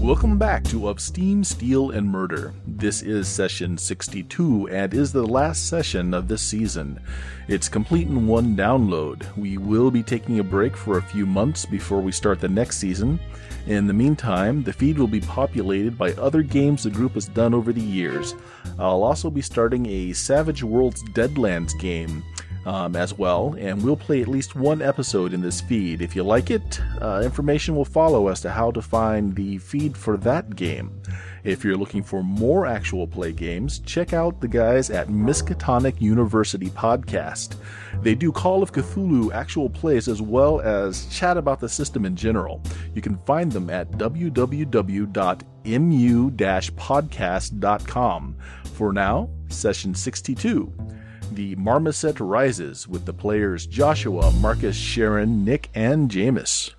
Welcome back to Of Steam, Steel, and Murder. This is session 62 and is the last session of this season. It's complete in one download. We will be taking a break for a few months before we start the next season. In the meantime, the feed will be populated by other games the group has done over the years. I'll also be starting a Savage Worlds Deadlands game as well, and we'll play at least one episode in this feed. If you like it, information will follow as to how to find the feed for that game. If you're looking for more actual play games, check out the guys at Miskatonic University Podcast. They do Call of Cthulhu actual plays as well as chat about the system in general. You can find them at www.mu-podcast.com. For now, session 62. The Marmoset rises with the players Joshua, Marcus, Sharon, Nick, and Jameis.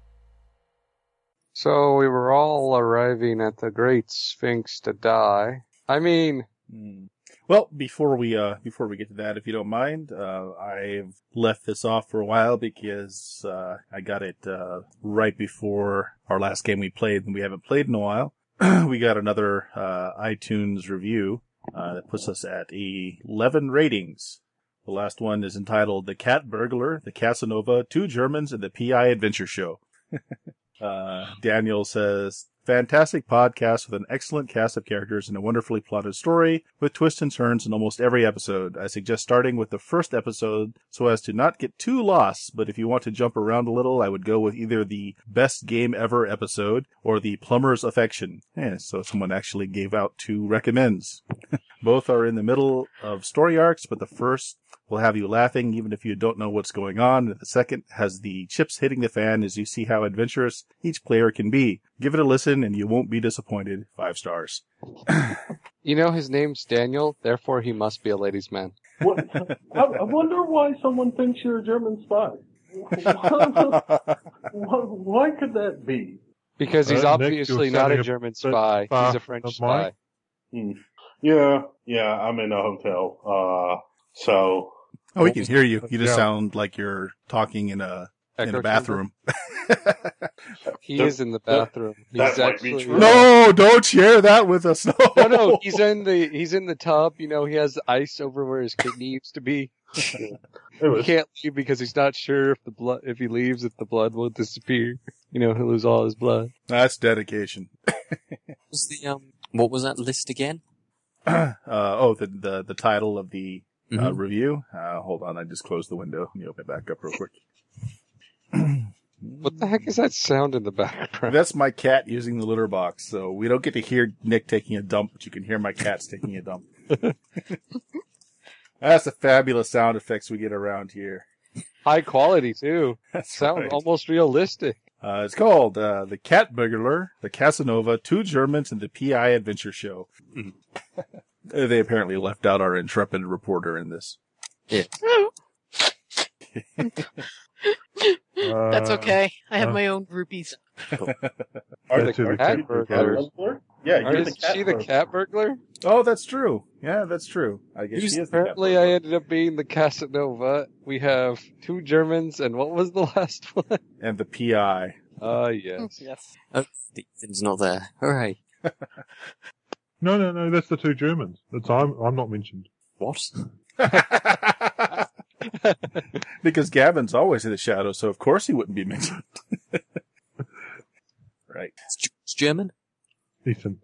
So we were all arriving at the Great Sphinx to die. I mean... Well, before we get to that, if you don't mind, I've left this off for a while because I got it right before our last game we played, and we haven't played in a while. We got another iTunes review that puts us at 11 ratings. The last one is entitled The Cat Burglar, The Casanova, Two Germans, and the PI Adventure Show. Daniel says, fantastic podcast with an excellent cast of characters and a wonderfully plotted story with twists and turns in almost every episode. I suggest starting with the first episode so as to not get too lost, but if you want to jump around a little, I would go with either the Best Game Ever episode or the Plumber's Affection. So someone actually gave out 2 recommends. Both are in the middle of story arcs, but the first will have you laughing even if you don't know what's going on. And the second has the chips hitting the fan as you see how adventurous each player can be. Give it a listen and you won't be disappointed. 5 stars. You know his name's Daniel, therefore he must be a ladies' man. What? I wonder why someone thinks you're a German spy. Why could that be? Because he's obviously Nick, not a German spy. He's a French spy. Yeah, I'm in a hotel. So... Oh, we can hear you. You just sound like you're talking in a bathroom. He is in the bathroom. That might be true. No, don't share that with us. No, he's in the tub. You know, he has ice over where his kidney used to be. He can't leave because he's not sure if he leaves, if the blood will disappear. You know, he'll lose all his blood. That's dedication. What was that list again? The title of the review. Hold on, I just closed the window. Let me open it back up real quick. What the heck is that sound in the background? That's my cat using the litter box, so we don't get to hear Nick taking a dump, but you can hear my cats taking a dump. That's the fabulous sound effects we get around here. High quality, too. Sound right. Almost realistic. It's called The Cat Burglar, The Casanova, Two Germans, and the PI Adventure Show. They apparently left out our intrepid reporter in this. Yeah. That's okay. I have my own groupies. Are the cat burglars? Yeah, Is she the cat burglar? Oh, that's true. Yeah, that's true. I guess she is the cat Apparently, I ended up being the Casanova. We have 2 Germans, and what was the last one? And the PI. Yes. Yes. Oh, Stephen's not there. Hooray. No, that's the 2 Germans. I'm not mentioned. What? Because Gavin's always in the shadow, so of course he wouldn't be mentioned. Right. It's German? Ethan.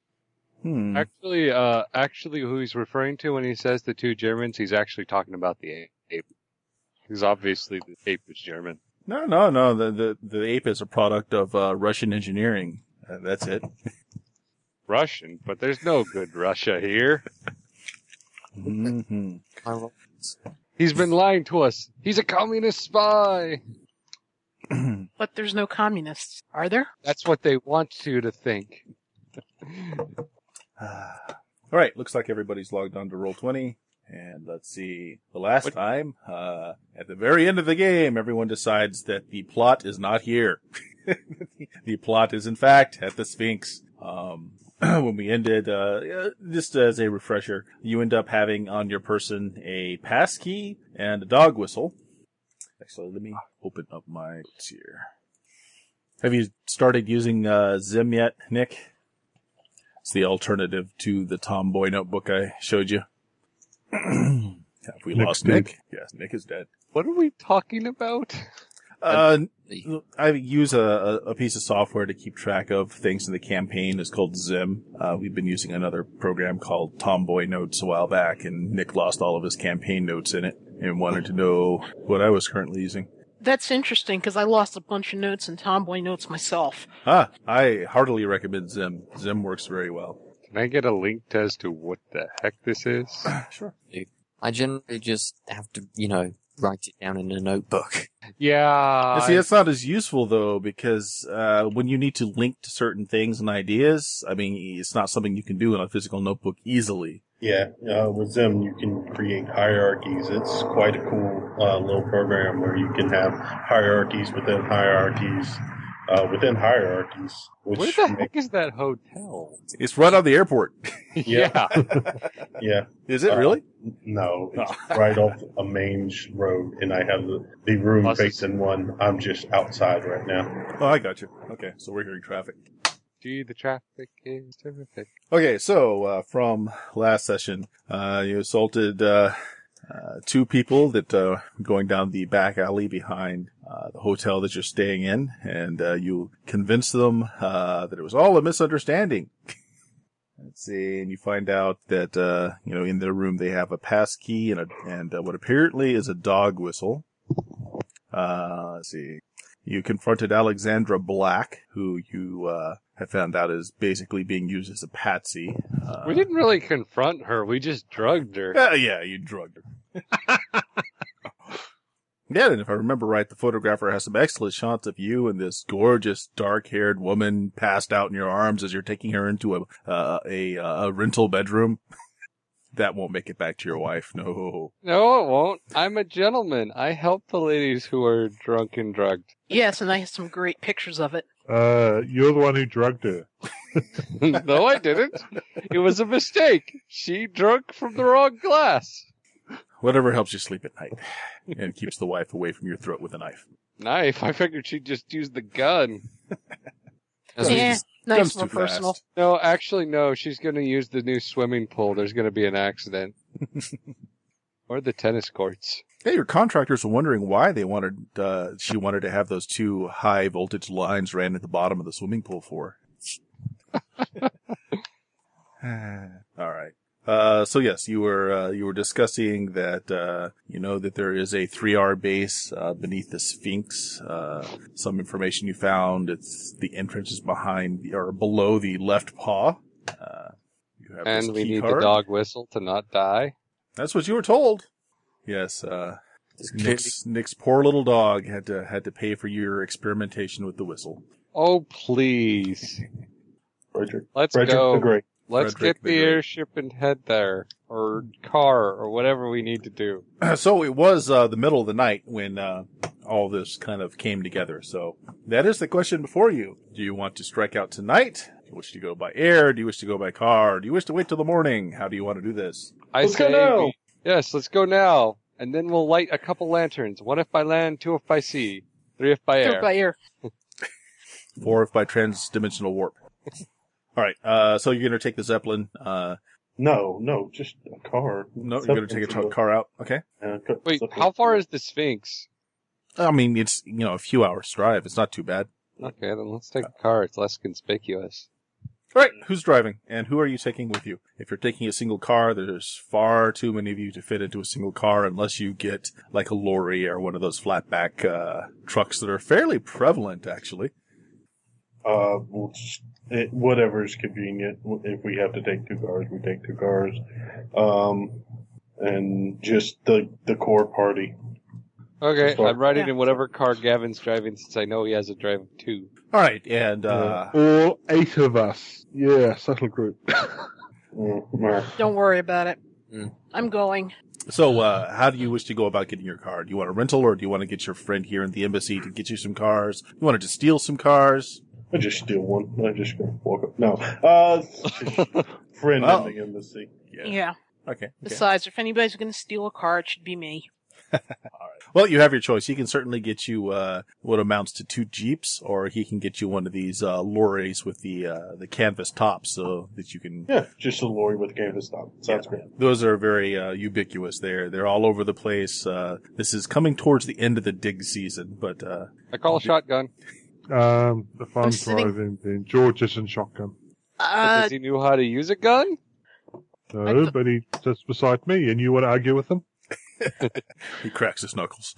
Actually, who he's referring to when he says the 2 Germans, he's actually talking about the ape. Because obviously the ape is German. No. The ape is a product of Russian engineering. That's it. Russian? But there's no good Russia here. Mm-hmm. He's been lying to us. He's a communist spy. But there's no communists, are there? That's what they want you to think. All right, looks like everybody's logged on to Roll20. And let's see, the last time, at the very end of the game, everyone decides that the plot is not here. The plot is, in fact, at the Sphinx. When we ended, just as a refresher, you end up having on your person a pass key and a dog whistle. Actually, let me open up my here. Have you started using Zim yet, Nick? It's the alternative to the Tomboy notebook I showed you. Have we lost Nick? Yes, Nick is dead. What are we talking about? I use a piece of software to keep track of things in the campaign. It's called Zim. We've been using another program called Tomboy Notes a while back, and Nick lost all of his campaign notes in it and wanted to know what I was currently using. That's interesting, because I lost a bunch of notes in Tomboy Notes myself. I heartily recommend Zim. Zim works very well. Can I get a link as to what the heck this is? Sure. I generally just have to, write it down in a notebook. Yeah. See, it's not as useful, though, because when you need to link to certain things and ideas, I mean, it's not something you can do in a physical notebook easily. Yeah, with Zim, you can create hierarchies. It's quite a cool little program where you can have hierarchies within hierarchies within hierarchies. Where the heck is that hotel? It's right on the airport. Yeah. Yeah. Is it really? No, it's right off a main road, and I have the room facing one. I'm just outside right now. Oh, I got you. Okay, so we're hearing traffic. Gee, the traffic is terrific. Okay, so from last session, you assaulted two people that going down the back alley behind the hotel that you're staying in, and you convinced them that it was all a misunderstanding. Let's see, and you find out that in their room they have a pass key and what apparently is a dog whistle. Let's see. You confronted Alexandra Black, who you have found out is basically being used as a patsy. We didn't really confront her. We just drugged her. Yeah, you drugged her. Yeah, and if I remember right, the photographer has some excellent shots of you and this gorgeous dark-haired woman passed out in your arms as you're taking her into a rental bedroom. That won't make it back to your wife, no. No, it won't. I'm a gentleman. I help the ladies who are drunk and drugged. Yes, and I have some great pictures of it. You're the one who drugged her. No, I didn't. It was a mistake. She drank from the wrong glass. Whatever helps you sleep at night and keeps the wife away from your throat with a knife. Knife? I figured she'd just use the gun. Yeah, nice, more personal. No, actually, no. She's going to use the new swimming pool. There's going to be an accident. Or the tennis courts. Hey, your contractors were wondering why they wanted, she wanted to have those two high voltage lines ran at the bottom of the swimming pool for. All right. So yes, you were discussing that, that there is a 3R base, beneath the Sphinx. Some information you found, the entrance is below the left paw. And we need the dog whistle to not die. That's what you were told. Yes, Nick's poor little dog had to pay for your experimentation with the whistle. Oh, please. Let's Frederick go. the Great. Let's get the airship and head there. Or car, or whatever we need to do. So it was the middle of the night when all this kind of came together. So that is the question before you. Do you want to strike out tonight? Do you wish to go by air? Do you wish to go by car? Do you wish to wait till the morning? How do you want to do this? Let's go now. Yes, let's go now. And then we'll light a couple lanterns. 1 if by land, 2 if by sea, 3 if by air. 2 if by air. 4 if by trans-dimensional warp. All right, so you're going to take the Zeppelin. No, just a car. No, you're going to take a car out. Okay. Wait, how far is the Sphinx? I mean, it's, a few hours drive. It's not too bad. Okay, then let's take a car. It's less conspicuous. All right, who's driving? And who are you taking with you? If you're taking a single car, there's far too many of you to fit into a single car unless you get like a lorry or one of those flatback trucks that are fairly prevalent, actually. Whatever is convenient. If we have to take 2 cars, we take 2 cars. And just the core party. Okay, I'm riding in whatever car Gavin's driving since I know he has a drive of 2. All right, and all 8 of us. Yeah, subtle group. Don't worry about it. Mm. I'm going. So, how do you wish to go about getting your car? Do you want a rental, or do you want to get your friend here in the embassy to get you some cars? You wanted to steal some cars? I just steal one. I just go walk up. No. Friend in the embassy. Yeah. Okay. Besides, if anybody's going to steal a car, it should be me. All right. Well, you have your choice. He can certainly get you what amounts to 2 Jeeps, or he can get you one of these lorries with the canvas top, so that you can. Yeah, just a lorry with a canvas top. Sounds great. Those are very ubiquitous. They're all over the place. This is coming towards the end of the dig season, but I call a shotgun. If I'm sitting- driving, then George is in shotgun. Does he know how to use a gun? No, but he sits beside me, and you want to argue with him? he cracks his knuckles.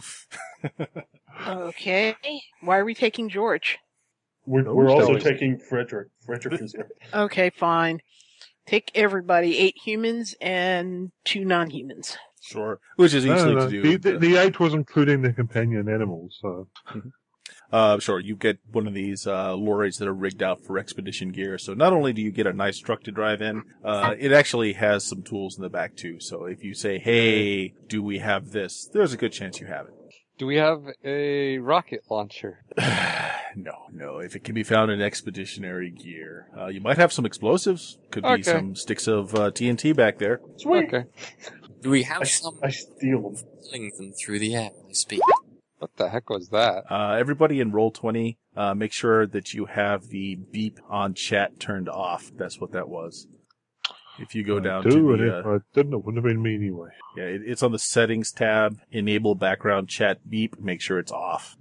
Okay. Why are we taking George? We're also Stelly. taking Frederick. Frederick is here. Okay, fine. Take everybody. 8 humans and 2 non-humans. Sure. Which is easy to do. The 8 was including the companion animals, so. Sure, you get one of these lorries that are rigged out for expedition gear. So not only do you get a nice truck to drive in, it actually has some tools in the back too. So if you say, "Hey, do we have this?" there's a good chance you have it. Do we have a rocket launcher? No. If it can be found in expeditionary gear, you might have some explosives. Could be Okay. some sticks of TNT back there. Sweet. Okay. Do we have some I steal them. fling them through the air when they speak? What the heck was that? Everybody in Roll20, make sure that you have the beep on chat turned off. That's what that was. If you go down and to if the, I didn't, it wouldn't have been me anyway. it's on the settings tab, enable background chat beep, make sure it's off.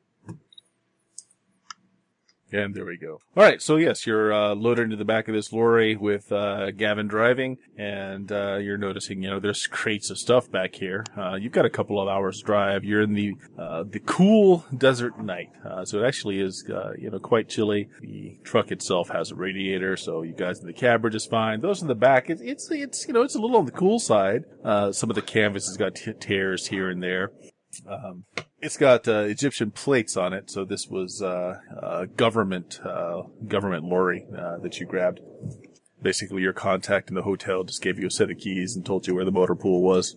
And there we go. All right, so yes, you're loaded into the back of this lorry with Gavin driving, and you're noticing, there's crates of stuff back here. You've got a couple of hours drive. You're in the cool desert night, so it actually is quite chilly. The truck itself has a radiator, so you guys in the cab are just fine. Those in the back, it's a little on the cool side. Some of the canvas has got tears here and there. It's got Egyptian plates on it, so this was a government lorry that you grabbed. Basically, your contact in the hotel just gave you a set of keys and told you where the motor pool was.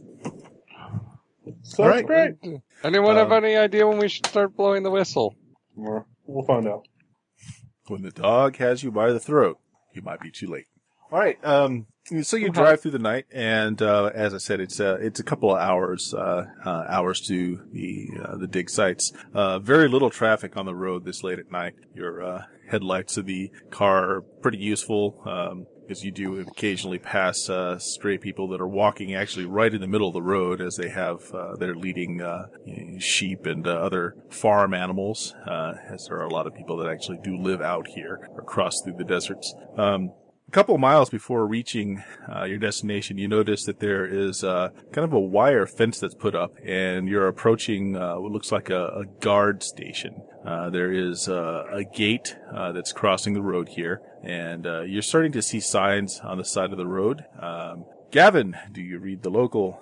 Sounds great. Anyone have any idea when we should start blowing the whistle? We'll find out. When the dog has you by the throat, you might be too late. All right. So you drive through the night, and as I said, it's a couple of hours to the dig sites. Very little traffic on the road this late at night. Your headlights of the car are pretty useful because you do occasionally pass stray people that are walking actually right in the middle of the road as they have they're leading sheep and other farm animals. As there are a lot of people that actually do live out here or cross through the deserts. A couple of miles before reaching your destination, you notice that there is kind of a wire fence that's put up, and you're approaching what looks like a guard station. There is a gate that's crossing the road here, and you're starting to see signs on the side of the road. Gavin, do you read the local?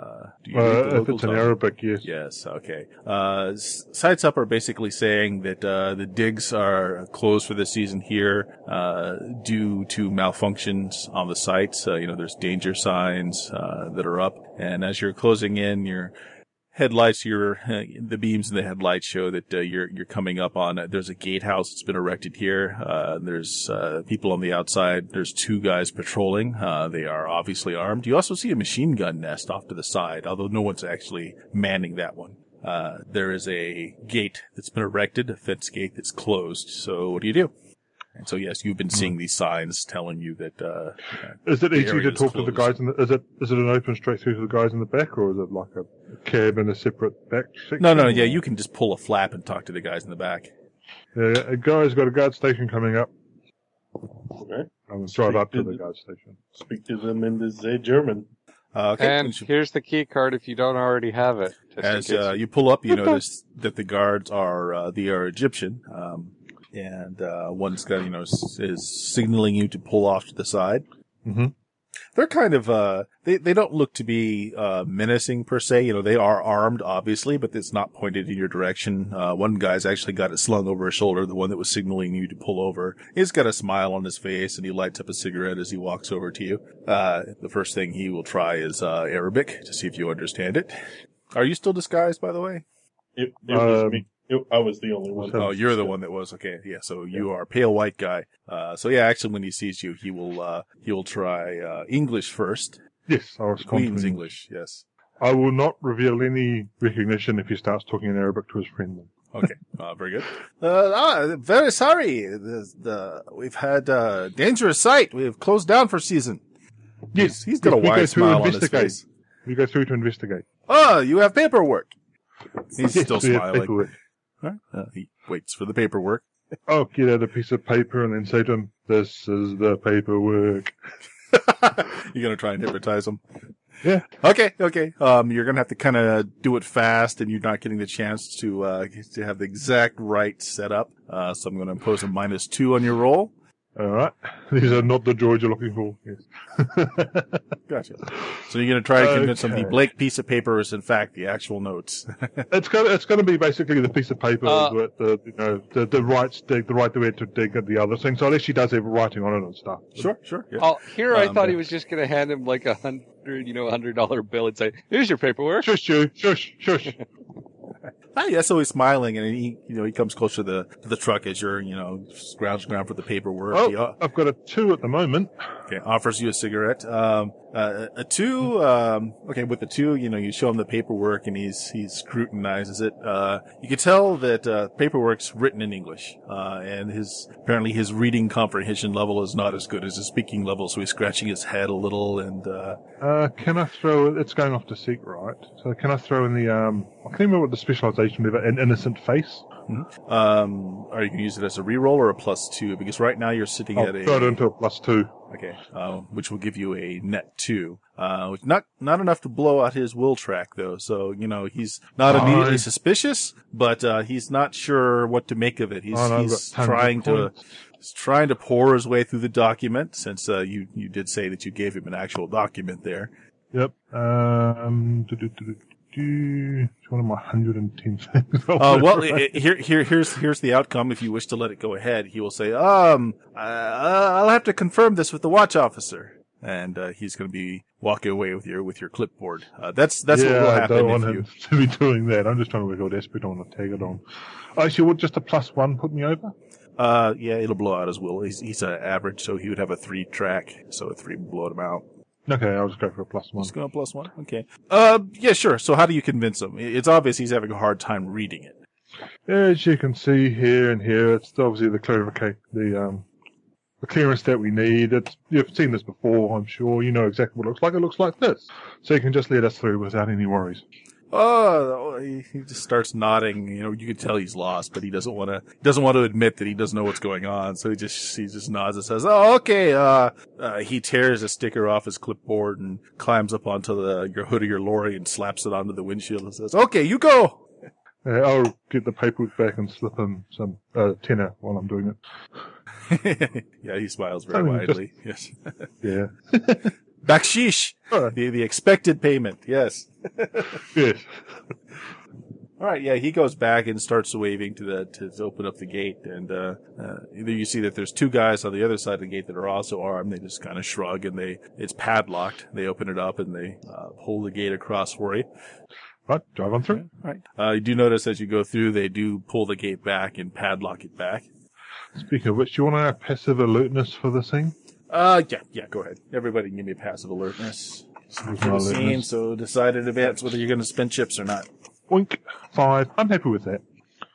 If it's in Arabic, yes. Yes, okay. Sites up are basically saying that the digs are closed for this season here due to malfunctions on the sites. There's danger signs that are up, and as you're closing in, your headlights, the beams in the headlights show that you're coming up on. There's a gatehouse that's been erected here. There's people on the outside. There's 2 guys patrolling. They are obviously armed. You also see a machine gun nest off to the side, although no one's actually manning that one. There is a gate that's been erected, a fence gate that's closed. So what do you do? And so yes, you've been seeing these signs telling you that. Is it the easy area to is talk to the closed. guys is it an open straight through to the guys in the back, or is it like a cab in a separate back section? No, yeah, you can just pull a flap and talk to the guys in the back. Yeah, a guy's got a guard station coming up. Okay. I'm going to drive up to the guard station. Speak to them in the German. Okay. And here's the key card if you don't already have it. just in As case you pull up, you notice that the guards are Egyptian, and one's got is signaling you to pull off to the side. Mhm. They're kind of they don't look to be menacing per se. They are armed, obviously, but it's not pointed in your direction. One guy's actually got it slung over his shoulder. The one that was signaling you to pull over, he's got a smile on his face, and he lights up a cigarette as he walks over to you. The first thing he will try is Arabic to see if you understand it. Are you still disguised, by the way? It was me. I was the only one. Oh, you're the one that was. Okay, yeah. So you are a pale white guy. So yeah, actually, when he sees you, he will try English first. Yes, I'll respond Queen's to English, yes. I will not reveal any recognition if he starts talking in Arabic to his friend. Okay, very good. Very sorry. We've had dangerous sight. We've closed down for season. Yes, he's got a wide smile on his face. You go through to investigate. Oh, you have paperwork. He's Yes, still we have smiling. paperwork. He waits for the paperwork. I'll get out a piece of paper and then say to him, "This is the paperwork." You're gonna try and hypnotize him. Yeah. Okay. You're gonna have to kind of do it fast, and you're not getting the chance to have the exact right setup. So I'm gonna impose a -2 on your roll. All right. These are not the droids you're looking for. Yes. Gotcha. So you're gonna try to convince him the Okay. blank piece of paper is in fact the actual notes. It's going to be basically the piece of paper with the right stick, the right way to dig at the other thing. So at least she does have writing on it and stuff. Sure. Yeah. Oh, here I thought he was just going to hand him like $100 bill and say, "Here's your paperwork." Shush. Yeah, so he's smiling, and he comes closer to the truck as you're scrounging around for the paperwork. Oh, I've got a 2 at the moment. Okay, offers you a cigarette. A 2. Okay, with the 2, you show him the paperwork, and he scrutinizes it. You can tell that paperwork's written in English, and apparently his reading comprehension level is not as good as his speaking level, so he's scratching his head a little. And Can I throw? It's going off to seek, right? So can I throw in the I can't remember what the specialization is. An innocent face. Mm-hmm. Are you going to use it as a reroll or a +2? Because right now you're sitting at a... throw it into a +2. Okay, which will give you a net 2. Not enough to blow out his will track, though. So, he's not immediately suspicious, but he's not sure what to make of it. He's trying to pour his way through the document, since you did say that you gave him an actual document there. Yep. It's one of my 110 things. Well, here's the outcome. If you wish to let it go ahead, he will say, I'll have to confirm this with the watch officer. And he's going to be walking away with your clipboard. That's what will happen. I don't want him to be doing that. I'm just trying to work out aspect on and tag it on. Actually, would just a +1 put me over? Yeah, it'll blow out his will. He's an average, so he would have a 3 track, so a 3 would blow him out. Okay, I'll just go for a +1. Just go +1? Okay. Yeah, sure. So how do you convince him? It's obvious he's having a hard time reading it. As you can see here and here, it's obviously the clearance that we need. You've seen this before, I'm sure. You know exactly what it looks like. It looks like this. So you can just let us through without any worries. Oh, he just starts nodding. You can tell he's lost, but he doesn't want to admit that he doesn't know what's going on. So he just nods and says, "Oh, okay." He tears a sticker off his clipboard and climbs up onto your hood of your lorry and slaps it onto the windshield and says, "Okay, you go." I'll get the paperwork back and slip him some tenner while I'm doing it. Yeah, he smiles very widely. Yes. Yeah. Bakshish, the expected payment. Yes. Yes. All right. Yeah, he goes back and starts waving to open up the gate, and either you see that there's 2 guys on the other side of the gate that are also armed. They just kind of shrug, and it's padlocked. They open it up and they pull the gate across for you. Right, drive on through. Right. You do notice as you go through, they do pull the gate back and padlock it back. Speaking of which, do you want our passive alertness for this thing? Yeah, go ahead. Everybody can give me a passive alertness. So decide in advance whether you're going to spend chips or not. Oink. 5. I'm happy with that.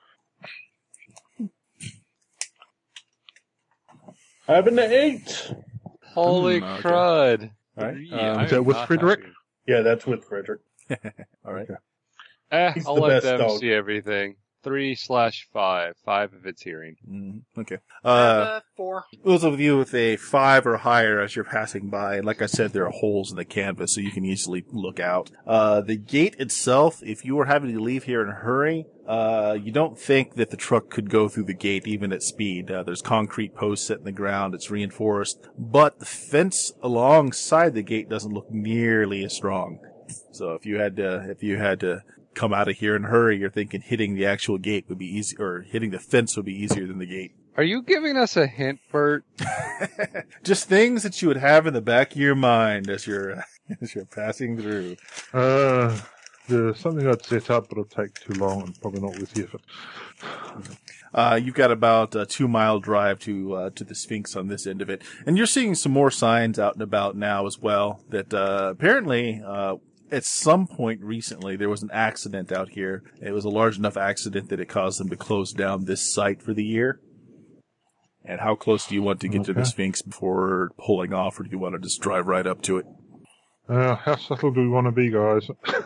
Having an 8. Holy okay. crud. All right. Is that with Frederick? Yeah, that's with Frederick. All right. He's I'll the let best them dog. see everything. 3/5. 5 if it's hearing. Okay. 4. Those of you with a 5 or higher as you're passing by, and like I said, there are holes in the canvas, so you can easily look out. The gate itself, if you were having to leave here in a hurry, you don't think that the truck could go through the gate even at speed. There's concrete posts set in the ground, it's reinforced, but the fence alongside the gate doesn't look nearly as strong. So if you had to come out of here in a hurry, you're thinking hitting the actual gate would be easy, or hitting the fence would be easier than the gate. Are you giving us a hint, Bert? Just things that you would have in the back of your mind as you're passing through. There's something I'd set up, but it'll take too long and probably not worth the effort. You've got about a 2-mile drive to the Sphinx on this end of it, and you're seeing some more signs out and about now as well. That apparently at some point recently, there was an accident out here. It was a large enough accident that it caused them to close down this site for the year. And how close do you want to get to the Sphinx before pulling off, or do you want to just drive right up to it? How subtle do we want to be, guys?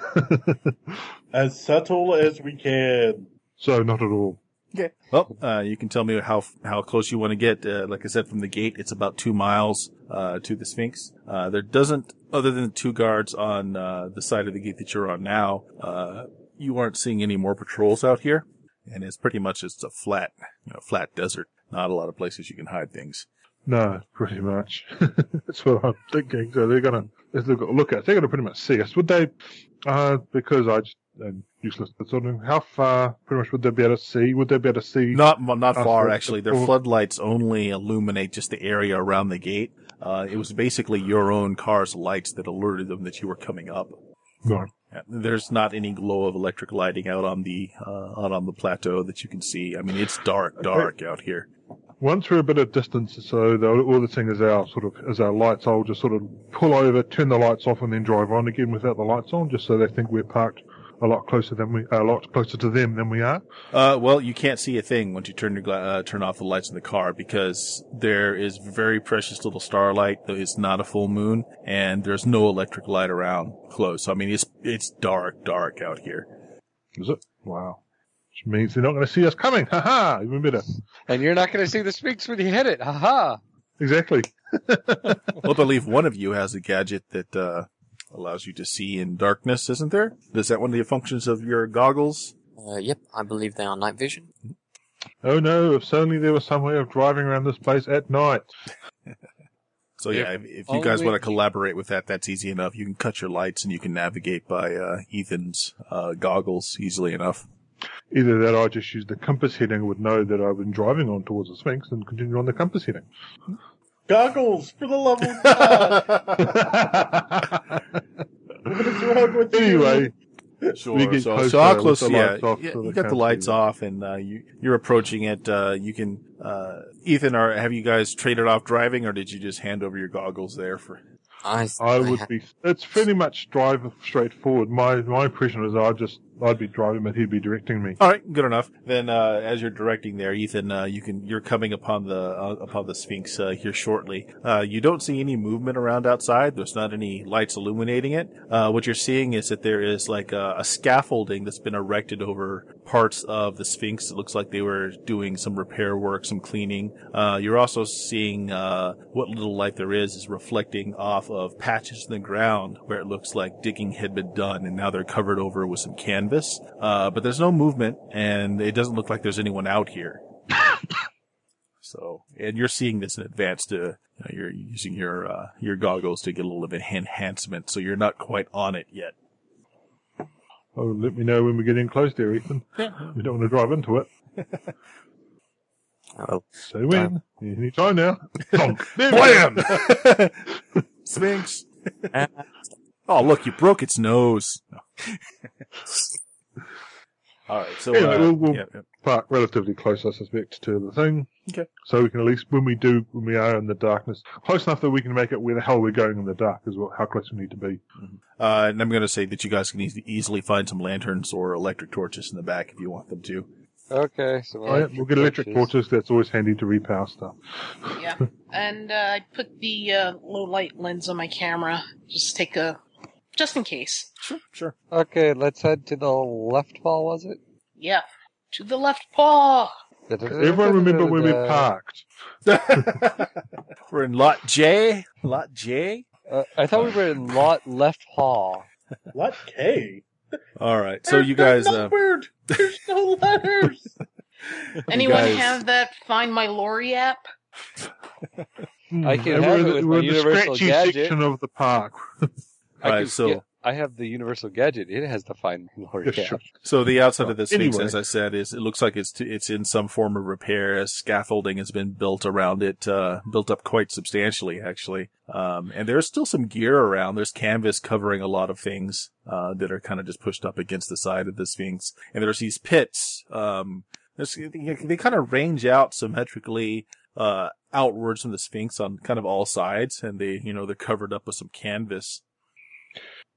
As subtle as we can. So, not at all. Okay. Well, you can tell me how close you want to get. Like I said, from the gate, it's about 2 miles to the Sphinx. There doesn't, other than 2 guards on the side of the gate that you're on now, you aren't seeing any more patrols out here. And it's pretty much just a flat desert. Not a lot of places you can hide things. No, pretty much. That's what I'm thinking. So they're going to look at us. They're going to pretty much see us. Would they, because I'm useless, but sort of, how far, pretty much, would they be able to see? Would they be able to see? Not far, actually. Their floodlights only illuminate just the area around the gate. It was basically your own car's lights that alerted them that you were coming up. Right. There's not any glow of electric lighting out on the plateau that you can see. I mean, it's dark out here. Once we're a bit of distance, so all the thing is our lights, I'll just sort of pull over, turn the lights off, and then drive on again without the lights on, just so they think we're parked a lot closer to them than we are. Well, you can't see a thing once you turn off the lights in the car, because there is very precious little starlight. It's not a full moon, and there's no electric light around close. I mean, it's dark out here. Is it? Wow. Which means they're not going to see us coming. Ha ha! Even better. And you're not going to see the Sphinx when you hit it. Ha ha! Exactly. Well, I believe one of you has a gadget that allows you to see in darkness, isn't there? Is that one of the functions of your goggles? Yep, I believe they are night vision. Oh no, if only there was some way of driving around this place at night. So yeah, if you guys want to collaborate with that, that's easy enough. You can cut your lights and you can navigate by Ethan's goggles easily enough. Either that or I just use the compass heading and would know that I've been driving on towards the Sphinx and continue on the compass heading. Goggles, for the love of God! What is wrong with you? Anyway. Sure. So how close? You got the lights off, and you're approaching it. You can, Ethan, have you guys traded off driving, or did you just hand over your goggles there for? It's pretty much drive straight forward. My impression is I'd be driving, but he'd be directing me. All right, good enough. Then, as you're directing there, Ethan, you're coming upon the Sphinx here shortly. You don't see any movement around outside. There's not any lights illuminating it. What you're seeing is that there is like a scaffolding that's been erected over parts of the Sphinx. It looks like they were doing some repair work, some cleaning. You're also seeing what little light there is reflecting off of patches in the ground where it looks like digging had been done, and now they're covered over with some canvas. But there's no movement, and it doesn't look like there's anyone out here. So, and you're seeing this in advance you're using your goggles to get a little bit of enhancement, so you're not quite on it yet. Oh, let me know when we get in close there, Ethan. Yeah. We don't want to drive into it. Oh. Say when. Any time now. Blam! Sphinx. Oh, look, you broke its nose. All right, so we'll park relatively close, I suspect, to the thing. Okay. So we can at least, when we are in the darkness, close enough that we can make it where the hell we're going in the dark is how close we need to be. Mm-hmm. And I'm going to say that you guys can easily find some lanterns or electric torches in the back if you want them to. Okay, so we'll get electric torches. That's always handy to repower stuff. Yeah, and I put the low light lens on my camera. Just in case. Sure. Okay, let's head to the left paw, was it? Yeah, to the left paw. Everyone remember where we parked. We're in Lot J. Lot J? I thought we were in Lot Left Paw. Lot K? All right, so you guys... numbered! There's no letters! Anyone have that Find My Lori app? I can have it with my Universal Gadget. Section of the park. I have the Universal Gadget. It has the Find My Lori app. Sure. So the outside of the Sphinx, as I said, it looks like it's in some form of repair. As scaffolding has been built around it, built up quite substantially, actually. And there's still some gear around. There's canvas covering a lot of things that are kind of just pushed up against the side of the Sphinx. And there's these pits. They kind of range out symmetrically outwards from the Sphinx on kind of all sides, and they're covered up with some canvas.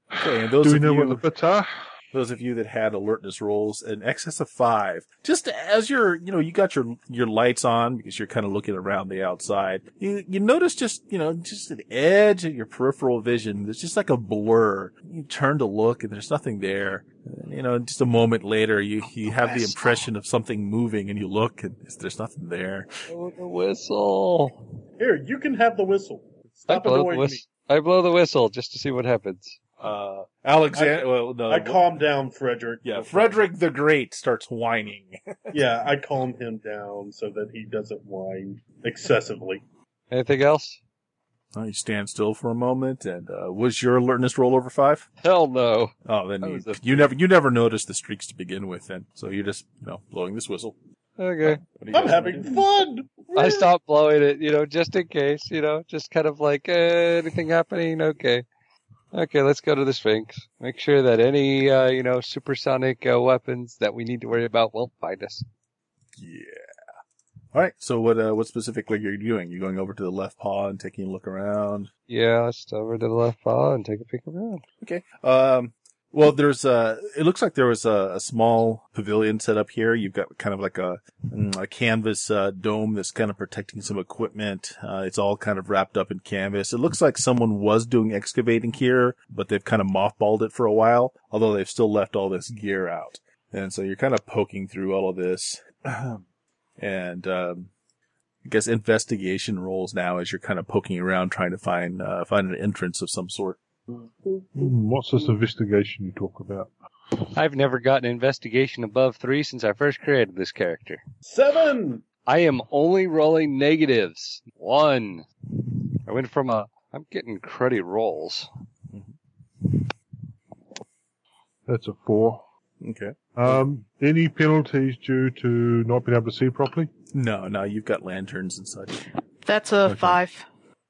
Okay, and those Do we of know you, what the bits are? those of you that had alertness rolls in excess of 5, just as you're, you got your lights on because you're kind of looking around the outside, you notice just an edge of your peripheral vision. There's just like a blur. You turn to look and there's nothing there. Just a moment later, you have the impression of something moving and you look and there's nothing there. Oh, the whistle. Here, you can have the whistle. Stop annoying me. I blow the whistle just to see what happens. Alexander, I calm down Frederick. Yeah, Frederick the Great starts whining. Yeah, I calm him down so that he doesn't whine excessively. Anything else? You stand still for a moment, and was your alertness roll over 5? Hell no. Oh, then you never noticed the streaks to begin with, then. So you're just blowing this whistle. Okay. I'm having fun. I stopped blowing it, just in case, just kind of like anything happening. Okay, let's go to the Sphinx. Make sure that any, supersonic weapons that we need to worry about won't find us. Yeah. All right. So what specifically are you doing? You going over to the left paw and taking a look around? Yeah, let's go over to the left paw and take a peek around. Okay. Well, it looks like there was a small pavilion set up here. You've got kind of like a canvas dome that's kind of protecting some equipment. It's all kind of wrapped up in canvas. It looks like someone was doing excavating here, but they've kind of mothballed it for a while, although they've still left all this gear out. And so you're kind of poking through all of this. And I guess investigation rolls now as you're kind of poking around trying to find an entrance of some sort. What's this investigation you talk about? I've never gotten investigation above 3 since I first created this character. 7! I am only rolling negatives. 1. I'm getting cruddy rolls. That's a 4. Okay. Any penalties due to not being able to see properly? No, you've got lanterns and such. That's a 5.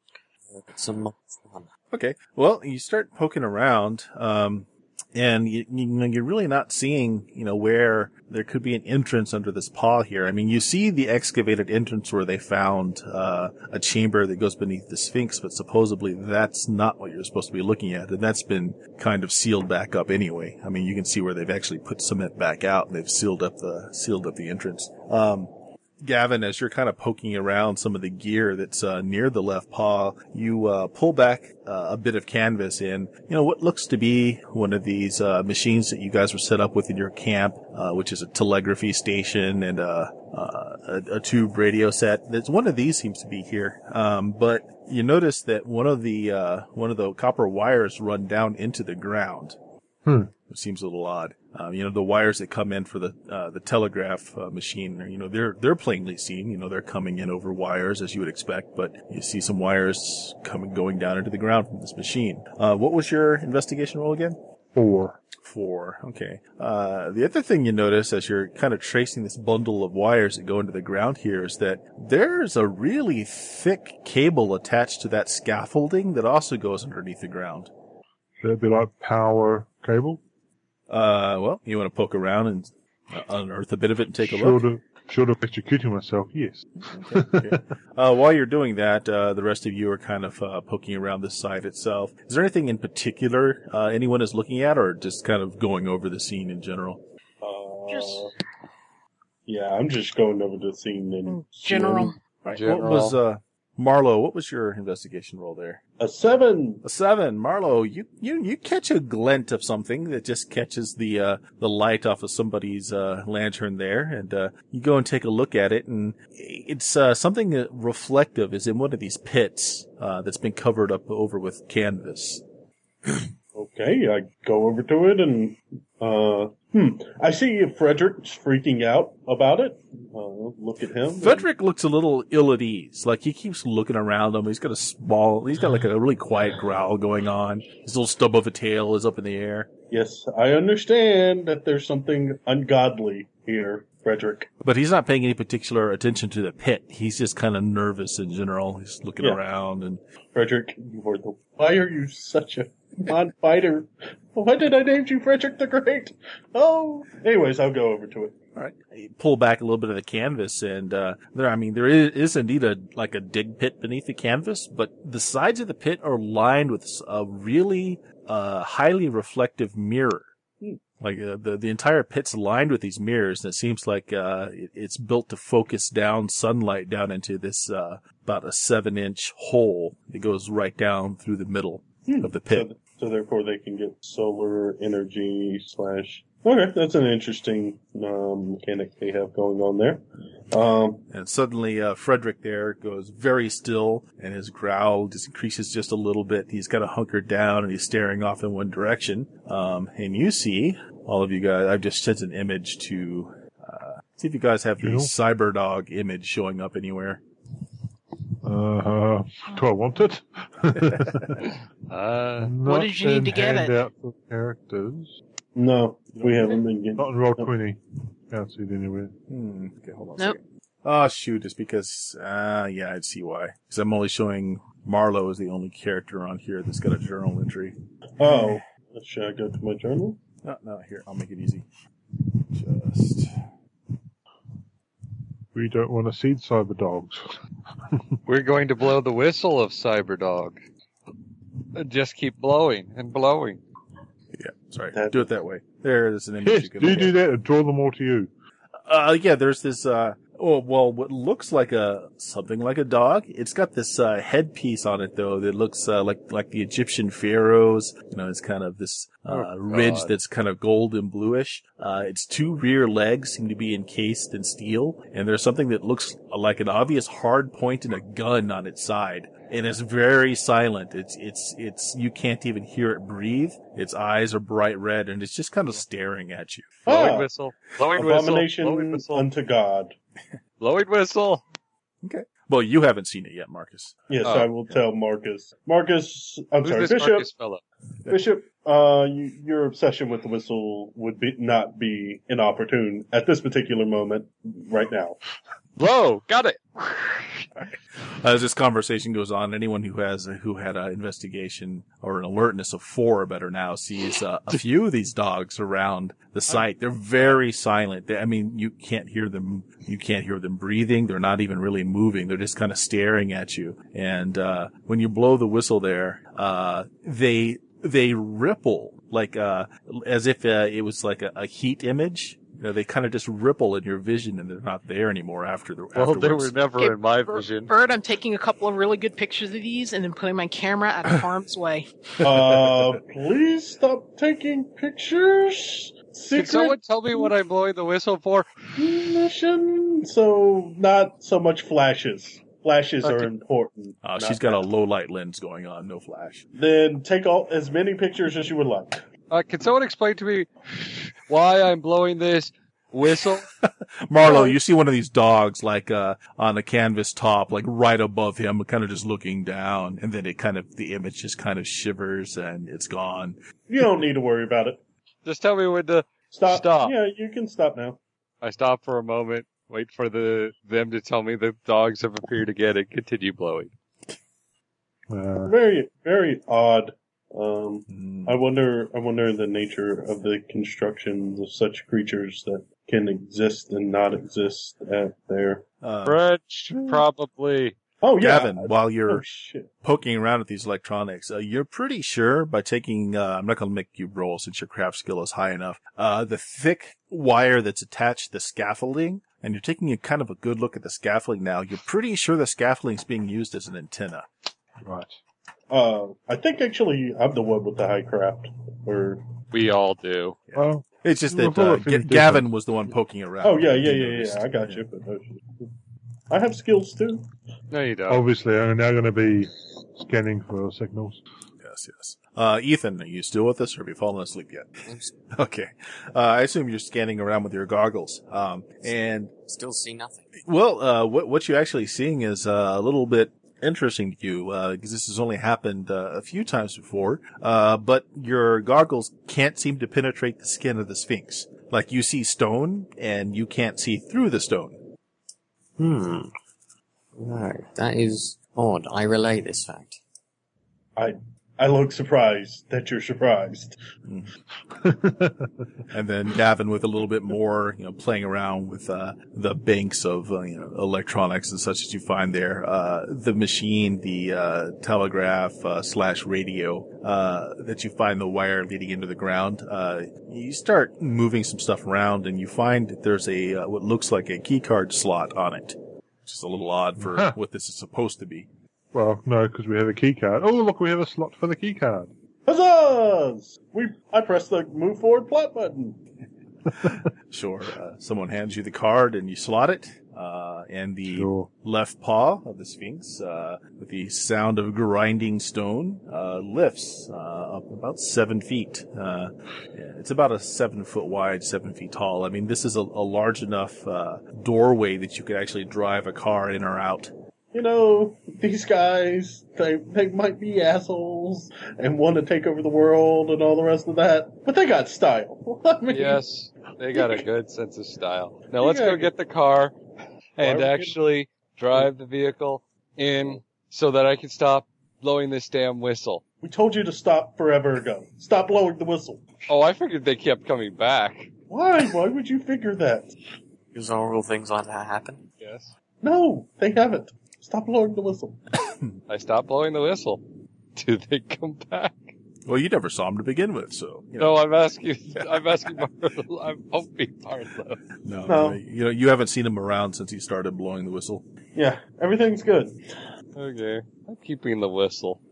Okay. Well, you start poking around, and you're really not seeing, where there could be an entrance under this paw here. I mean, you see the excavated entrance where they found a chamber that goes beneath the Sphinx, but supposedly that's not what you're supposed to be looking at, and that's been kind of sealed back up anyway. I mean, you can see where they've actually put cement back out and they've sealed up the entrance. Gavin, as you're kind of poking around some of the gear that's near the left paw, you pull back a bit of canvas in, what looks to be one of these machines that you guys were set up with in your camp, which is a telegraphy station and a tube radio set. One of these seems to be here, but you notice that one of the copper wires run down into the ground. It seems a little odd. The wires that come in for the telegraph machine, they're plainly seen. They're coming in over wires as you would expect, but you see some wires going down into the ground from this machine. What was your investigation roll again? 4. 4. Okay. The other thing you notice as you're kind of tracing this bundle of wires that go into the ground here is that there's a really thick cable attached to that scaffolding that also goes underneath the ground. That'd be like power cable? Well, you want to poke around and unearth a bit of it and take a look? Short of executing myself, yes. Okay. While you're doing that, the rest of you are kind of poking around the site itself. Is there anything in particular anyone is looking at, or just kind of going over the scene in general? Yeah, I'm just going over the scene in general. Right. What was Marlo? What was your investigation roll there? A 7. A 7. Marlo, you catch a glint of something that just catches the light off of somebody's lantern there, and you go and take a look at it, and it's something that reflective is in one of these pits that's been covered up over with canvas. Okay, I go over to it and I see Frederick's freaking out about it. Look at him. Frederick looks a little ill at ease. Like, he keeps looking around him. He's got like a really quiet growl going on. His little stub of a tail is up in the air. Yes, I understand that there's something ungodly here, Frederick. But he's not paying any particular attention to the pit. He's just kind of nervous in general. He's looking around and... Frederick, why are you such a non-fighter? Why did I name you Frederick the Great? Oh! Anyways, I'll go over to it. All right. You pull back a little bit of the canvas, and there is indeed a dig pit beneath the canvas, but the sides of the pit are lined with a really highly reflective mirror. Like the entire pit's lined with these mirrors, and it seems like it's built to focus down sunlight down into this about a 7-inch hole that goes right down through the middle of the pit. So therefore they can get solar energy / Okay, that's an interesting mechanic they have going on there. And suddenly Frederick there goes very still, and his growl just increases just a little bit. He's kind of hunkered down, and he's staring off in one direction. And you see, all of you guys, I've just sent an image to see if you guys have the Cyberdog image showing up anywhere. Do I want it? What did you need to get it? Out for characters. No, we haven't been getting. Not in Roll20. Can't see it anywhere. Okay, hold on a Nope. second. Oh, shoot, it's because, yeah, I'd see why. Because I'm only showing Marlowe as the only character on here that's got a journal entry. Oh, should I go to my journal? No, here, I'll make it easy. Just... We don't want to seed cyber dogs. We're going to blow the whistle of Cyberdog. Just keep blowing and blowing. Yeah, sorry. Do it that way. There's an image Yes, you can do look do that and draw them all to you. Yeah, there's this, what looks like something like a dog. It's got this, headpiece on it, though, that looks, like the Egyptian pharaohs. You know, it's kind of this, ridge that's kind of gold and bluish. Its 2 rear legs seem to be encased in steel, and there's something that looks like an obvious hard point and a gun on its side. And it's very silent. It's, you can't even hear it breathe. Its eyes are bright red, and it's just kind of staring at you. Blowing whistle. Blowing Abomination whistle. Blowing whistle. unto God. Blowing whistle. Okay. Well, you haven't seen it yet, Marcus. Yes, Oh, I will tell Marcus. Marcus, I'm Who's sorry, this Bishop. Marcus fella? Bishop, your obsession with the whistle would not be inopportune at this particular moment, right now. Blow. Got it. As this conversation goes on, anyone who had an investigation or an alertness of 4 or better now sees a few of these dogs around the site. They're very silent. I mean, you can't hear them. You can't hear them breathing. They're not even really moving. They're just kind of staring at you. And when you blow the whistle there, they ripple like as if it was like a heat image. You know, they kind of just ripple in your vision, and they're not there anymore afterwards. Well, they were never in my vision. Bird, I'm taking a couple of really good pictures of these and then putting my camera out of harm's way. Please stop taking pictures. Can someone tell me what I'm blowing the whistle for? Mission. So, not so much flashes. Flashes are important. She's got a low light lens going on, no flash. Then take as many pictures as you would like. Can someone explain to me why I'm blowing this whistle? Marlo, you see one of these dogs like on a canvas top, like right above him, kind of just looking down, and then the image just kind of shivers and it's gone. You don't need to worry about it. Just tell me when to stop. Yeah, you can stop now. I stop for a moment, wait for them to tell me the dogs have appeared again, and continue blowing. Very, very odd. I wonder the nature of the constructions of such creatures that can exist and not exist at there. French, probably. Oh, yeah. Gavin, while you're poking around with these electronics, you're pretty sure by taking, I'm not going to make you roll since your craft skill is high enough, the thick wire that's attached to the scaffolding, and you're taking a kind of a good look at the scaffolding now, you're pretty sure the scaffolding is being used as an antenna. Right. I think actually I'm the one with the high craft. Or we all do. Well, it's just that Gavin was the one poking around. Oh, yeah. I got you. But I have skills too. No, you don't. Obviously, I'm now going to be scanning for signals. Yes. Ethan, are you still with us, or have you fallen asleep yet? Okay. I assume you're scanning around with your goggles. And still see nothing. Well, what you're actually seeing is a little bit interesting to you, because this has only happened a few times before, but your goggles can't seem to penetrate the skin of the Sphinx. Like, you see stone, and you can't see through the stone. No, that is odd. I relay this fact. I I look surprised that you're surprised. And then Gavin with a little bit more, playing around with the banks of electronics and such as you find there. The machine, the telegraph / radio that you find the wire leading into the ground. You start moving some stuff around, and you find that there's a what looks like a key card slot on it, which is a little odd for what this is supposed to be. Well, no, because we have a key card. Oh, look, we have a slot for the key card. Huzzahs! I pressed the move forward plot button. Sure. Someone hands you the card and you slot it. And the left paw of the Sphinx, with the sound of grinding stone, lifts up about 7 feet. It's about a 7 foot wide, 7 feet tall. I mean, this is a large enough doorway that you could actually drive a car in or out. These guys, they might be assholes and want to take over the world and all the rest of that, but they got style. Yes, they got a good sense of style. Now let's go get the car and actually drive the vehicle in so that I can stop blowing this damn whistle. We told you to stop forever ago. Stop blowing the whistle. Oh, I figured they kept coming back. Why? Why would you figure that? Because horrible things like that happen. Yes. No, they haven't. Stop blowing the whistle. I stopped blowing the whistle. Do they come back? Well, you never saw him to begin with, so. No, I'm asking Marlo. I'm hoping Marlo. No. You haven't seen him around since he started blowing the whistle. Yeah, everything's good. Okay, I'm keeping the whistle.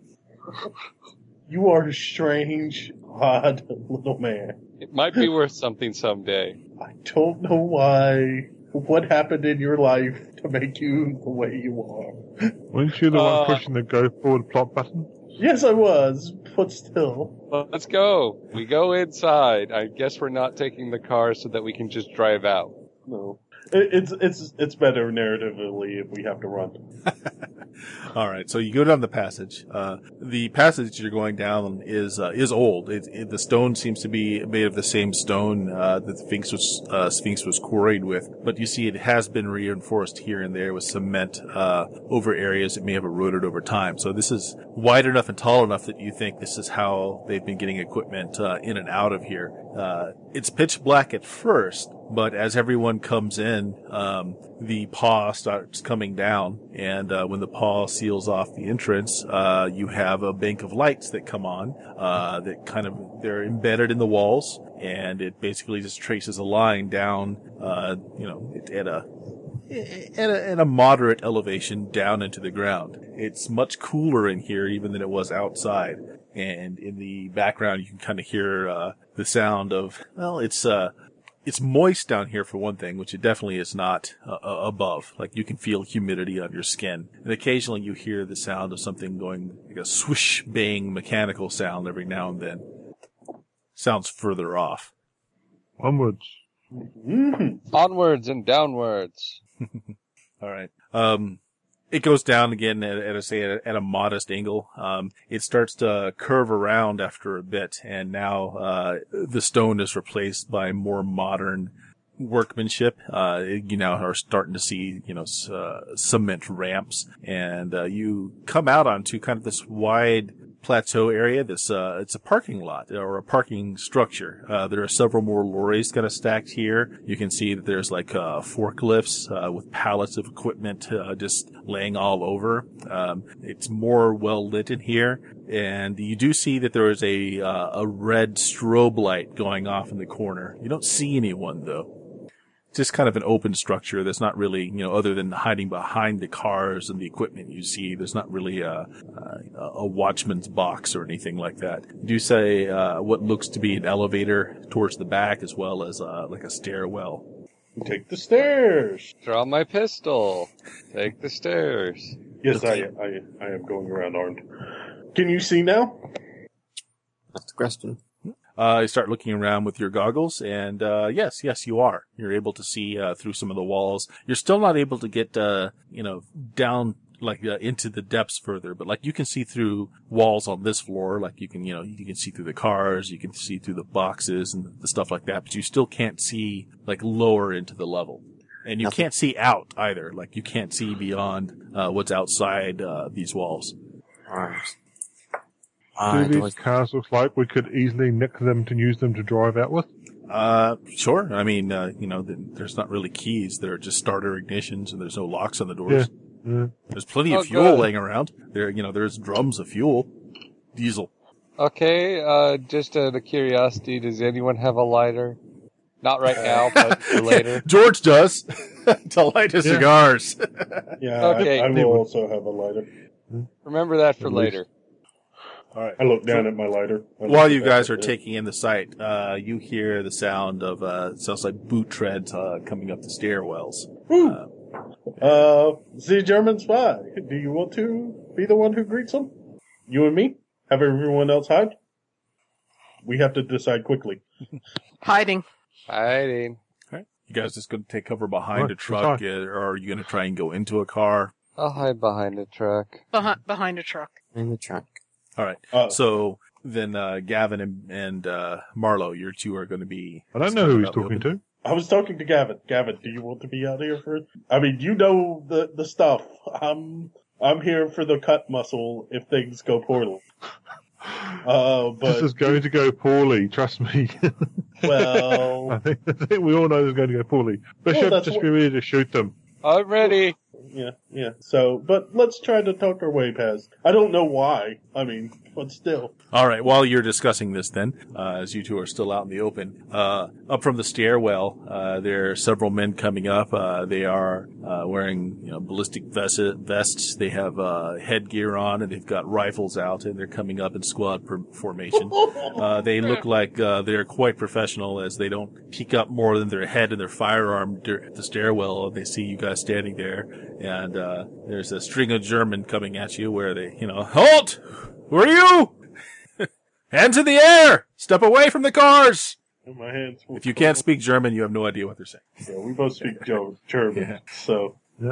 You are a strange, odd little man. It might be worth something someday. I don't know why. What happened in your life to make you the way you are? Weren't you the one pushing the go forward plot button? Yes, I was, but still. Let's go. We go inside. I guess we're not taking the car so that we can just drive out. No. It's better narratively if we have to run. All right, so you go down the passage. The passage you're going down is old. The stone seems to be made of the same stone that the Sphinx was quarried with, but you see it has been reinforced here and there with cement over areas that may have eroded over time. So this is wide enough and tall enough that you think this is how they've been getting equipment in and out of here. It's pitch black at first, but as everyone comes in, the paw starts coming down, and when the paw seals off the entrance, you have a bank of lights that come on, they're embedded in the walls, and it basically just traces a line down, at a moderate elevation down into the ground. It's much cooler in here even than it was outside. And in the background, you can kind of hear the sound of, it's moist down here for one thing, which it definitely is not above. Like you can feel humidity on your skin. And occasionally you hear the sound of something going, like a swish, bang, mechanical sound every now and then. Sounds further off. Onwards. Mm-hmm. Onwards and downwards. All right. It goes down again at a modest angle. It starts to curve around after a bit, and now the stone is replaced by more modern workmanship. You now are starting to see, cement ramps, and you come out onto kind of this wide plateau area. It's a parking lot or a parking structure. There are several more lorries kind of stacked here. You can see that there's like forklifts with pallets of equipment just laying all over. It's more well lit in here, and you do see that there is a red strobe light going off in the corner. You don't see anyone though. Just kind of an open structure that's not really, other than hiding behind the cars and the equipment you see, there's not really a watchman's box or anything like that. You do say what looks to be an elevator towards the back, as well as like a stairwell. Take the stairs. Draw my pistol. Take the stairs. Yes, I am going around armed. Can you see now? That's the question. You start looking around with your goggles, and yes, you are. You're able to see through some of the walls. You're still not able to get, down into the depths further, but like you can see through walls on this floor. Like you can see through the cars, you can see through the boxes and the stuff like that. But you still can't see like lower into the level, and you can't see out either. Like you can't see beyond what's outside these walls. All right. do these cars look like we could easily nick them to use them to drive out with? Sure. I mean, there's not really keys. They're just starter ignitions, and there's no locks on the doors. Yeah. There's plenty of fuel laying around. There's drums of fuel. Diesel. Okay, just out of curiosity, does anyone have a lighter? Not right now, but for later. George does. To light his cigars. Yeah, Okay. I will also have a lighter. Remember that for later. All right. I look down at my lighter. While you guys are taking in the sight, you hear the sound of, sounds like boot treads coming up the stairwells. The German spy, do you want to be the one who greets them? You and me? Have everyone else hide? We have to decide quickly. Hiding. Hiding. Okay. You guys just going to take cover behind a truck, or are you going to try and go into a car? I'll hide behind a truck. Behind a truck. In the truck. All right. So then Gavin and Marlo, you two are going to be... I don't know who he's talking to. I was talking to Gavin. Gavin, do you want to be out here for it? I mean, you know the stuff. I'm here for the cut muscle if things go poorly. But this is going to go poorly, trust me. Well, I think we all know it's going to go poorly. Bishop, just be ready to shoot them. I'm ready. Yeah. So, but let's try to talk our way past. I don't know why. I mean, but still. All right. While you're discussing this, then, as you two are still out in the open, up from the stairwell, there are several men coming up. They are wearing, ballistic vests. They have headgear on, and they've got rifles out, and they're coming up in squad formation. They look like they're quite professional, as they don't peek up more than their head and their firearm at the stairwell. They see you guys standing there, and there's a string of German coming at you, where they, halt! Who are you? Hands in the air! Step away from the cars! My hands. If you can't speak German, you have no idea what they're saying. Yeah, we both speak German. Yeah. So,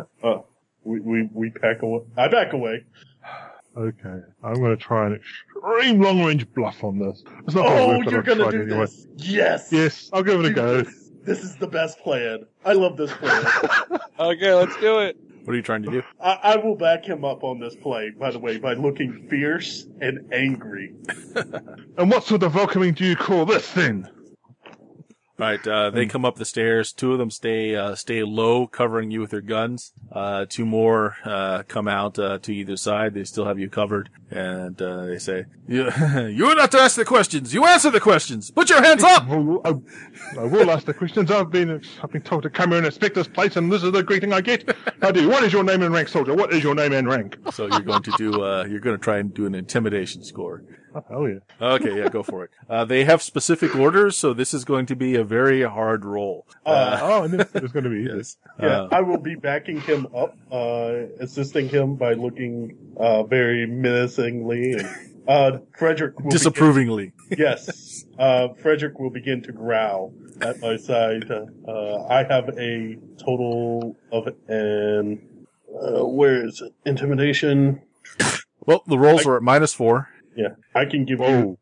we back away. I back away. Okay, I'm going to try an extreme long-range bluff on this. It's not you're going to do this? Yes! Yes, I'll give it a go. This is the best plan. I love this plan. Okay, let's do it. What are you trying to do? I will back him up on this play, by the way, by looking fierce and angry. And what sort of welcoming do you call this, then? Right, they come up the stairs. Two of them stay low, covering you with their guns. Two more come out to either side. They still have you covered, and they say, "You are not to ask the questions. You answer the questions. Put your hands up." I will ask the questions. I've been told to come here and inspect this place, and this is the greeting I get. I do. What is your name and rank, soldier? What is your name and rank? So you're going to do. You're going to try and do an intimidation score. Oh, hell yeah. Okay, yeah, go for it. They have specific orders, so this is going to be a very hard roll. I knew it was going to be easy. Yes. Yeah, I will be backing him up, assisting him by looking very menacingly. And Frederick will disapprovingly. Yes. Frederick will begin to growl at my side. I have a total of where is it? Intimidation. Well, the rolls are at -4. Yeah, I can give you.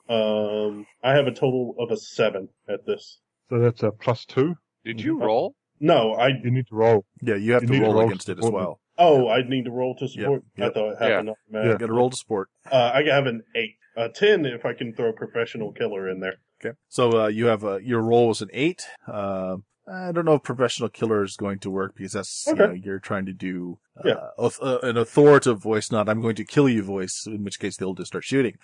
I have a total of a 7 at this. So that's a +2. Did you roll? No, You need to roll. Yeah, you have to roll against it as well. Oh, I need to roll to support. Yep. I thought it happened. Yeah, you got to roll to support. I have an 8, a 10 if I can throw professional killer in there. Okay, so you have your roll was an 8. I don't know if professional killer is going to work because that's you're trying to do an authoritative voice, not "I'm going to kill you" voice. In which case they'll just start shooting.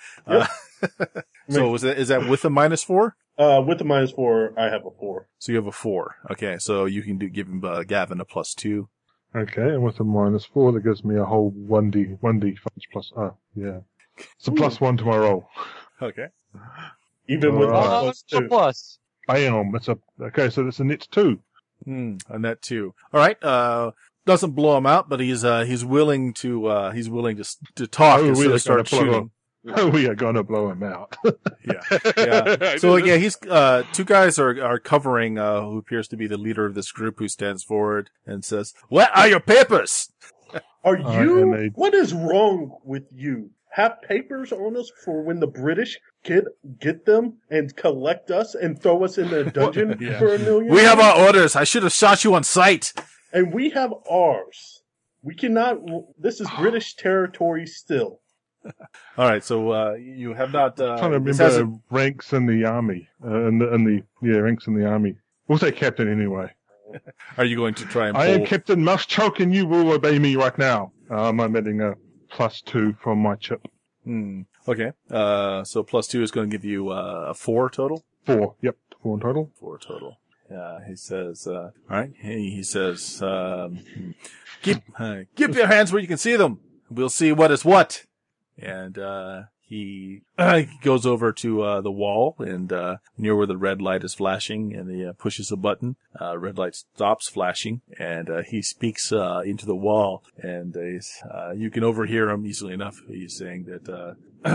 So is that with a -4? With the -4, I have a 4. So you have a 4. Okay, so you can give him Gavin a +2. Okay, and with a -4, that gives me a whole 1d plus. Yeah, it's a +1 to my roll. Okay. Even with a plus. Bam! Okay, so that's a net 2. And that 2. All right. Doesn't blow him out, but he's willing to talk instead of start shooting. We are gonna blow him out. Yeah. So he's two guys are covering who appears to be the leader of this group, who stands forward and says, "What are your papers?" Are you? What is wrong with you? Have papers on us for when the British get them and collect us and throw us in a dungeon for $1 million? We have our orders. I should have shot you on sight. And we have ours. We cannot. This is British territory still. All right, so you have not. Trying to remember ranks in the army. Ranks in the army. We'll say captain anyway. Are you going to try and? I am Captain Mousechoke, and you will obey me right now. I'm adding a +2 from my chip. Okay. So +2 is going to give you 4 total. 4. Yep, 4 in total. 4 total. He says. All right. He says. Keep your hands where you can see them. We'll see what is what. And he goes over to the wall and near where the red light is flashing, and he pushes a button. Red light stops flashing, and he speaks into the wall, and you can overhear him easily enough. He's saying that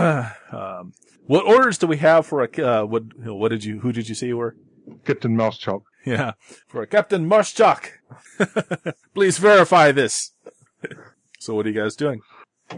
what orders do we have for a who did you say you were? Captain Mousechoke. Yeah, for a Captain Mousechoke. Please verify this. So what are you guys doing?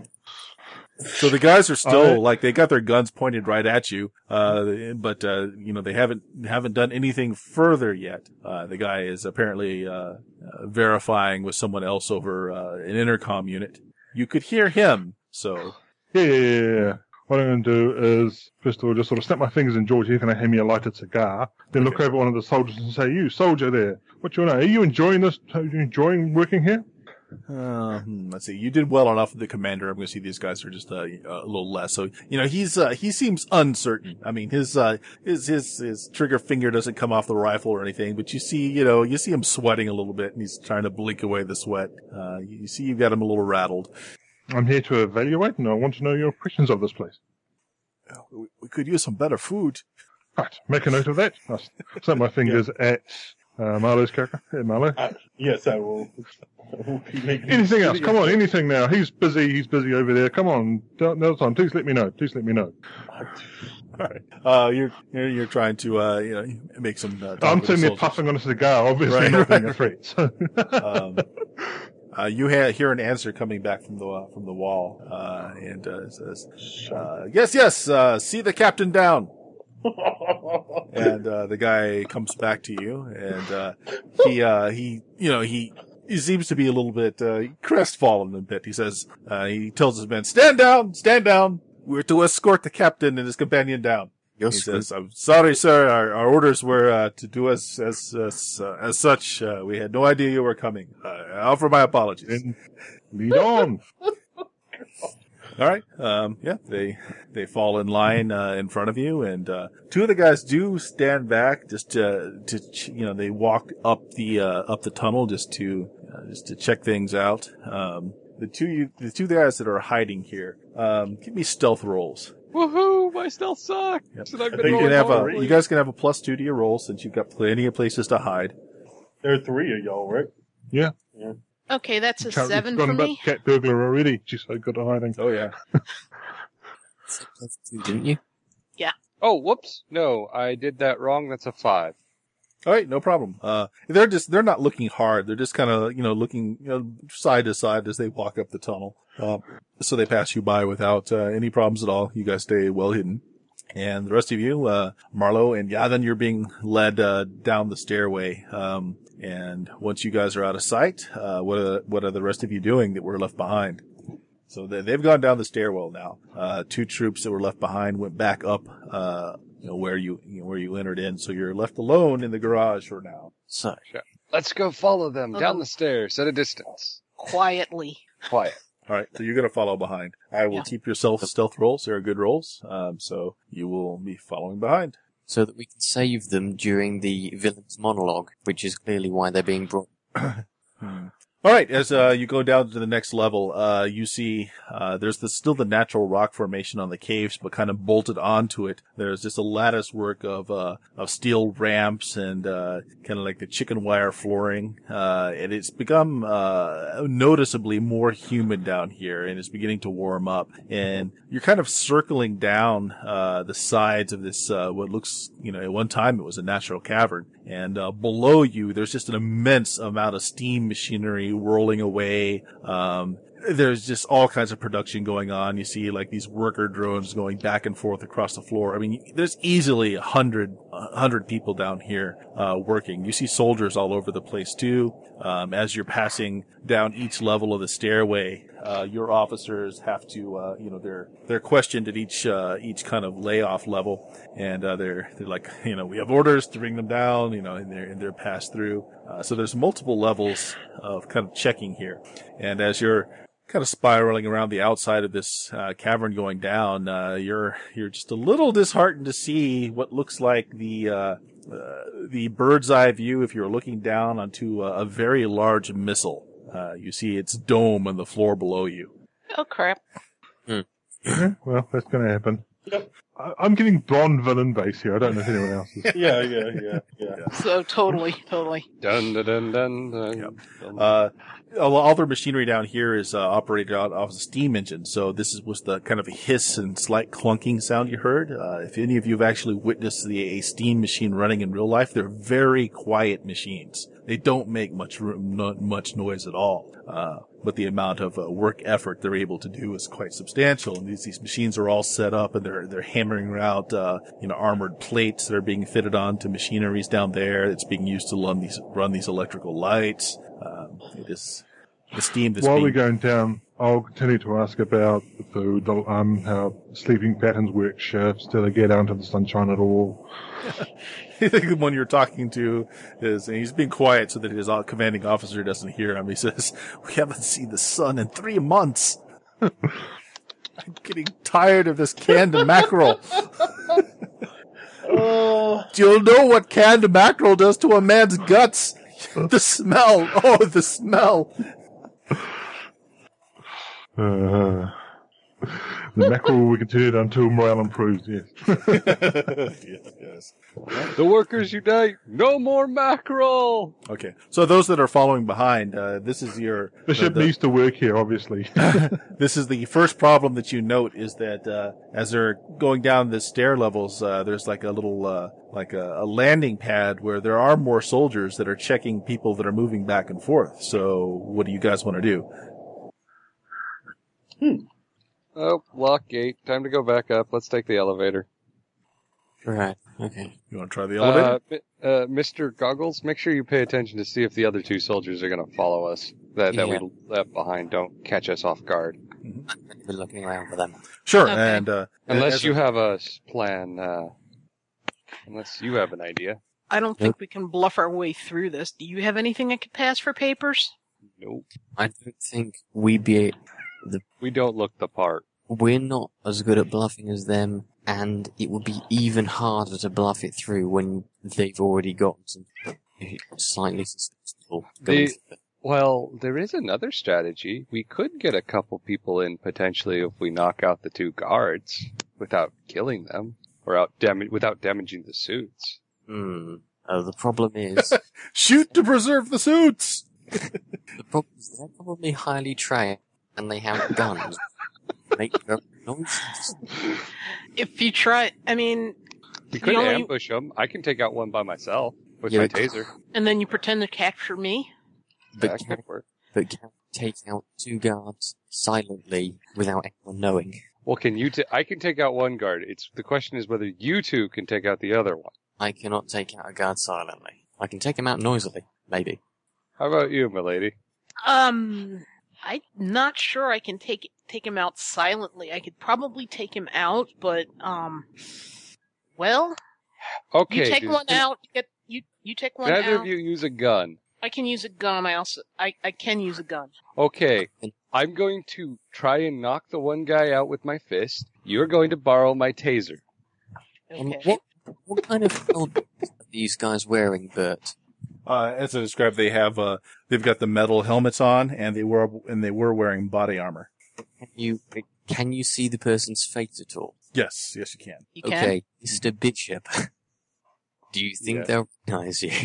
So the guys are still they got their guns pointed right at you, but they haven't done anything further yet. The guy is apparently verifying with someone else over an intercom unit. You could hear him. So yeah. What I'm going to do is, first of all, just sort of snap my fingers in George here, can I hand me a lighted cigar? Then look over at one of the soldiers and say, "You soldier there, what's your name? Are you enjoying this? Are you enjoying working here?" Let's see. You did well enough with the commander. I'm going to see these guys are just a little less. So he seems uncertain. I mean, his trigger finger doesn't come off the rifle or anything, but you see him sweating a little bit, and he's trying to blink away the sweat. You see, you've got him a little rattled. I'm here to evaluate, and I want to know your impressions of this place. We could use some better food. Right, make a note of that. I'll snap my fingers at Marlowe's character. Hey, Marlowe. Yes, I will. Anything else? Come on, anything now. He's busy over there. Come on, Nelson, please let me know. All right. You're trying to make some. I'm sitting there puffing on a cigar, obviously not being a threat. So. You hear an answer coming back from the wall, and it says, "Yes. See the captain down." And the guy comes back to you, and he seems to be a little bit crestfallen a bit. He says, he tells his men, "Stand down. We're to escort the captain and his companion down." He says, "I'm sorry, sir. Our orders were to do as such. We had no idea you were coming. I offer my apologies." Then lead on. All right. They fall in line in front of you, and two of the guys do stand back just they walk up the tunnel just to check things out. The two guys that are hiding here, give me stealth rolls. Woohoo! My stealth sucks. Yep. You guys can have a +2 to your roll since you've got plenty of places to hide. There are 3 of y'all, right? Yeah. Okay, that's a 7 for me. Cat burglar already. She's so good at hiding. Oh yeah. +2, didn't you? Yeah. Oh, whoops! No, I did that wrong. That's a 5. All right, no problem. They're not looking hard. They're just kind of looking side to side as they walk up the tunnel. So they pass you by without any problems at all. You guys stay well hidden. And the rest of you, Marlowe and Yadin, you're being led down the stairway. And once you guys are out of sight, what are the rest of you doing that were left behind? So they've gone down the stairwell now. 2 troops that were left behind went back up, where you entered in. So you're left alone in the garage for now. So let's go follow them down the stairs at a distance. Quietly. Quiet. All right, so you're going to follow behind. I will keep your stealth rolls. They're good rolls. So you will be following behind. So that we can save them during the villain's monologue, which is clearly why they're being brought. All right, as you go down to the next level, you see there's still the natural rock formation on the caves, but kind of bolted onto it. There's just a lattice work of steel ramps and kind of like the chicken wire flooring. And it's become noticeably more humid down here, and it's beginning to warm up. And you're kind of circling down the sides of this what looks, at one time it was a natural cavern. And below you, there's just an immense amount of steam machinery whirling away. There's just all kinds of production going on. You see like these worker drones going back and forth across the floor. I mean, there's easily 100 people down here working. You see soldiers all over the place too. As you're passing down each level of the stairway, your officers have to, they're questioned at each kind of layoff level, and they're like, we have orders to bring them down, and they're passed through. So there's multiple levels of kind of checking here, and as you're kind of spiraling around the outside of this cavern going down, you're just a little disheartened to see what looks like the bird's eye view if you're looking down onto a very large missile. You see its dome on the floor below you. Oh, crap. Yeah, well, that's going to happen. Yep. I'm getting Bond villain base here. I don't know if anyone else is. Yeah. So totally. Dun dun dun dun. dun. Yep. All their machinery down here is operated out of a steam engine, so this was the kind of hiss and slight clunking sound you heard. If any of you have actually witnessed a steam machine running in real life, they're very quiet machines. They don't make much noise at all. But the amount of work effort they're able to do is quite substantial. And these machines are all set up, and they're hammering out armored plates that are being fitted onto machineries down there. It's being used to run these electrical lights. The steam that's While we're going down, I'll continue to ask about the food, how sleeping patterns work, shifts, do they get out into the sunshine at all? I think the one you're talking to and he's being quiet so that his commanding officer doesn't hear him. He says, "We haven't seen the sun in 3 months. I'm getting tired of this canned mackerel." Do you know what canned mackerel does to a man's guts? The smell. Oh, the smell. The mackerel will be continued until morale improves, yes. Yes. The workers unite! No more mackerel! Okay. So those that are following behind, this is your... The ship needs to work here, obviously. This is the first problem that you note is that, as they're going down the stair levels, there's like a little, a landing pad where there are more soldiers that are checking people that are moving back and forth. So what do you guys want to do? Oh, lock gate. Time to go back up. Let's take the elevator. Right, okay. You want to try the elevator? Mr. Goggles, make sure you pay attention to see if the other 2 soldiers are going to follow us. That we left behind don't catch us off guard. Mm-hmm. I'm going to be looking around for them. Sure, Okay. and... Unless you have a plan, unless you have an idea. I don't think we can bluff our way through this. Do you have anything that could pass for papers? Nope. I don't think we'd be... We don't look the part. We're not as good at bluffing as them, and it would be even harder to bluff it through when they've already got some slightly suspicious going. Well, there is another strategy. We could get a couple people in potentially if we knock out the 2 guards without killing them or without damaging the suits. The problem is... Shoot to preserve the suits! The problem is they're probably highly trained, and they have guns. Make no noises. If you try, we could ambush them. I can take out one by myself with my taser. And then you pretend to capture me? But can take out 2 guards silently without anyone knowing. Well, I can take out 1 guard. The question is whether you 2 can take out the other one. I cannot take out a guard silently. I can take him out noisily, maybe. How about you, milady? I'm not sure I can take him out silently. I could probably take him out, but okay. You take one out. You take one out. Neither of you use a gun. I can use a gun. I can use a gun. Okay. I'm going to try and knock the one guy out with my fist. You're going to borrow my taser. Okay. What kind of helmet are these guys wearing, Bert? As I described, they've got the metal helmets on, and they were wearing body armor. Can you see the person's face at all? Yes, you can. You can? Okay, Mr. Bishop. Do you think they'll recognize you?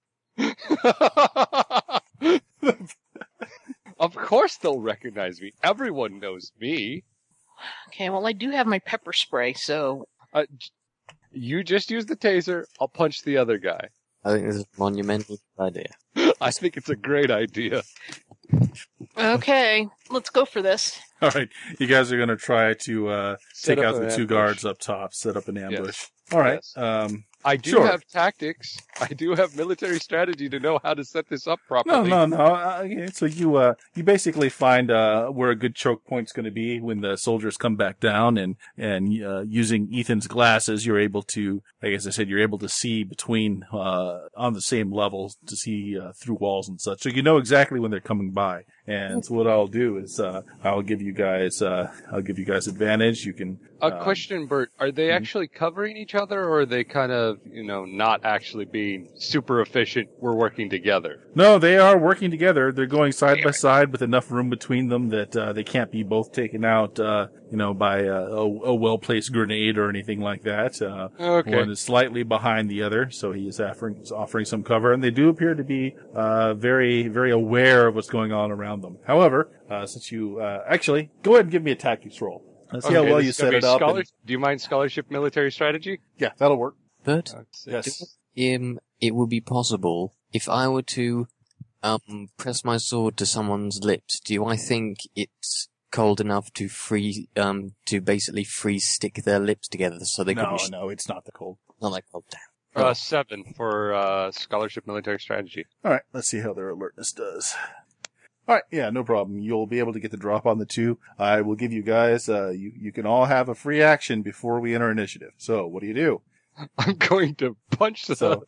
Of course they'll recognize me. Everyone knows me. Okay, well, I do have my pepper spray, so... You just use the taser, I'll punch the other guy. I think this is a monumental idea. I think it's a great idea. Okay, let's go for this. All right, you guys are going to try to take out the 2 ambush. guards up top, set up an ambush. All right. Yes. I do Sure. have tactics. I do have military strategy to know how to set this up properly. No. Okay, so you basically find where a good choke point's going to be when the soldiers come back down, and using Ethan's glasses, you're able to, like as I said, you're able to see between on the same level to see through walls and such. So you know exactly when they're coming by. And so what I'll do is I'll give you guys advantage. You can Question, Bert. Are they actually covering each other, or are they kind of, not actually being super efficient? We're working together. No, they are working together. They're going side by side with enough room between them that they can't be both taken out, by a well-placed grenade or anything like that. Okay. One is slightly behind the other, so he is offering some cover, and they do appear to be very, very aware of what's going on around them. However, since you actually go ahead and give me a tactics roll. Let's see how well you set it up. Do you mind scholarship military strategy? Yeah, that'll work. But Yes. it would be possible if I were to press my sword to someone's lips. Do I think it's cold enough to basically freeze stick their lips together so they couldn't? No, it's not the cold. Not like cold down. 7 for scholarship military strategy. All right, let's see how their alertness does. All right, yeah, no problem. You'll be able to get the drop on the 2. I will give you guys, you can all have a free action before we enter initiative. So, what do? I'm going to punch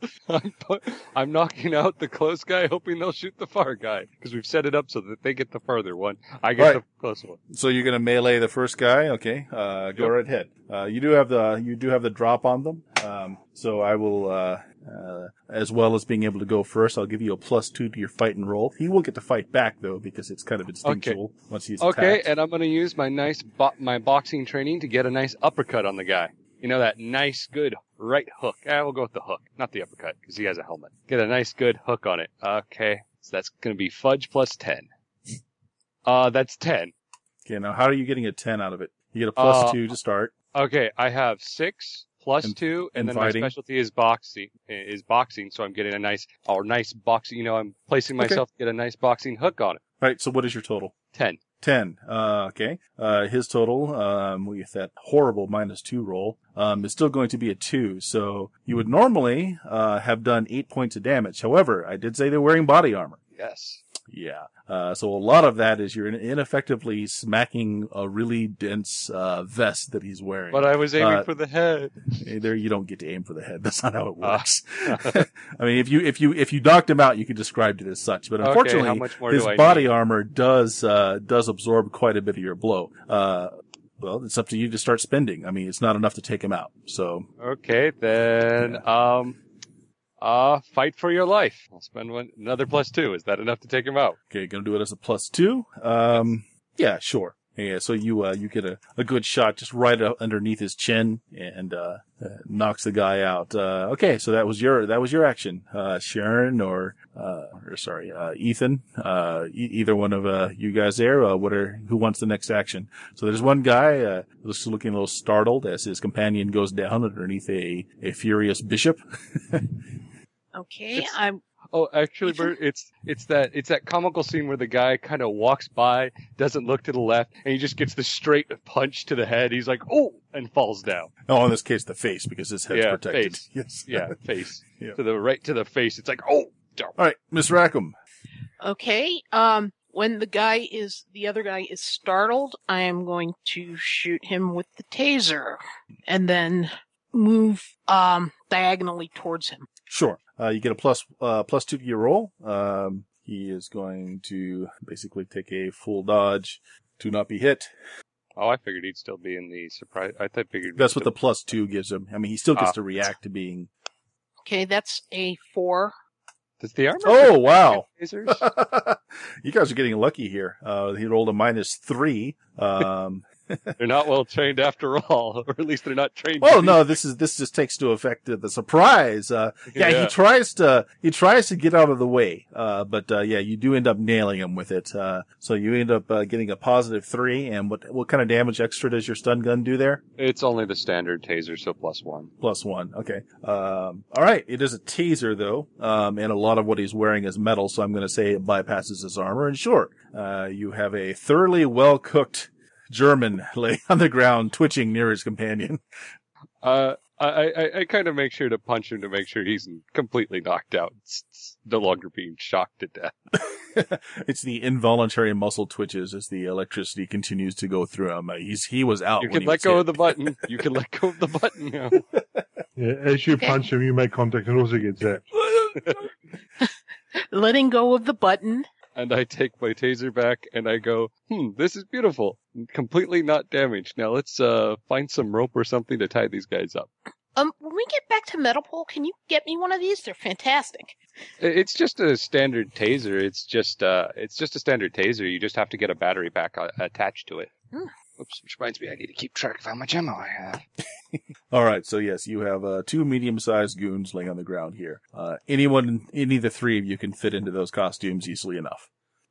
I'm knocking out the close guy, hoping they'll shoot the far guy, because we've set it up so that they get the farther one. I get the close one. So you're going to melee the first guy? Okay, go right ahead. You do have the drop on them. So I will, as well as being able to go first, I'll give you a +2 to your fight and roll. He will get to fight back though, because it's kind of instinctual once he's attacked. Okay, and I'm going to use my my boxing training to get a nice uppercut on the guy. That nice, good right hook. We'll go with the hook, not the uppercut, because he has a helmet. Get a nice, good hook on it. Okay, so that's going to be fudge +10. That's 10. Okay, now how are you getting a 10 out of it? You get a +2 to start. Okay, I have 6 +2, and then fighting. my specialty is boxing, so I'm getting a nice boxing, I'm placing myself to get a nice boxing hook on it. All right, so what is your total? 10. 10. Okay. His total, with that horrible -2 roll, is still going to be a 2. So you would normally, have done 8 points of damage. However, I did say they're wearing body armor. Yes. Yeah. So a lot of that is you're ineffectively smacking a really dense, vest that he's wearing. But I was aiming for the head. There, you don't get to aim for the head. That's not how it works. I mean, if you knocked him out, you could describe it as such. But unfortunately, how much more his do I body need? armor does absorb quite a bit of your blow. Well, it's up to you to start spending. I mean, it's not enough to take him out. So. Okay, then, fight for your life. I'll spend another +2. Is that enough to take him out? Okay, gonna do it as a +2. Yeah, sure. Yeah, so you get a good shot just right underneath his chin and knocks the guy out. Okay, so that was your action, Sharon or Ethan. Either one of you guys there. Who wants the next action? So there's one guy just looking a little startled as his companion goes down underneath a furious bishop. Okay, Oh, actually, Bert, it's that comical scene where the guy kind of walks by, doesn't look to the left, and he just gets the straight punch to the head. He's like, oh, and falls down. Oh, in this case, the face, because his head's protected. Face. Yes. Yeah, face. Yeah. To the face. It's like, oh. All right, Miss Rackham. Okay, when the other guy is startled, I am going to shoot him with the taser, and then move, diagonally towards him. Sure. You get a +2 to your roll. He is going to basically take a full dodge to not be hit. Oh, I figured he'd still be in the surprise. That's what the +2 gives him. I mean, he still gets to react to being. Okay, that's a 4. Does the armor? Oh, wow. Tasers? You guys are getting lucky here. He rolled a -3. They're not well trained after all, or at least they're not trained. Well, no, this just takes to effect the surprise. He tries to get out of the way. But you do end up nailing him with it. So you end up getting a +3. And what kind of damage extra does your stun gun do there? It's only the standard taser, so +1. +1. Okay. All right. It is a taser though. And a lot of what he's wearing is metal. So I'm going to say it bypasses his armor. And sure, you have a thoroughly well-cooked German lay on the ground, twitching near his companion. I kind of make sure to punch him to make sure he's completely knocked out, no longer being shocked to death. It's the involuntary muscle twitches as the electricity continues to go through him. He was out. You can let go of the button. You can let go of the button now. Yeah, as you punch him, you make contact and also get zapped. Letting go of the button. And I take my taser back and I go, this is beautiful. Completely not damaged. Now let's find some rope or something to tie these guys up. When we get back to Metapole, can you get me one of these? They're fantastic. It's just a standard taser. It's just a standard taser. You just have to get a battery pack attached to it. Oops, which reminds me, I need to keep track of how much ammo I have. All right, so yes, you have 2 medium-sized goons laying on the ground here. Any of the 3 of you can fit into those costumes easily enough.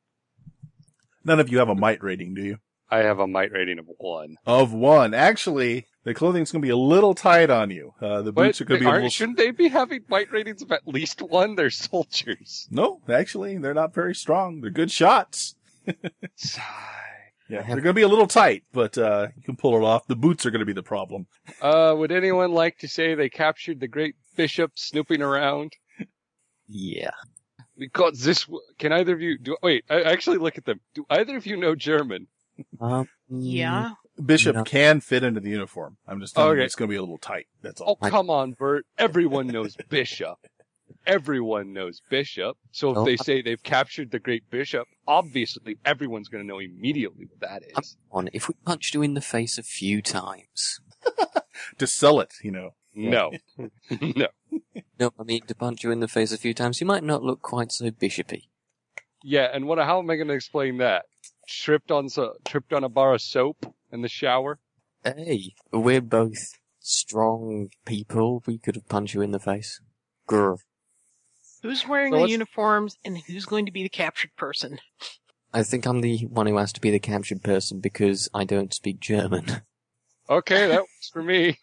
None of you have a might rating, do you? I have a might rating of 1. Of 1. Actually, the clothing's going to be a little tight on you. The boots are going to be a little... Shouldn't they be having might ratings of at least 1? They're soldiers. No, actually, they're not very strong. They're good shots. Yeah, they're going to be a little tight, but you can pull it off. The boots are going to be the problem. Would anyone like to say they captured the great bishop snooping around? Yeah. Because can either of you wait, I actually look at them. Do either of you know German? Yeah. Bishop can fit into the uniform. I'm just telling you it's going to be a little tight. That's all. Oh, come on, Bert. Everyone knows Bishop. Everyone knows Bishop. So if they say they've captured the great bishop, obviously everyone's going to know immediately what that is. If we punched you in the face a few times. To sell it, you know. No. No. No, I mean, to punch you in the face a few times, you might not look quite so bishopy. Yeah, and how am I going to explain that? Tripped on a bar of soap in the shower? Hey, we're both strong people. We could have punched you in the face. Grr. Who's wearing the uniforms and who's going to be the captured person? I think I'm the one who has to be the captured person because I don't speak German. Okay, that works for me.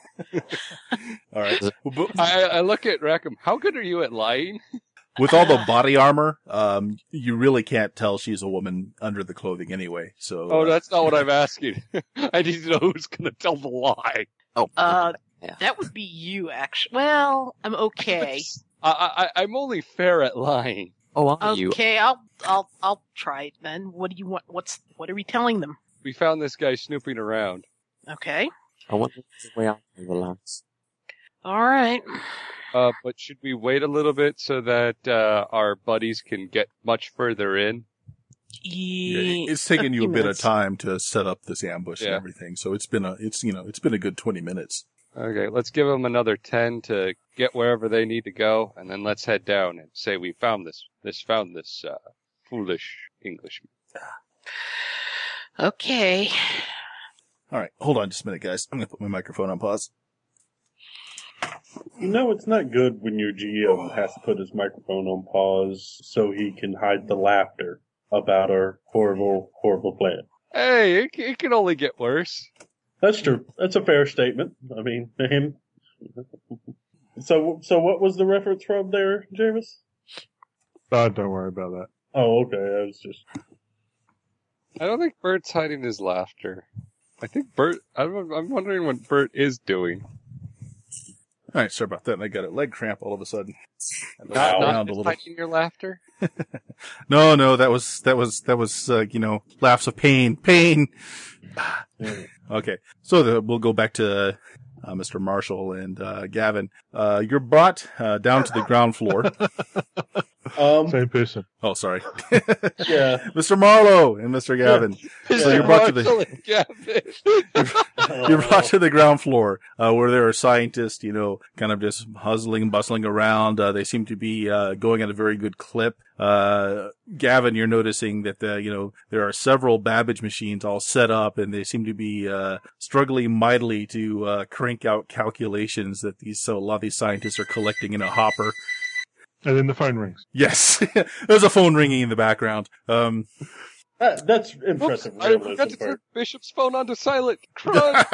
All right. I look at Rackham. How good are you at lying? With all the body armor, you really can't tell she's a woman under the clothing anyway. So. That's not what I'm asking. I need to know who's going to tell the lie. That would be you, actually. Well, I'm okay. I'm only fair at lying. Oh, are you? Okay, I'll try it then. What do you want? What are we telling them? We found this guy snooping around. Okay. I wonder if the way out of the lads. All right. But should we wait a little bit so that our buddies can get much further in? Yeah, it's taken you a bit of time to set up this ambush and everything, so it's been a good 20 minutes. Okay, let's give them another 10 to get wherever they need to go, and then let's head down and say we found this foolish Englishman. Okay. All right, hold on just a minute, guys. I'm going to put my microphone on pause. You know, it's not good when your GM has to put his microphone on pause so he can hide the laughter about our horrible, horrible plan. Hey, it can only get worse. That's true. That's a fair statement. I mean, him. So what was the reference from there, Javis? Don't worry about that. Oh, okay. I was just. I don't think Bert's hiding his laughter. I think Bert. I'm wondering what Bert is doing. All right, sorry about that. I got a leg cramp all of a sudden. Not hiding your laughter. No, that was laughs of pain. Okay, so we'll go back to Mr. Marshall and Gavin. You're brought down to the ground floor. Same person. Oh, sorry. Yeah. Mr. Marlowe and Mr. Gavin. Yeah. So you're brought to the ground floor, where there are scientists, kind of just hustling and bustling around. They seem to be, going at a very good clip. Gavin, you're noticing that there are several Babbage machines all set up and they seem to be, struggling mightily to, crank out calculations that a lot of these scientists are collecting in a hopper. And then the phone rings. Yes. There's a phone ringing in the background. That's impressive. I forgot to turn Bishop's phone onto silent. Crud.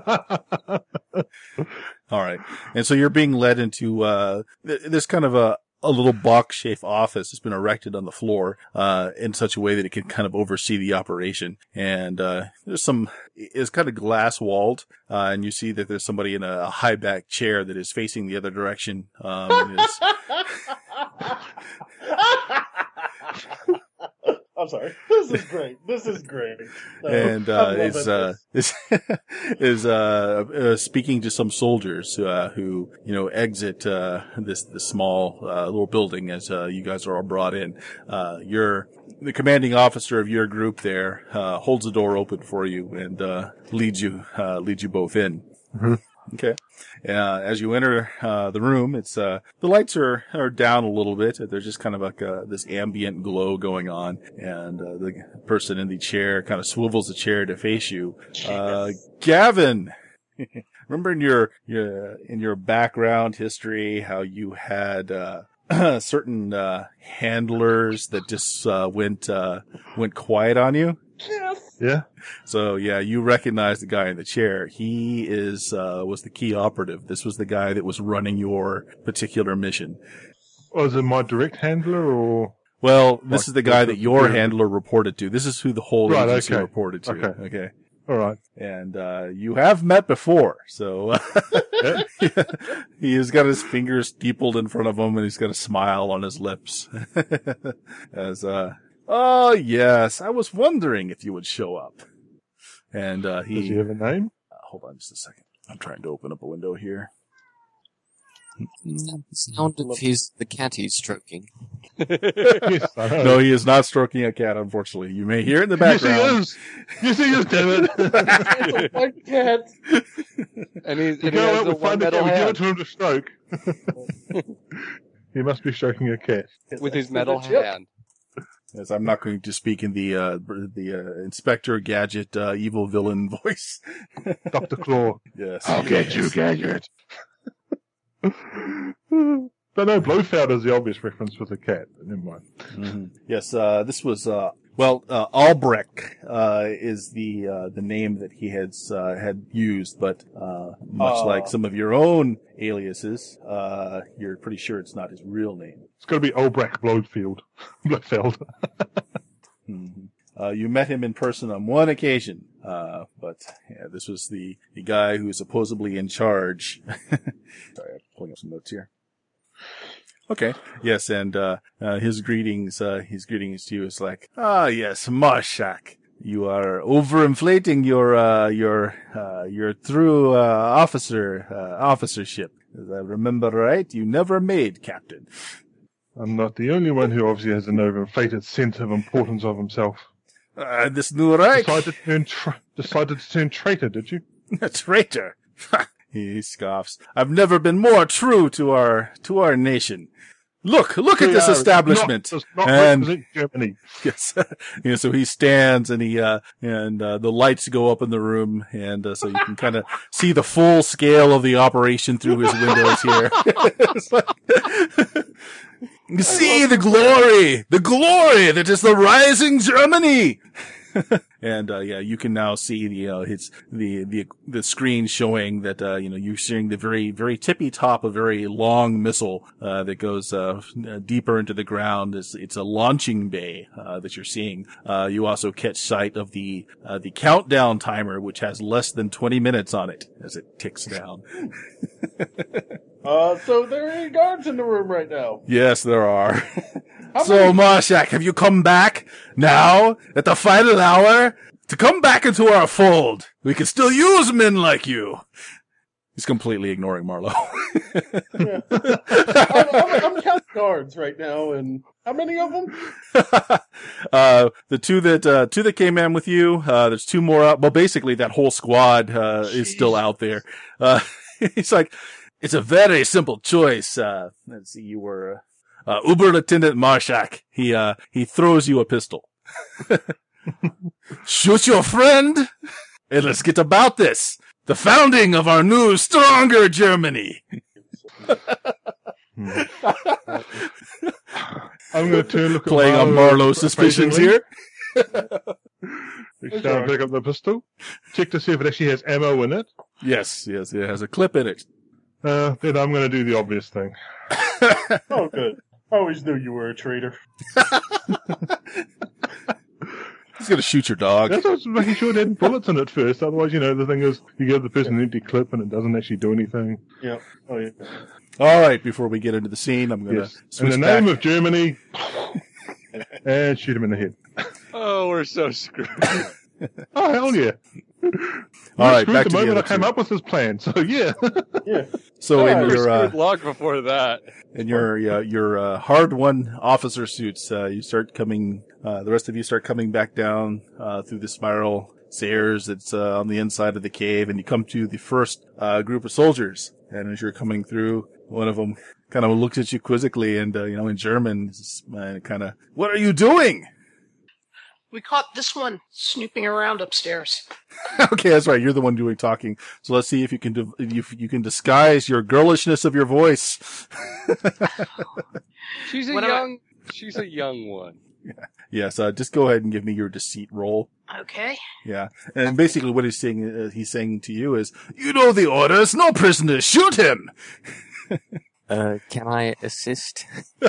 All right. And so you're being led into this kind of a little box-shaped office has been erected on the floor, in such a way that it can kind of oversee the operation. And, it's kind of glass-walled, and you see that there's somebody in a high-back chair that is facing the other direction, I'm sorry. This is great. And is speaking to some soldiers who exit this small little building as you guys are all brought in. The commanding officer of your group there holds the door open for you and leads you both in. Mm-hmm. Okay. As you enter the room, it's the lights are down a little bit. There's just kind of like this ambient glow going on, and the person in the chair kind of swivels the chair to face you. Gavin, remember in your background history how you had certain handlers that just went quiet on you? Yes. Yeah. So yeah, you recognize the guy in the chair. He was the key operative. This was the guy that was running your particular mission. Was it my direct handler or? Well, this is the guy that your handler reported to. This is who the whole agency reported to. Okay. All right. And you have met before, so he has got his fingers steepled in front of him, and he's got a smile on his lips as oh, yes. I was wondering if you would show up. And Does he have a name? Hold on just a second. I'm trying to open up a window here. The sound of the cat he's stroking. Yes, No, he is not stroking a cat, unfortunately. You may hear it in the background. Yes, he is, damn it. It's a white cat. And he We go has out, a we find the one metal cat, we give it hand. to him to stroke. He must be stroking a cat. With his metal Chip. hand. Yes, I'm not going to speak in the Inspector Gadget evil villain voice. Dr. Claw. Yes. I'll get you, Gadget. But no, Blofeld is the obvious reference with the cat. But never mind. Mm-hmm. Yes, this was Albrecht is the name that he had used, but much like some of your own aliases, you're pretty sure it's not his real name. It's got to be Albrecht Blofeld. Blofeld. Mm-hmm. You met him in person on one occasion, but yeah, this was the guy who was supposedly in charge. Sorry, I'm pulling up some notes here. Okay. Yes, and his greetings to you is like, yes, Marshak, you are overinflating your true officership. As I remember right, you never made captain. I'm not the only one who obviously has an overinflated sense of importance of himself. This new Reich. Decided to turn traitor, did you? Traitor. He scoffs. I've never been more true to our nation. Look at this establishment. Does not And represent Germany. yes, so he stands and the lights go up in the room, and so you can kind of see the full scale of the operation through his windows here. It's like, you see the glory that is the rising Germany. And you can now see the screen showing that you're seeing the very very tippy top of a very long missile that goes deeper into the ground. It's a launching bay that you're seeing. You also catch sight of the countdown timer, which has less than 20 minutes on it as it ticks down. So there are any guards in the room right now. Yes, there are. So, Marshak, have you come back now at the final hour to come back into our fold? We can still use men like you. He's completely ignoring Marlowe. Yeah. I'm counting guards right now, and how many of them? The two that came in with you. There's two more up. Well, basically that whole squad is still out there. He's like, it's a very simple choice. Let's see, you were Uber Lieutenant Marshak. He throws you a pistol. Shoot your friend, and let's get about this. The founding of our new, stronger Germany. I'm going to turn look Playing at on Marlowe's suspicions here. Reach down and pick up the pistol. Check to see if it actually has ammo in it. Yes, it has a clip in it. Then I'm going to do the obvious thing. Oh, good. I always knew you were a traitor. He's gonna shoot your dog. That's why I was making sure it had bullets in it first. Otherwise, the thing is, you give the person an empty clip and it doesn't actually do anything. Yeah. Oh, yeah. All right, before we get into the scene, I'm gonna Yes. In switch the back. name of Germany, and shoot him in the head. Oh, we're so screwed. Oh, hell yeah. All right, Screwed back the to the moment other I came two. up with this plan, so yeah. Yeah. So Oh, in we're your screwed long before that. hard-won officer suits, you start coming. The rest of you start coming back down through the spiral stairs that's on the inside of the cave, and you come to the first group of soldiers. And as you're coming through, one of them kind of looks at you quizzically, and in German, kind of, "What are you doing?" We caught this one snooping around upstairs. Okay, that's right. You're the one doing talking. So let's see if you can if you can disguise your girlishness of your voice. She's What a young one. Yes, just go ahead and give me your deceit roll. Okay. Yeah, and basically what he's saying to you is, "You know the orders. No prisoners. Shoot him." Can I assist?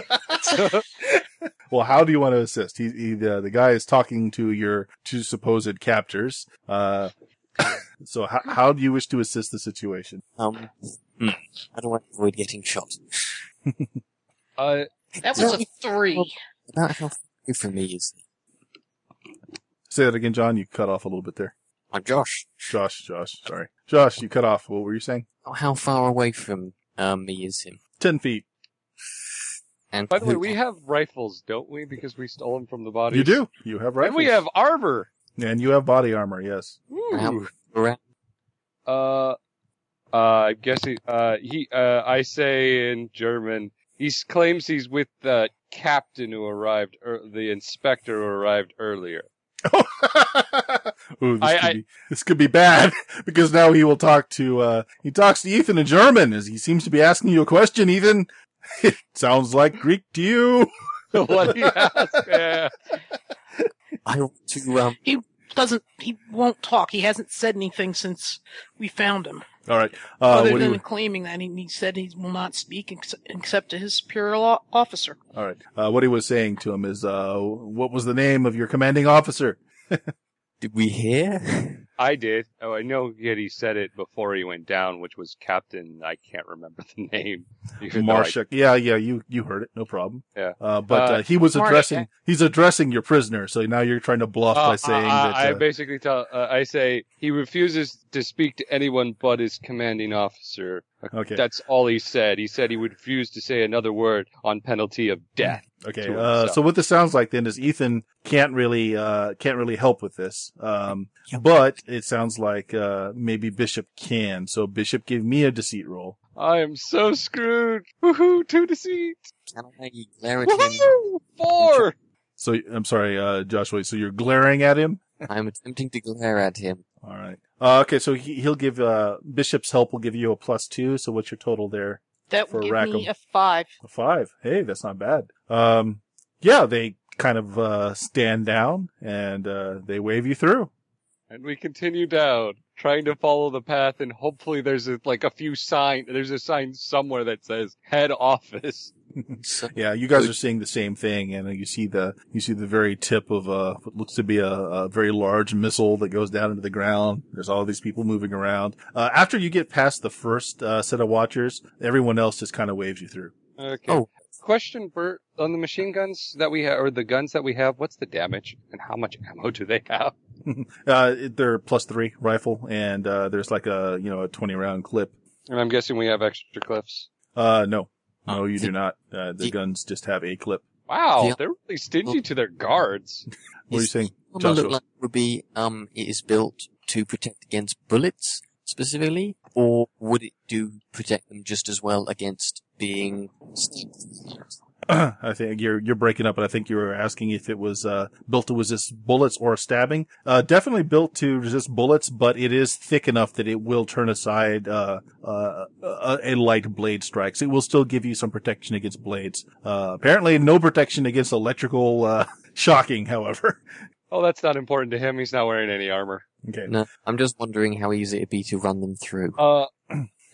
Well, how do you want to assist? The guy is talking to your two supposed captors. So how do you wish to assist the situation? How do I avoid getting shot? That was a 3. About how far away from me is he? Say that again, John. You cut off a little bit there. I'm Josh. Josh, sorry. Josh, you cut off. What were you saying? How far away from me is him? 10 feet. And By the way, we have rifles, don't we? Because we stole them from the bodies. You do. You have rifles. And we have armor. And you have body armor, yes. Ooh. around. I guess I say in German, he claims he's with the captain who arrived, the inspector who arrived earlier. Ooh, this could be bad because now he will talk to he talks to Ethan in German as he seems to be asking you a question. Ethan, it sounds like Greek to you. What do you ask? Yeah. I want to He won't talk. He hasn't said anything since we found him. All right. Other what do than you- claiming that he said he will not speak except to his superior officer. all right. What he was saying to him is, what was the name of your commanding officer? Did we hear? I did. Oh, I know he said it before he went down, which was Captain. I can't remember the name. Even though Marshak. Yeah, you heard it. No problem. Yeah. But he was Marshak. he's addressing your prisoner. So now you're trying to bluff by saying that. I basically I say he refuses to speak to anyone but his commanding officer. Okay. That's all he said. He said he would refuse to say another word on penalty of death. Okay. to him, So what this sounds like then is Ethan can't really help with this. But it sounds like, maybe Bishop can. So Bishop, give me a deceit roll. I am so screwed. Woohoo! 2 deceit. Can I glare at him? Woohoo! 4. So I'm sorry, Joshua. So you're glaring at him? I'm attempting to glare at him. All right. Okay. So he'll give, Bishop's help will give you a +2. So what's your total there? That For would give Rackham. me a 5. A 5. Hey, that's not bad. Yeah, they kind of, stand down and, they wave you through. And we continue down, trying to follow the path, and hopefully there's a sign somewhere that says head office. So, Yeah, you guys are seeing the same thing, and you see the very tip of what looks to be a very large missile that goes down into the ground. There's all these people moving around. After you get past the first set of watchers, everyone else just kind of waves you through. Okay. Oh. Question, Bert, on the machine guns that we have, or the guns that we have, what's the damage, and how much ammo do they have? They're +3 rifle, and there's like a 20 round clip. And I'm guessing we have extra clips. No, you do not. The guns just have a clip. Wow, Yeah. they're really stingy to their guards. What are you saying, What would it Joshua? look like would be, it is built to protect against bullets, specifically? Or would it protect them just as well against being stabbed? I think you're breaking up, but I think you were asking if it was built to resist bullets or stabbing. Definitely built to resist bullets, but it is thick enough that it will turn aside a light blade strikes. It will still give you some protection against blades. Apparently, no protection against electrical shocking. However, Oh, that's not important to him. He's not wearing any armor. okay. No, I'm just wondering how easy it'd be to run them through.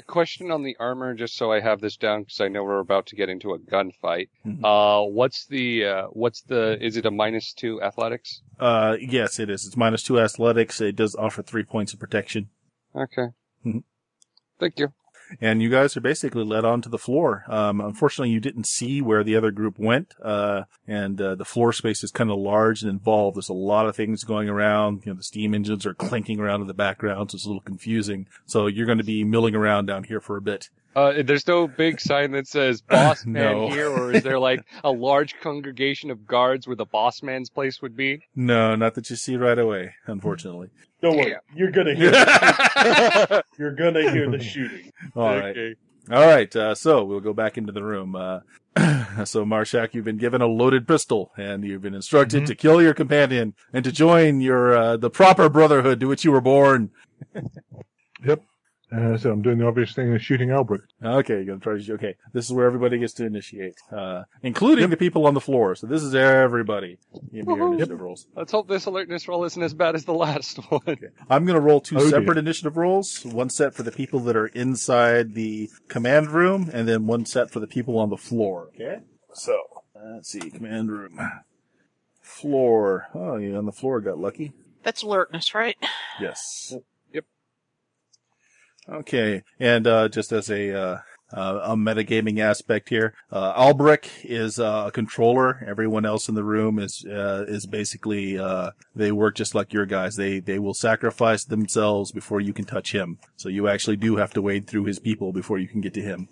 question on the armor, just so I have this down, because I know we're about to get into a gunfight. Mhm. Is it a -2 athletics? Yes, it is. It's -2 athletics. It does offer 3 points of protection. Okay. Mhm. Thank you. And you guys are basically led onto the floor. Unfortunately, you didn't see where the other group went, and the floor space is kind of large and involved. There's a lot of things going around. The steam engines are clinking around in the background, so it's a little confusing. So you're going to be milling around down here for a bit. There's no big sign that says boss man No. here, or is there like a large congregation of guards where the boss man's place would be? No, not that you see right away, unfortunately. Don't worry, Damn. you're gonna hear. You're gonna hear the shooting. All right. Okay. All right, so we'll go back into the room. So Marshak, you've been given a loaded pistol, and you've been instructed to kill your companion and to join your the proper brotherhood to which you were born. Yep. So I'm doing the obvious thing of shooting Albrecht. Okay, you're gonna try to. Okay, this is where everybody gets to initiate, including the people on the floor. So this is everybody. Give me your initiative rolls. Let's hope this alertness roll isn't as bad as the last one. Okay. I'm gonna roll 2 Oh, dear. separate initiative rolls. One set for the people that are inside the command room, and then one set for the people on the floor. Okay. So let's see, command room, floor. Oh, you on the floor got lucky. That's alertness, right? Yes. Yep. Okay, and just as a metagaming aspect here, Albrecht is a controller. Everyone else in the room is basically they work just like your guys. They will sacrifice themselves before you can touch him. So you actually do have to wade through his people before you can get to him.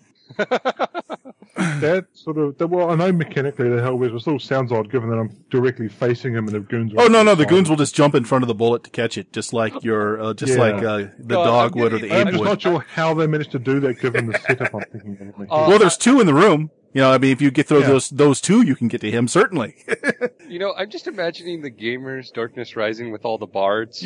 That sort of, well, I know mechanically the hell it still sounds odd given that I'm directly facing him and the goons. Oh no, the goons will just jump in front of the bullet to catch it, just like your the dog would or the I'm ape just would. not sure how they managed to do that given the setup I'm thinking of. Well, there's 2 in the room. I mean, if you get through those 2, you can get to him, certainly. I'm just imagining the gamers Darkness Rising with all the bards.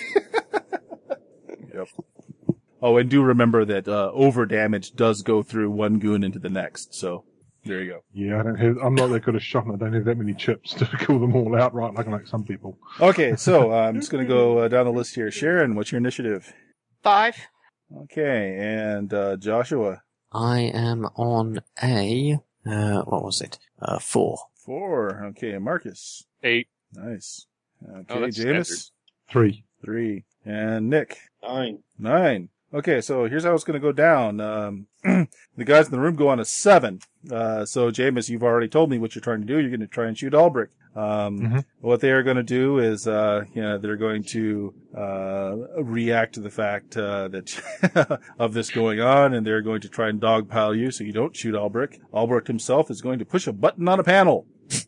Yep. Oh, and do remember that over damage does go through one goon into the next. So there you go. Yeah, I'm not that good a shot and I don't have that many chips to kill them all outright like some people. Okay, so I'm just going to go down the list here. Sharon, what's your initiative? 5. Okay, and Joshua? I am on a, what was it? 4. 4. Okay, and Marcus? 8. Nice. Okay, Oh, that's Jameis? 3. 3. And Nick? 9. 9. Okay, so here's how it's going to go down. The guys in the room go on a 7. So, Jameis, you've already told me what you're trying to do. You're going to try and shoot Albrecht. What they are going to do is, they're going to react to the fact that of this going on, and they're going to try and dogpile you so you don't shoot Albrecht. Albrecht himself is going to push a button on a panel.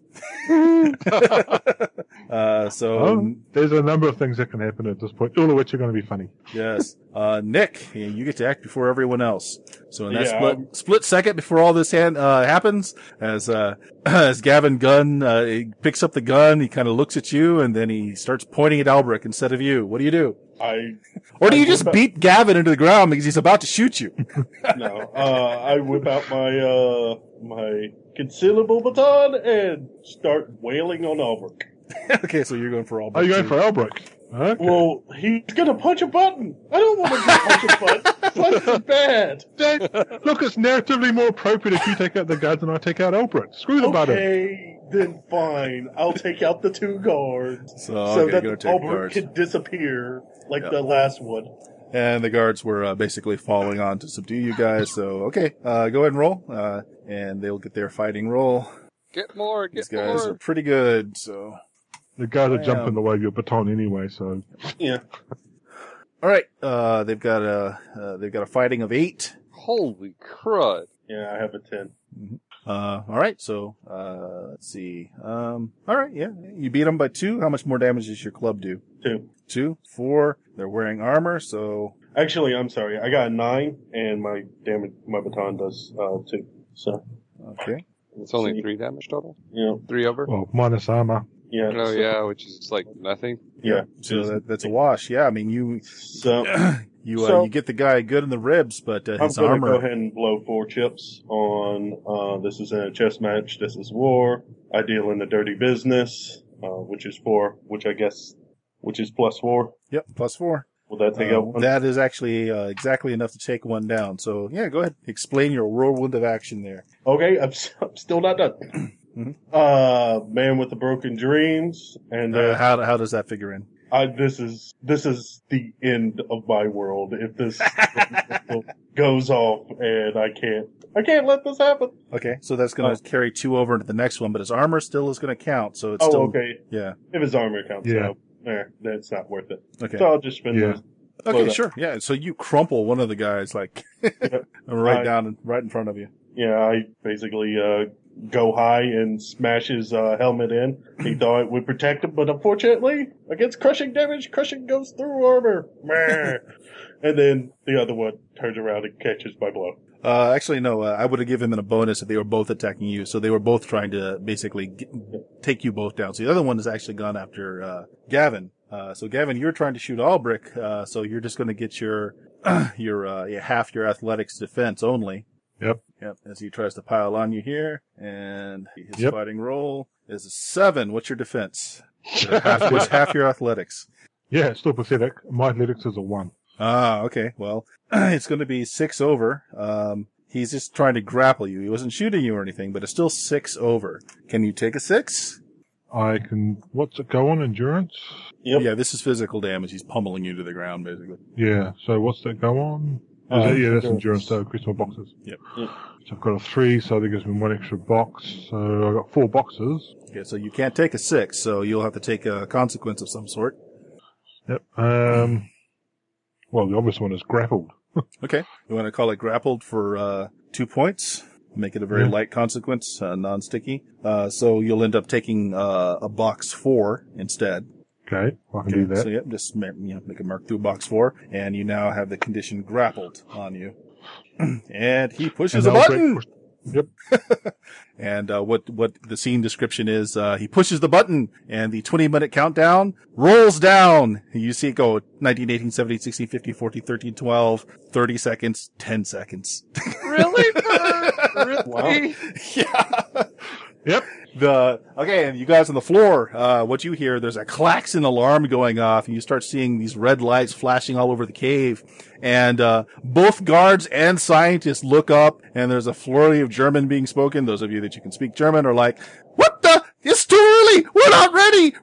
There's a number of things that can happen at this point, all of which are going to be funny. Yes. Nick, you get to act before everyone else. So in that split second before all this happens, as Gavin Gunn picks up the gun, he kind of looks at you, and then he starts pointing at Albrecht instead of you. What do you do? Or do you just beat Gavin into the ground because he's about to shoot you? No. I whip out my concealable baton and start wailing on Albrecht. Okay, so you're going for Albrecht. Are you going for Albrecht? Okay. Well, he's gonna punch a button. I don't want to punch a button. Punch is bad. Look, it's narratively more appropriate if you take out the guards and I take out Albrecht. Screw the button. Okay, then fine. I'll take out the 2 guards So that go take Albrecht guards. can disappear like the last one. And the guards were basically falling on to subdue you guys. So, okay, go ahead and roll. And they'll get their fighting roll. Get more, These guys are pretty good, so. The guys are jumping the way of your baton anyway, so. Yeah. All right, they've got a fighting of 8. Holy crud. Yeah, I have a 10. All right, so let's see. All right, yeah, you beat them by 2. How much more damage does your club do? 2. 2, 4. They're wearing armor, so. Actually, I'm sorry. I got a 9, and my baton does 2. So. Okay. It's only 3 damage total? Yeah. 3 over? Well, minus armor. Yeah. Oh, yeah, which is like nothing. Yeah. So that's a wash. Yeah, I mean you get the guy good in the ribs, but I'm his going to armor. go ahead and blow 4 chips on. This is a chess match. This is war. I deal in the dirty business, which is 4, which is +4. Yep, +4. Will that take out one? That is actually exactly enough to take one down. So, yeah, go ahead. Explain your whirlwind of action there. Okay, I'm still not done. Mm-hmm. Man with the broken dreams, and how does that figure in? this is the end of my world. If this goes off, and I can't let this happen. Okay, so that's going to carry 2 over into the next one, but his armor still is going to count. So it's okay. Yeah. If his armor counts out, that's not worth it. Okay. So I'll just spend those. Okay, sure. Yeah. So you crumple one of the guys right in front of you. Yeah, I basically go high and smash his helmet in. He thought it would protect him, but unfortunately, against crushing damage, crushing goes through armor. And then the other one turns around and catches my blow. Actually, no. I would have given him a bonus if they were both attacking you. So they were both trying to basically take you both down. So the other one has actually gone after Gavin. So Gavin, you're trying to shoot Albrecht. So you're just going to get your half your athletics defense only. Yep. As he tries to pile on you here, and his fighting roll is a 7. What's your defense? What's half your athletics? Yeah, it's still pathetic. My athletics is a 1. Ah, okay. Well, it's going to be 6 over. He's just trying to grapple you. He wasn't shooting you or anything, but it's still 6 over. Can you take a 6? I can. What's it go on? Endurance? Yep. Yeah, this is physical damage. He's pummeling you to the ground, basically. Yeah. So what's that go on? That's endurance. So increase my boxes. Yep. So I've got a 3, so that gives me 1 extra box. So I've got 4 boxes. Okay, so you can't take a 6, so you'll have to take a consequence of some sort. Yep. Well, the obvious one is grappled. Okay. You want to call it grappled for 2 points? Make it a very light consequence, non-sticky. So you'll end up taking a box 4 instead. Okay, I can do that. So just make a mark through box 4, and you now have the condition grappled on you. And he pushes a button. Yep. And what the scene description is, he pushes the button, and the 20-minute countdown rolls down. You see it go 19, 18, 17, 16, 15, 14, 13, 12, 30 seconds, 10 seconds. Really? Really? Wow. Yeah. Yep. And you guys on the floor, what you hear, there's a klaxon alarm going off, and you start seeing these red lights flashing all over the cave. And both guards and scientists look up, and there's a flurry of German being spoken. Those of you that you can speak German are like, "What the? It's too early! We're not ready!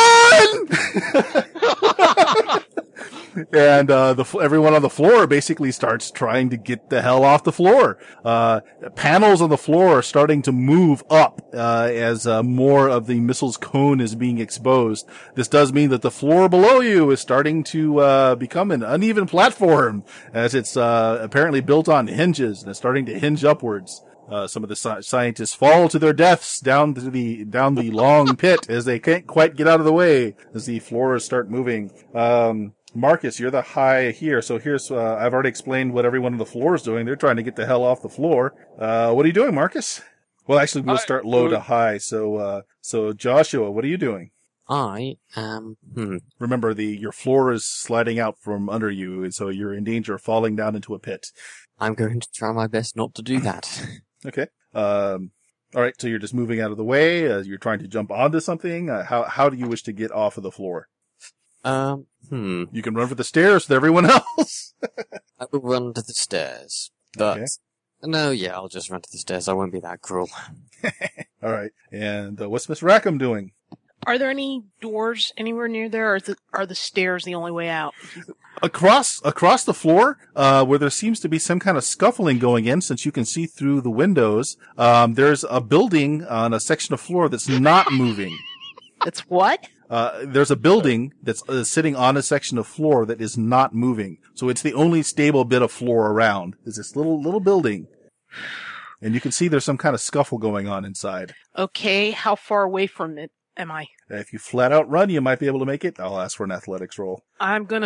Run!" And everyone on the floor basically starts trying to get the hell off the floor. Panels on the floor are starting to move up as more of the missile's cone is being exposed. This does mean that the floor below you is starting to become an uneven platform, as it's apparently built on hinges and it's starting to hinge upwards. Some of the scientists fall to their deaths down the long pit as they can't quite get out of the way as the floors start moving. Marcus, you're the high here. So here's, I've already explained what everyone on the floor is doing. They're trying to get the hell off the floor. What are you doing, Marcus? Well, actually, we'll start low to high. So Joshua, what are you doing? I am, Remember, your floor is sliding out from under you, and so you're in danger of falling down into a pit. I'm going to try my best not to do that. Okay. All right. So you're just moving out of the way. You're trying to jump onto something. How do you wish to get off of the floor? You can run for the stairs with everyone else. I will run to the stairs. But, no, I'll just run to the stairs. I won't be that cruel. All right. And what's Miss Rackham doing? Are there any doors anywhere near there, or are the stairs the only way out? Across the floor, where there seems to be some kind of scuffling going in, since you can see through the windows, there's a building on a section of floor that's not moving. It's what? There's a building that's sitting on a section of floor that is not moving. So it's the only stable bit of floor around. Is this little building. And you can see there's some kind of scuffle going on inside. Okay, how far away from it am I? If you flat out run, you might be able to make it. I'll ask for an athletics roll. I'm gonna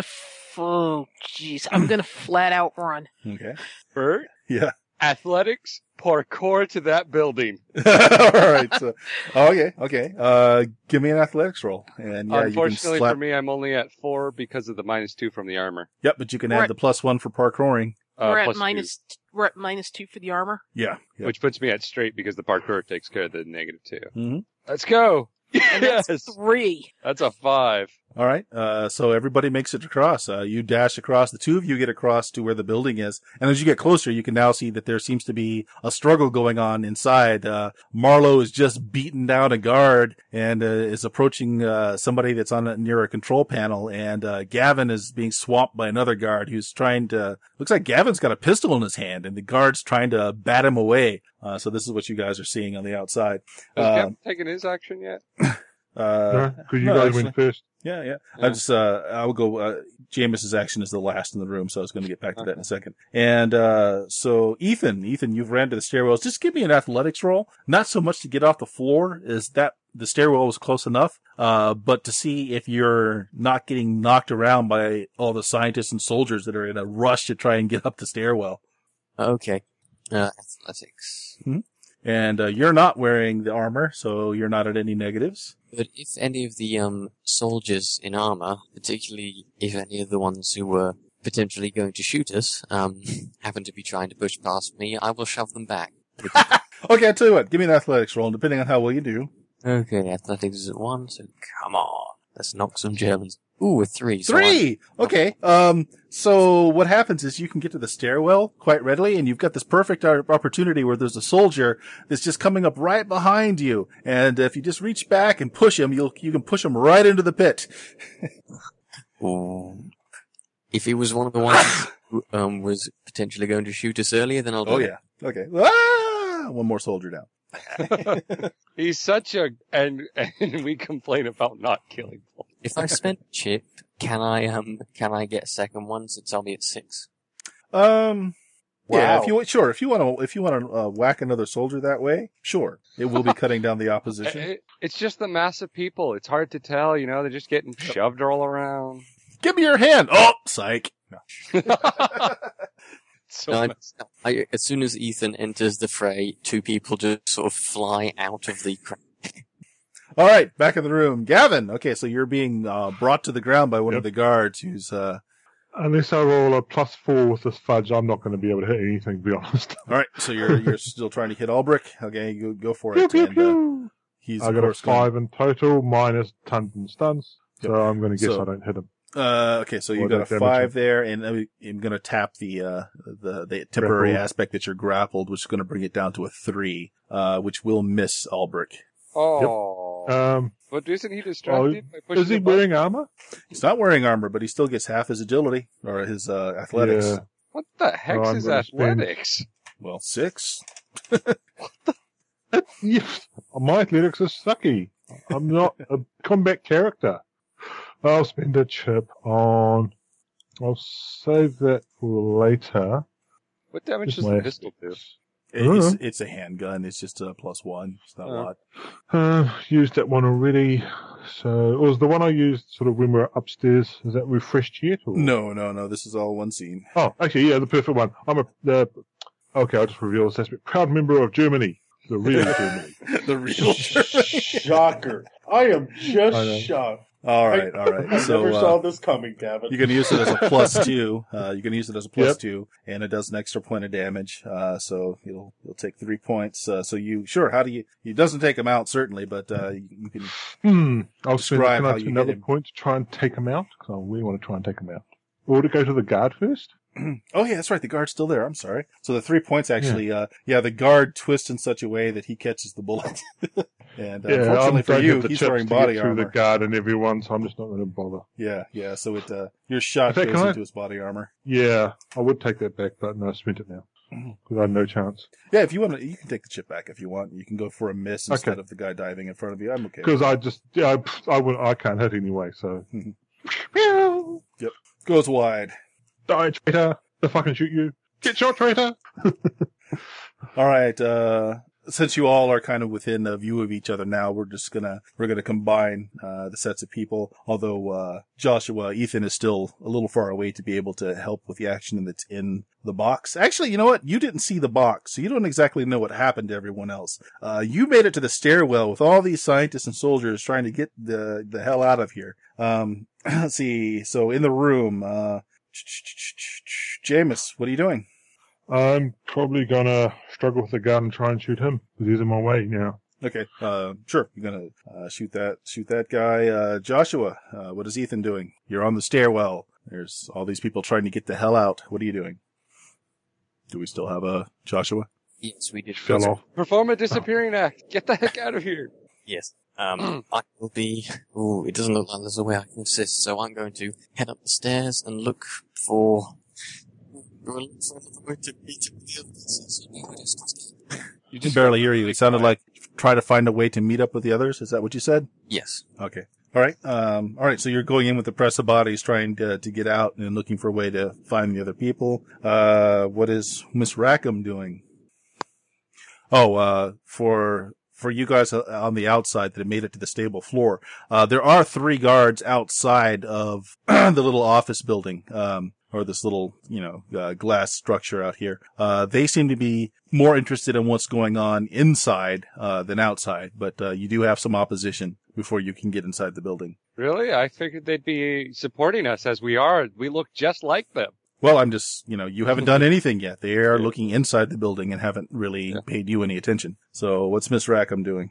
flat out run. Okay. Bert? Yeah. Athletics, parkour to that building. All right. So, okay. Give me an athletics roll. And unfortunately for me, I'm only at 4 because of the -2 from the armor. Yep, but you can add the +1 for parkouring. We're at -2 for the armor. Yeah. Yep. Which puts me at straight because the parkour takes care of the -2. Mm-hmm. Let's go. And that's 3. That's a 5. All right. So everybody makes it across. You dash across. The two of you get across to where the building is. And as you get closer, you can now see that there seems to be a struggle going on inside. Marlowe is just beating down a guard and is approaching somebody that's near a control panel. And Gavin is being swamped by another guard who's trying to. Looks like Gavin's got a pistol in his hand, and the guard's trying to bat him away. So this is what you guys are seeing on the outside. Has Gavin taken his action yet? Because you guys went first. Yeah. I will go, Jameis's action is the last in the room, so I was going to get back to that in a second. And, so Ethan, you've ran to the stairwells. Just give me an athletics roll. Not so much to get off the floor as that the stairwell was close enough, but to see if you're not getting knocked around by all the scientists and soldiers that are in a rush to try and get up the stairwell. Okay. Athletics. Mm-hmm. And, you're not wearing the armor, so you're not at any negatives. But if any of the soldiers in armor, particularly if any of the ones who were potentially going to shoot us, happen to be trying to push past me, I will shove them back. Okay, I'll tell you what. Give me an athletics roll, and depending on how well you do. Okay, athletics is at 1, so come on. Let's knock some Germans. Ooh, a 3. Three! Okay. So what happens is you can get to the stairwell quite readily, and you've got this perfect opportunity where there's a soldier that's just coming up right behind you. And if you just reach back and push him, you can push him right into the pit. Ooh. If he was one of the ones who was potentially going to shoot us earlier, then I'll do it. Yeah. Okay. Ah! One more soldier down. He's such and we complain about not killing them. If I spend chip, can I get a second one since I'll be at 6? Yeah, Wow. if you want to whack another soldier that way, sure. It will be cutting down the opposition. It's just the mass of people. It's hard to tell, they're just getting shoved all around. Give me your hand. Oh, psych. No. So As soon as Ethan enters the fray, 2 people just sort of fly out of the crowd. All right, back in the room. Gavin, okay, so you're being brought to the ground by one of the guards who's... Unless I roll a +4 with this fudge, I'm not going to be able to hit anything, to be honest. All right, so you're still trying to hit Albrecht. Okay, go for it. Pew, pew, pew. He's I got a 5 in total, minus tons and stuns, so I'm going to guess I don't hit him. Okay, so you got a 5 there, and I'm going to tap the temporary aspect that you're grappled, which is going to bring it down to a 3, which will miss Albrecht. Oh. Yep. But isn't he distracted by pushing Is he the button? wearing armor? He's not wearing armor, but he still gets half his agility, or his athletics. Yeah. What the heck I'm is gonna spend- athletics? Well, 6. Yes. My athletics is sucky. I'm not a combat character. I'll spend a chip on... I'll save that for later. What damage Just does my- the pistol do? It's a handgun. It's just a +1. It's not a lot. Used that one already. So, it was the one I used sort of when we were upstairs. Is that refreshed yet? Or? No. This is all one scene. Oh, actually, yeah, the perfect one. Okay, I'll just reveal this aspect. Proud member of Germany. The real Germany. The real Shocker. I am just shocked. All right. I So never saw this coming, Gavin. you're going to use it as a +2. You can use it as a +2, and it does an extra point of damage. So you'll take 3 points. So how do you? It doesn't take him out certainly, but you can. I'll spend Describe how can I you another hit him. point to try and take him out. Because I really want to try and take him out. Or to go to the guard first. Oh yeah, that's right. The guard's still there. I'm sorry. So the 3 points actually. The guard twists in such a way that he catches the bullet. And unfortunately for you, he's wearing body through armor. the guard and everyone, so I'm just not going to bother. Yeah. So your shot In fact, goes can I- into his body armor. Yeah, I would take that back, but no, I spent it now. Because I had no chance. Yeah, if you want to, you can take the chip back if you want. You can go for a miss instead of the guy diving in front of you. I'm okay. Because I can't hit anyway, so. Yep. Goes wide. Die, traitor! They'll fucking shoot you. Get shot, traitor! All right. Since you all are kind of within a view of each other now, we're gonna combine the sets of people. Although Ethan is still a little far away to be able to help with the action that's in the box. Actually, you know what? You didn't see the box, so you don't exactly know what happened to everyone else. You made it to the stairwell with all these scientists and soldiers trying to get the hell out of here. Let's see. So in the room, Jameis, what are you doing? I'm probably gonna struggle with the gun and try and shoot him, because he's in my way now. Okay, sure. You're gonna shoot that guy. Joshua, what is Ethan doing? You're on the stairwell. There's all these people trying to get the hell out. What are you doing? Do we still have a Joshua? Yes, we did. Fell off. Perform a disappearing act. Get the heck out of here. Yes. I will be... Ooh, it doesn't look like there's a way I can assist, so I'm going to head up the stairs and look for... You can barely hear you. It sounded like try to find a way to meet up with the others. Is that what you said? Yes. Okay. All right. All right. So you're going in with the press of bodies, trying to get out and looking for a way to find the other people. What is Miss Rackham doing? Oh, for you guys on the outside that have made it to the stable floor, there are 3 guards outside of the little office building, or this little, glass structure out here. They seem to be more interested in what's going on inside, than outside, but, you do have some opposition before you can get inside the building. Really? I figured they'd be supporting us as we are. We look just like them. Well, I'm just, you haven't done anything yet. They are looking inside the building and haven't really paid you any attention. So what's Miss Rackham doing?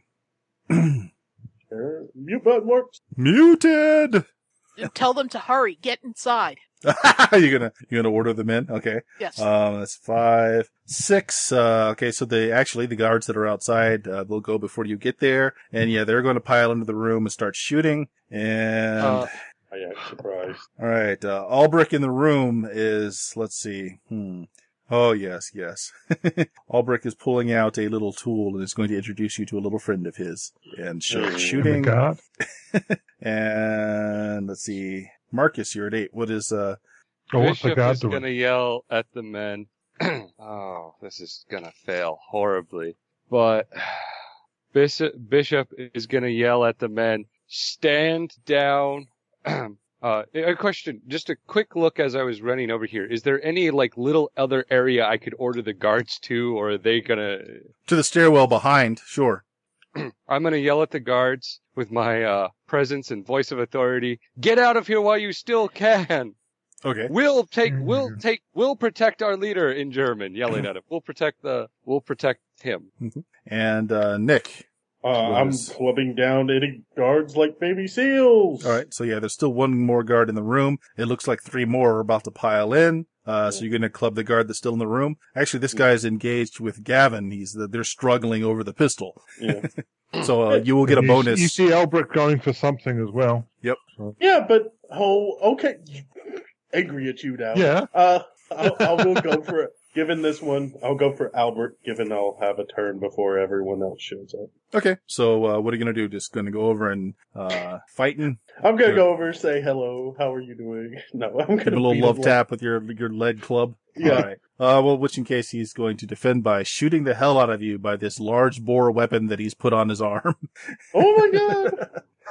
Mute button works. Muted! Tell them to hurry. Get inside. You're gonna order them in? Okay. Yes. That's 5, 6. Okay, so the guards that are outside, they'll go before you get there. And yeah, they're going to pile into the room and start shooting. And... I am surprised. All right. Albrecht in the room is, let's see. Oh, yes. Albrecht is pulling out a little tool and is going to introduce you to a little friend of his. And shooting. Oh my God. And let's see. Marcus, you're at 8. What is, what's the Bishop guard is doing? gonna yell at the men. Oh, this is gonna fail horribly. But Bishop is gonna yell at the men, stand down. A question, just a quick look as I was running over here. Is there any, little other area I could order the guards to, or are they gonna... To the stairwell behind, sure. I'm gonna yell at the guards with my, presence and voice of authority. Get out of here while you still can! Okay. We'll protect our leader in German, yelling at him. We'll protect him. And, Nick. I'm clubbing down any guards like baby seals. All right. So yeah, there's still 1 more guard in the room. It looks like 3 more are about to pile in. So you're going to club the guard that's still in the room. Actually, this guy is engaged with Gavin. They're struggling over the pistol. Yeah. So, you will get a bonus. You see Albrecht going for something as well. Yep. Yeah, but, okay. Angry at you now. Yeah. I will go for it. Given this one, I'll go for Albert, given I'll have a turn before everyone else shows up. Okay. So, what are you going to do? Just going to go over and, fighting? I'm going to go over and say, hello, how are you doing? No, I'm going to give a little love tap with your lead club. Yeah. All right. Well, which in case he's going to defend by shooting the hell out of you by this large bore weapon that he's put on his arm. Oh my God!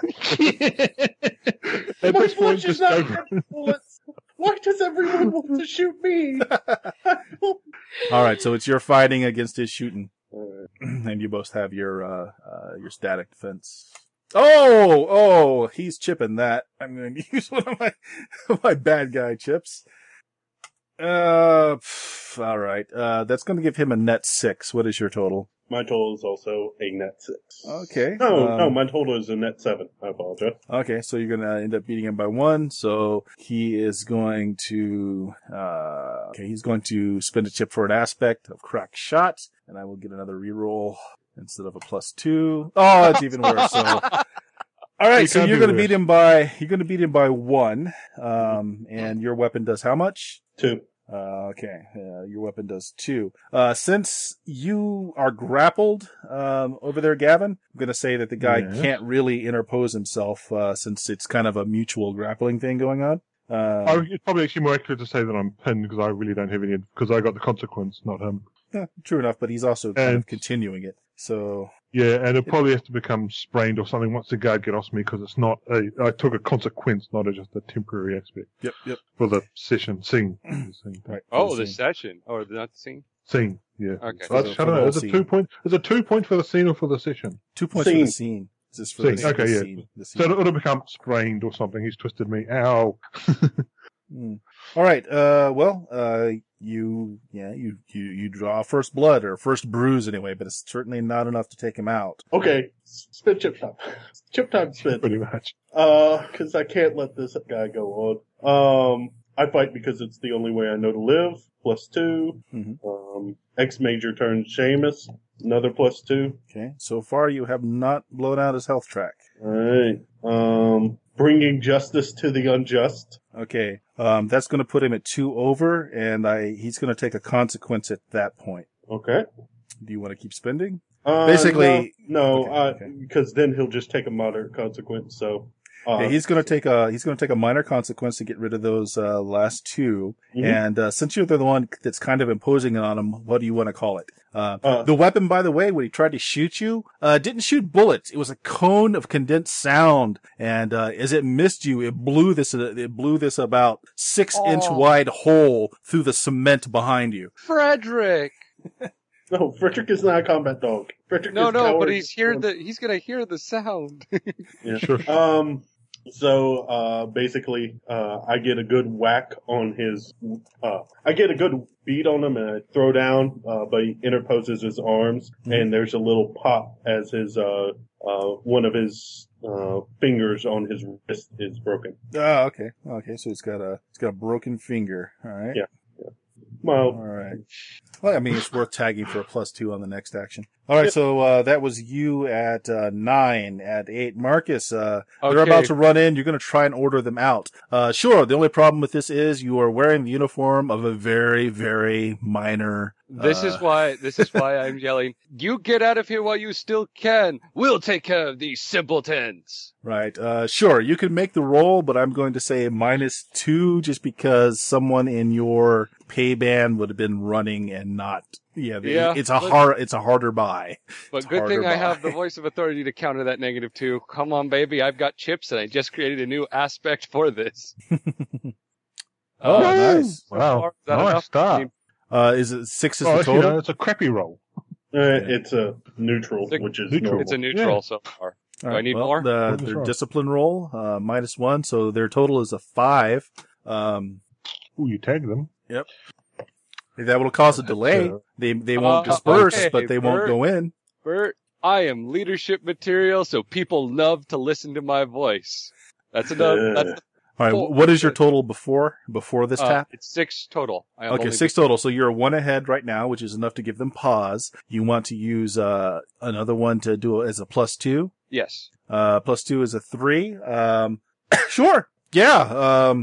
My flesh is not bullets. Why does everyone want to shoot me? All right, so it's your fighting against his shooting, and you both have your static defense. Oh, he's chipping that. I'm going to use one of my bad guy chips. All right. That's going to give him a net 6. What is your total? My total is also a net 6. Okay. No, my total is a net 7. I apologize. Okay, so you're going to end up beating him by 1. So he is going to, he's going to spend a chip for an aspect of crack shot, and I will get another reroll instead of a +2. Oh, it's even worse. So, all right, so you're going to beat him by 1. And your weapon does how much? 2. Okay, your weapon does 2. Since you are grappled over there, Gavin, I'm going to say that the guy can't really interpose himself since it's kind of a mutual grappling thing going on. It's probably actually more accurate to say that I'm pinned because I really don't have any, because I got the consequence, not him. Yeah, true enough, but he's also kind of continuing it. So yeah, and it probably has to become sprained or something once the guard get off me, because it's not I took a consequence, not just a temporary aspect. Yep. For the scene. Right. Oh, the session. Or not the scene? Scene, yeah. Okay. I don't know, is it 2 point? Is it 2 point for the scene or for the session? 2 points for the scene. Is this for scene. the Okay, scene? So it'll become sprained or something. He's twisted me. Ow. All right. You draw first blood or first bruise anyway, but it's certainly not enough to take him out. Okay, spit chip time. Chip time spit. Pretty much. Because I can't let this guy go on. I fight because it's the only way I know to live. +2. Mm-hmm. X-Major turns Seamus. Another +2. Okay. So far, you have not blown out his health track. Alright. Bringing justice to the unjust. Okay. That's going to put him at 2 over, and he's going to take a consequence at that point. Okay. Do you want to keep spending? Basically, no, Okay. because then he'll just take a moderate consequence. So, Yeah, he's going to take a minor consequence to get rid of those last 2. Mhm. And since you're the one that's kind of imposing on him, what do you want to call it? The weapon, by the way, when he tried to shoot you, didn't shoot bullets. It was a cone of condensed sound, and as it missed you, it blew this about 6-inch wide hole through the cement behind you. Frederick. no, Frederick is not a combat dog. Frederick No, is but coward. he's gonna hear the sound. Yeah. Sure. So, basically, I get a good whack on his, I get a good beat on him and I throw down, but he interposes his arms and there's a little pop as his, one of his, fingers on his wrist is broken. Oh, okay. Okay, so it's got a broken finger. All right. Yeah. Well, All right. Well, I mean, it's worth tagging for a +2 on the next action. All right, so that was you at 9. At 8, Marcus, they're about to run in. You're going to try and order them out. Sure, the only problem with this is you are wearing the uniform of a very, very minor... This is why I'm yelling, you get out of here while you still can. We'll take care of these simpletons. Right. Sure, you can make the roll, but I'm going to say -2 just because someone in your pay band would have been running and not... it's a harder buy. But good thing I have the voice of authority to counter that -2. Come on, baby, I've got chips and I just created a new aspect for this. Oh, nice. Wow. Nice start. Is it 6 is the total? It's a crappy roll. it's a neutral, which is neutral. normal. It's a neutral so far. Do I need more? Their discipline roll, -1, so their total is a 5. You tag them. Yep. That will cause a delay. They won't disperse, okay, but they won't go in. Bert, I am leadership material, so people love to listen to my voice. That's enough. That's All right. What is your total before this tap? It's 6 total. Okay, 6 total. So you're 1 ahead right now, which is enough to give them pause. You want to use another one to do it as a +2? Yes. +2 is a 3. Sure. Yeah.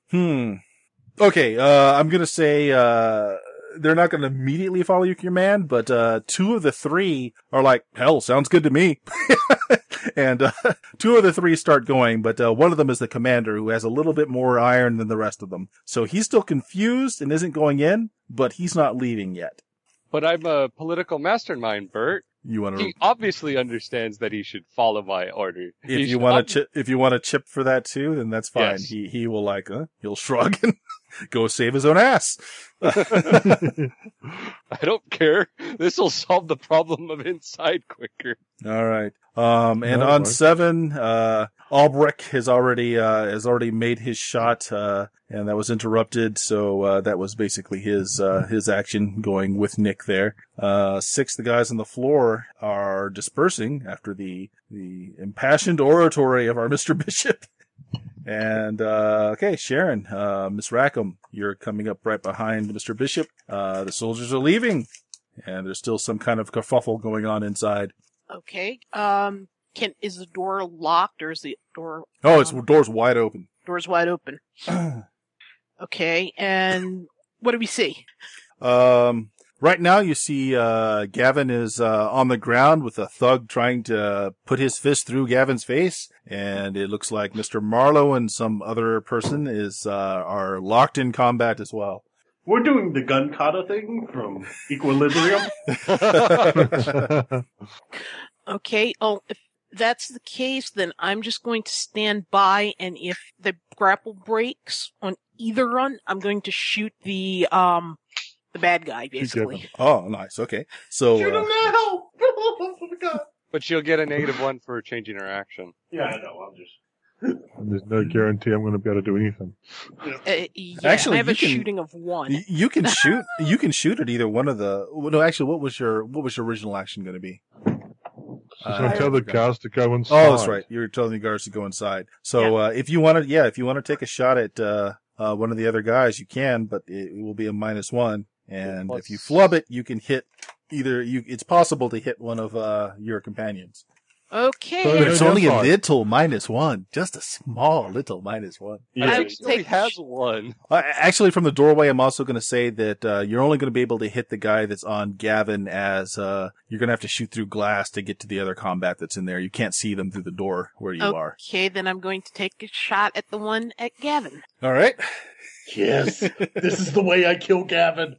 Okay. I'm gonna say they're not going to immediately follow your command, but 2 of the 3 are like, hell, sounds good to me. And 2 of the 3 start going, but one of them is the commander, who has a little bit more iron than the rest of them. So he's still confused and isn't going in, but he's not leaving yet. But I'm a political mastermind, Bert. He obviously understands that he should follow my order. If you want to chip for that too, then that's fine. Yes. He will he'll shrug and go save his own ass. I don't care. This will solve the problem of inside quicker. All right. And on 7, Albrecht has already made his shot, and that was interrupted. So, that was basically his action going with Nick there. 6, the guys on the floor are dispersing after the impassioned oratory of our Mr. Bishop. And, okay, Sharon, Miss Rackham, you're coming up right behind Mr. Bishop. The soldiers are leaving, and there's still some kind of kerfuffle going on inside. Okay. Is the door locked or is the door? Oh, door's wide open. Door's wide open. Okay, and what do we see? Right now you see, Gavin is, on the ground with a thug trying to put his fist through Gavin's face. And it looks like Mr. Marlowe and some other person are locked in combat as well. We're doing the gun kata thing from Equilibrium. Okay. Oh, if that's the case, then I'm just going to stand by, and if the grapple breaks on either run, I'm going to shoot the bad guy, basically. Oh, nice. Okay. So, Shoot him now! Oh my God. But she'll get a -1 for changing her action. Yeah, I know. And there's no guarantee I'm going to be able to do anything. Actually, I have a shooting of 1. You can shoot. You can shoot at either one of the. No, actually, what was your original action going to be? Just going to tell the guards to go inside. Oh, that's right. You're telling the guards to go inside. So if you want to take a shot at one of the other guys, you can, but it will be a -1. And if you flub it, you can hit it's possible to hit one of your companions. Okay. But it's only a little -1. Just a small little -1. Yeah, he has 1. Actually, from the doorway, I'm also going to say that you're only going to be able to hit the guy that's on Gavin as you're going to have to shoot through glass to get to the other combat that's in there. You can't see them through the door where you are. Okay, then I'm going to take a shot at the one at Gavin. All right. Yes, this is the way I kill Gavin.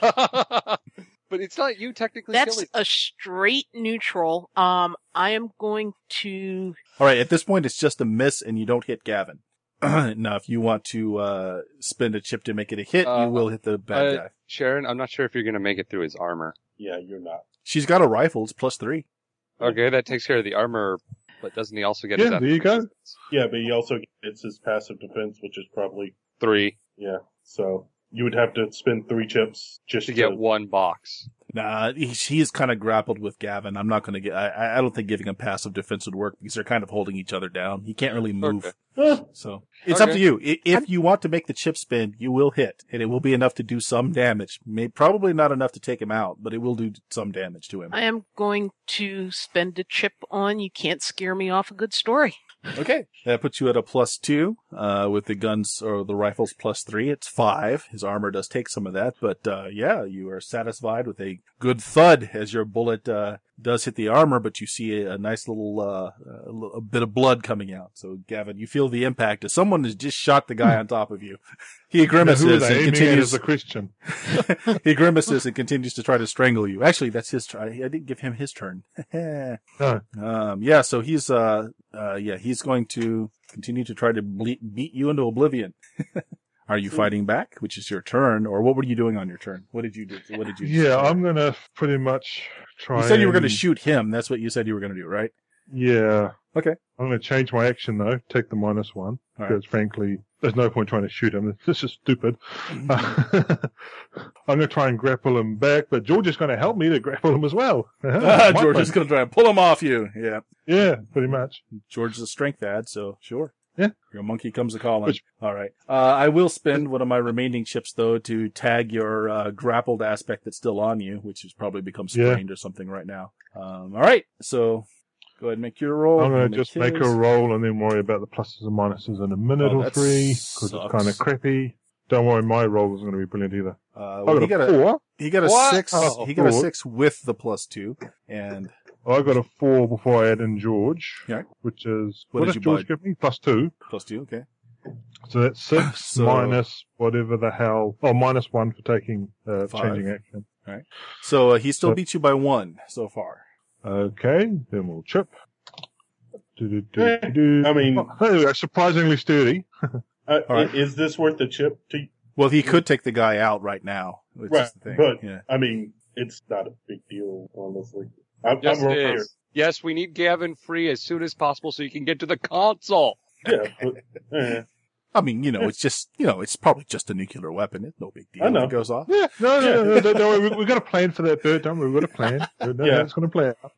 But it's not you technically That's killing. a straight neutral. I am going to... All right, at this point, it's just a miss, and you don't hit Gavin. Now, if you want to spend a chip to make it a hit, you will hit the bad guy. Sharon, I'm not sure if you're going to make it through his armor. Yeah, you're not. She's got a rifle. It's +3. Okay, that takes care of the armor, but doesn't he also get his... Yeah, there you go. Yeah, but he also gets his passive defense, which is probably 3. Yeah, so you would have to spend 3 chips just to get 1 box. Nah, he is kind of grappled with Gavin. I'm not going to get. I don't think giving him passive defense would work because they're kind of holding each other down. He can't really move. Okay. So it's up to you. If you want to make the chip spin, you will hit, and it will be enough to do some damage. Probably not enough to take him out, but it will do some damage to him. I am going to spend a chip on You Can't Scare Me Off a Good Story. Okay, that puts you at a +2 with the guns or the rifles +3. It's 5. His armor does take some of that, but you are satisfied with a good thud as your bullet does hit the armor, but you see a nice little a bit of blood coming out. So, Gavin, you feel the impact as someone has just shot the guy on top of you. He grimaces and continues. As a Christian. He grimaces and continues to try to strangle you. Actually, that's his try. I didn't give him his turn. No. So he's he's going to continue to try to beat you into oblivion. Are you fighting back, which is your turn, or what were you doing on your turn? What did you do? Yeah, I'm going to pretty much try. You said you were going to shoot him. That's what you said you were going to do, right? Yeah. Okay. I'm going to change my action, though. Take the -1. Because, frankly, there's no point trying to shoot him. This is stupid. I'm going to try and grapple him back, but George is going to help me to grapple him as well. George is going to try and pull him off you. Yeah. Yeah, pretty much. George is a strength ad, so sure. Yeah. Your monkey comes a-calling. All right. I will spend one of my remaining chips, though, to tag your grappled aspect that's still on you, which has probably become sprained or something right now. All right. So go ahead and make your roll. I'm going to just make a roll and then worry about the pluses and minuses in a minute or 3, because it's kind of crappy. Don't worry, my roll isn't going to be brilliant either. Well, he got a 4. He got a What? 6. Oh, he got a 4. 6 with the +2, and I got a 4 before I add in George, Yeah. which is, What what did does you George buy? give me? +2. +2, okay. So that's 6 So- minus whatever the hell. Oh, -1 for taking, 5. changing action. So he still beats you by 1 so far. Okay, then we'll chip. I mean- Oh, there we go, surprisingly sturdy. All right. Is this worth the chip to Well, he could take the guy out right now. Which Right, is the thing. but yeah. I mean, it's not a big deal, honestly. I'm Yes, wrong it here. is. Yes, we need Gavin free as soon as possible so you can get to the console. Yeah, but, I mean, it's just, it's probably just a nuclear weapon. It's no big deal. I know. If it goes off. Yeah, no, don't worry, we've got a plan for that, Bert. Don't worry, we've got a plan. Yeah. It's going to play out.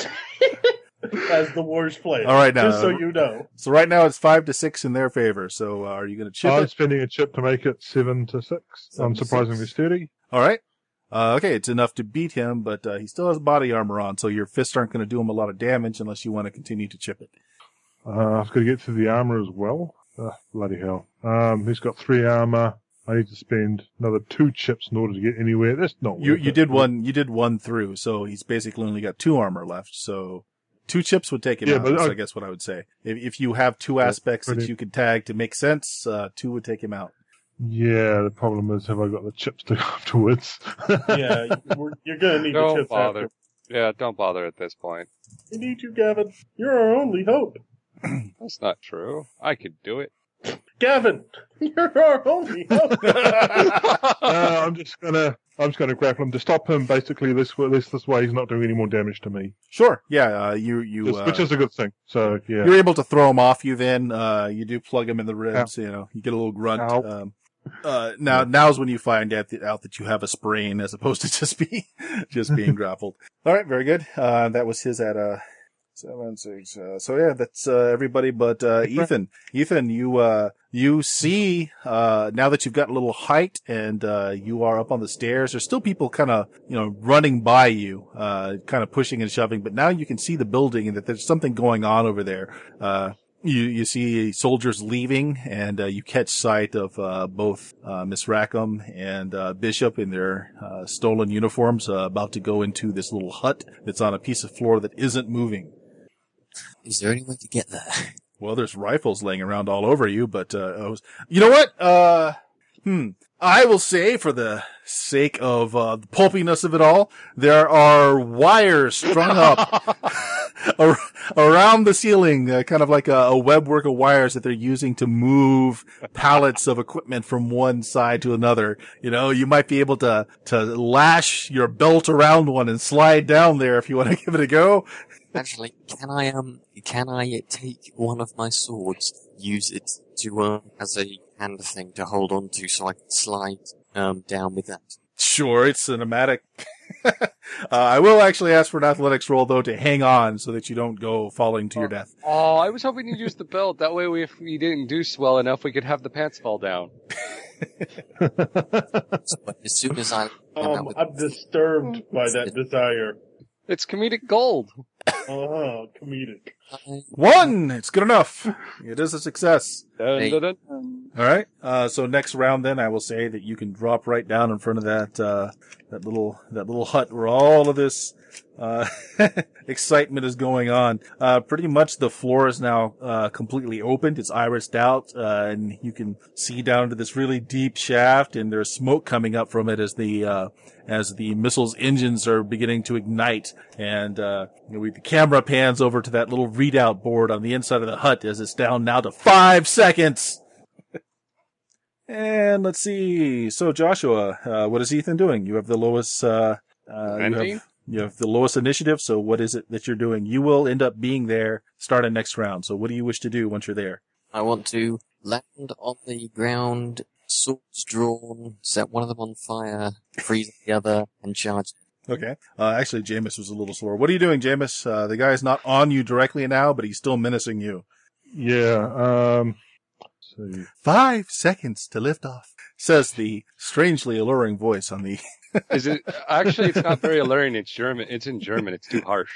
as the war's played. All right, now. Just so you know. So right now it's 5-6 in their favor. So are you going to chip I'm it? spending a chip to make it 7-6. I'm 7-6. surprisingly sturdy. All right. Okay, it's enough to beat him, but he still has body armor on, so your fists aren't going to do him a lot of damage unless you want to continue to chip it. I've got to get to the armor as well. Bloody hell. He's got 3 armor. I need to spend another 2 chips in order to get anywhere. That's not worth You it. did one through, so he's basically only got 2 armor left. So 2 chips would take him Yeah, out. but That's, I guess what I would say. If you have 2 aspects that pretty- you could tag to make sense, 2 would take him out. Yeah, the problem is, have I got the chips to go afterwards? Yeah, you're going to need the Don't chips bother. after. Yeah, don't bother at this point. We need you, Gavin. You're our only hope. That's not true. I could do it. Gavin, you're our only hope. I'm just gonna I'm just going to grapple him to stop him. Basically, this way he's not doing any more damage to me. Sure. Yeah. Which is a good thing. So yeah, you're able to throw him off you. Then you do plug him in the ribs. Ow. You get a little grunt. Now's when you find out that you have a sprain as opposed to just being grappled. All right. Very good. That was his at 7, 6. So yeah, that's everybody but Ethan. Ethan, you see now that you've got a little height and you are up on the stairs. There's still people kind of running by you, kind of pushing and shoving. But now you can see the building and that there's something going on over there. You see soldiers leaving, and you catch sight of both Miss Rackham and Bishop in their stolen uniforms, about to go into this little hut that's on a piece of floor that isn't moving. Is there any way to get there? Well, there's rifles laying around all over you, but you know what? I will say, for the sake of the pulpiness of it all, there are wires strung up around the ceiling, kind of like a webwork of wires that they're using to move pallets of equipment from one side to another. You might be able to lash your belt around one and slide down there if you want to give it a go. Actually, can I take one of my swords, use it to as a hand thing to hold on to, so I can slide down with that? Sure, it's cinematic. I will actually ask for an athletics roll, though, to hang on so that you don't go falling to your death. Oh, I was hoping you'd use the belt. That way, if we didn't do well enough, we could have the pants fall down. But as soon as I'm disturbed by that desire. It's comedic gold. Oh, comedic. 1! It's good enough. It is a success. Dun, dun, dun. All right. So next round, then, I will say that you can drop right down in front of that little hut where all of this excitement is going on. Pretty much the floor is now completely opened. It's irised out, and you can see down into this really deep shaft, and there's smoke coming up from it as the missile's engines are beginning to ignite. And the camera pans over to that little readout board on the inside of the hut as it's down now to 5 seconds. And let's see. So Joshua, what is Ethan doing? You have the lowest. You have the lowest initiative. So what is it that you're doing? You will end up being there starting next round. So what do you wish to do once you're there? I want to land on the ground, swords drawn, set one of them on fire, freeze the other, and charge. Okay. Actually, Jameis was a little slower. What are you doing, Jameis? The guy's not on you directly now, but he's still menacing you. Yeah. 5 seconds to lift off, says the strangely alluring voice on the... Is it? Actually, it's not very alluring. It's German. It's in German. It's too harsh.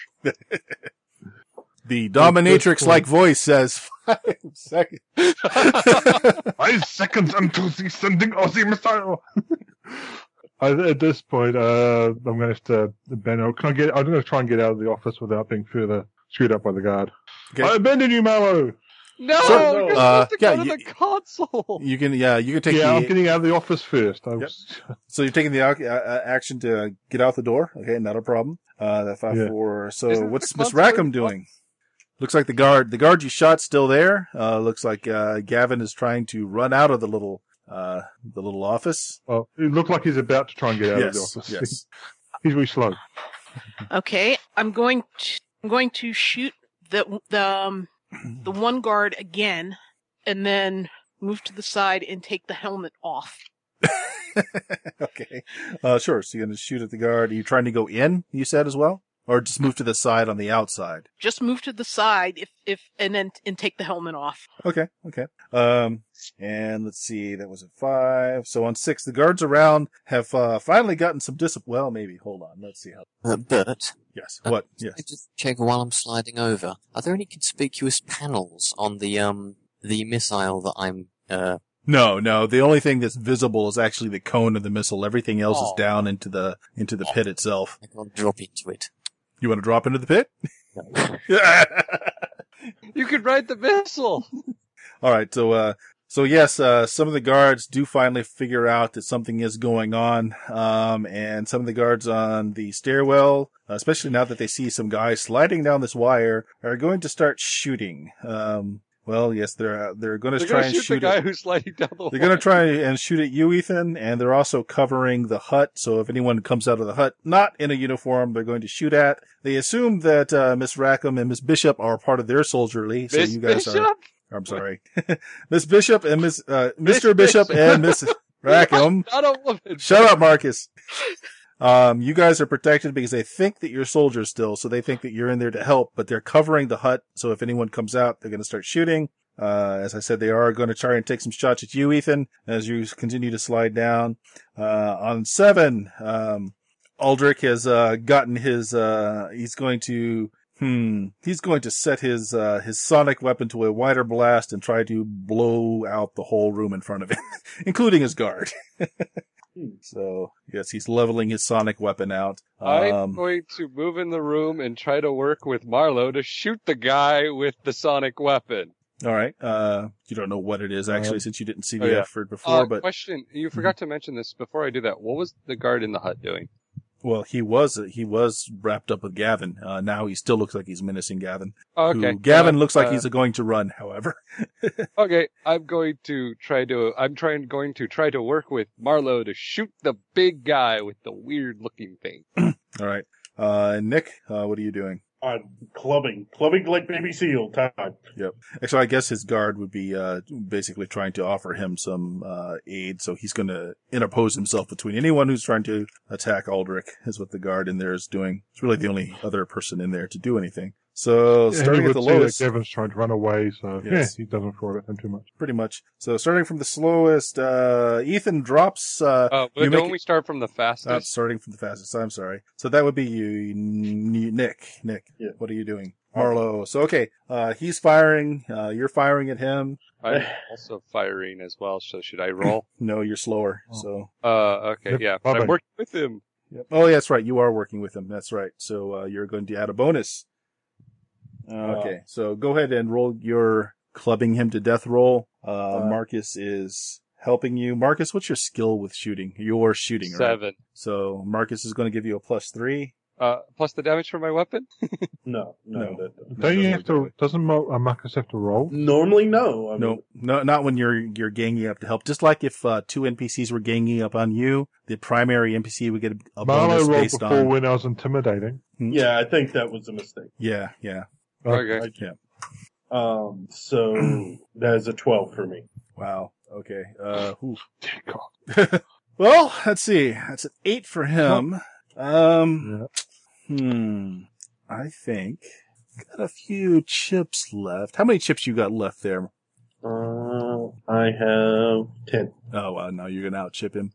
The dominatrix-like voice says 5 seconds. 5 seconds until the sending of the missile. At this point, I'm going to have to abandon. I'm going to try and get out of the office without being further screwed up by the guard. Okay. I abandon you, Mallow. No, you're supposed to go to the console. You can take. Yeah, I'm getting out of the office first. Yep. So you're taking the action to get out the door. Okay, not a problem. That 5-4. So Isn't what's Miss Rackham doing? Looks like the guard you shot still there. Looks like Gavin is trying to run out of the little office. Well, it looked like he's about to try and get out of the office. Yes. He's really slow. Okay, I'm going to shoot the one guard again, and then move to the side and take the helmet off. Okay. Sure. So you're going to shoot at the guard. Are you trying to go in, you said, as well? Or just move to the side on the outside? Just move to the side and take the helmet off. Okay. And let's see, that was at 5. So on 6, the guards around have finally gotten some discipline. Well, maybe. Hold on. Let's see how. Bert? Yes. What? Yes. Just check while I'm sliding over. Are there any conspicuous panels on the missile that I'm, No. The only thing that's visible is actually the cone of the missile. Everything else is down into the pit itself. I can't drop into it. You want to drop into the pit? No. You could ride the missile. All right. So yes, some of the guards do finally figure out that something is going on. And some of the guards on the stairwell, especially now that they see some guys sliding down this wire, are going to start shooting. Well, Well, yes, they're going to try and shoot shoot the guy it. who's sliding down the. They're going to try and shoot at you, Ethan, and they're also covering the hut. So if anyone comes out of the hut not in a uniform, they're going to shoot at. They assume that Miss Rackham and Miss Bishop are part of their soldierly. So Miss you guys Bishop? are. I'm sorry, Miss Bishop and Mr. Bishop and Miss Rackham. Not a woman. Shut up, Marcus. You guys are protected because they think that you're soldiers still, so they think that you're in there to help, but they're covering the hut, so if anyone comes out, they're going to start shooting. As I said, they are going to try and take some shots at you, Ethan, as you continue to slide down. On 7, Aldrich has, gotten his, he's going to set his sonic weapon to a wider blast and try to blow out the whole room in front of him, including his guard. So, yes, he's leveling his sonic weapon out. I'm going to move in the room and try to work with Marlowe to shoot the guy with the sonic weapon. All right. You don't know what it is, actually, since you didn't see the effort before, but... Question, you forgot to mention this before I do that. What was the guard in the hut doing? Well, he was wrapped up with Gavin. Now he still looks like he's menacing Gavin. Okay. Gavin looks like he's going to run, however. Okay, I'm going to try to work with Marlowe to shoot the big guy with the weird looking thing. All right. Nick, what are you doing? Clubbing like Baby Seal time. Yep. Actually, I guess his guard would be basically trying to offer him some aid, so he's going to interpose himself between anyone who's trying to attack Aldrich, is what the guard in there is doing. It's really the only other person in there to do anything. So, starting at the lowest... Kevin's trying to run away, so yes. He doesn't throw at him too much. Pretty much. So, starting from the slowest, Ethan drops... don't we start from the fastest? Starting from the fastest, I'm sorry. So that would be you, Nick. Nick, yeah. What are you doing? Marlowe. So, okay, he's firing, you're firing at him. I'm also firing as well, so should I roll? No, you're slower, so... okay, yeah, but I'm working with him. Yep. Oh, yeah, that's right, you are working with him, that's right. So, you're going to add a bonus. Okay, so go ahead and roll your clubbing him to death roll. Marcus is helping you. Marcus, what's your skill with shooting? You're shooting, 7. Right? So Marcus is going to give you a +3. Plus the damage for my weapon? No. Don't you have to? Doesn't Marcus have to roll? Normally, no. No, not when you're ganging up to help. Just like if 2 NPCs were ganging up on you, the primary NPC would get a bonus based on. Marlowe rolled before when I was intimidating. Yeah, I think that was a mistake. Yeah. Okay. Yeah. So that is a 12 for me. Wow. Okay. Well, let's see. That's an 8 for him. I think got a few chips left. How many chips you got left there? I have 10. Oh, wow. Now you're gonna out-chip him.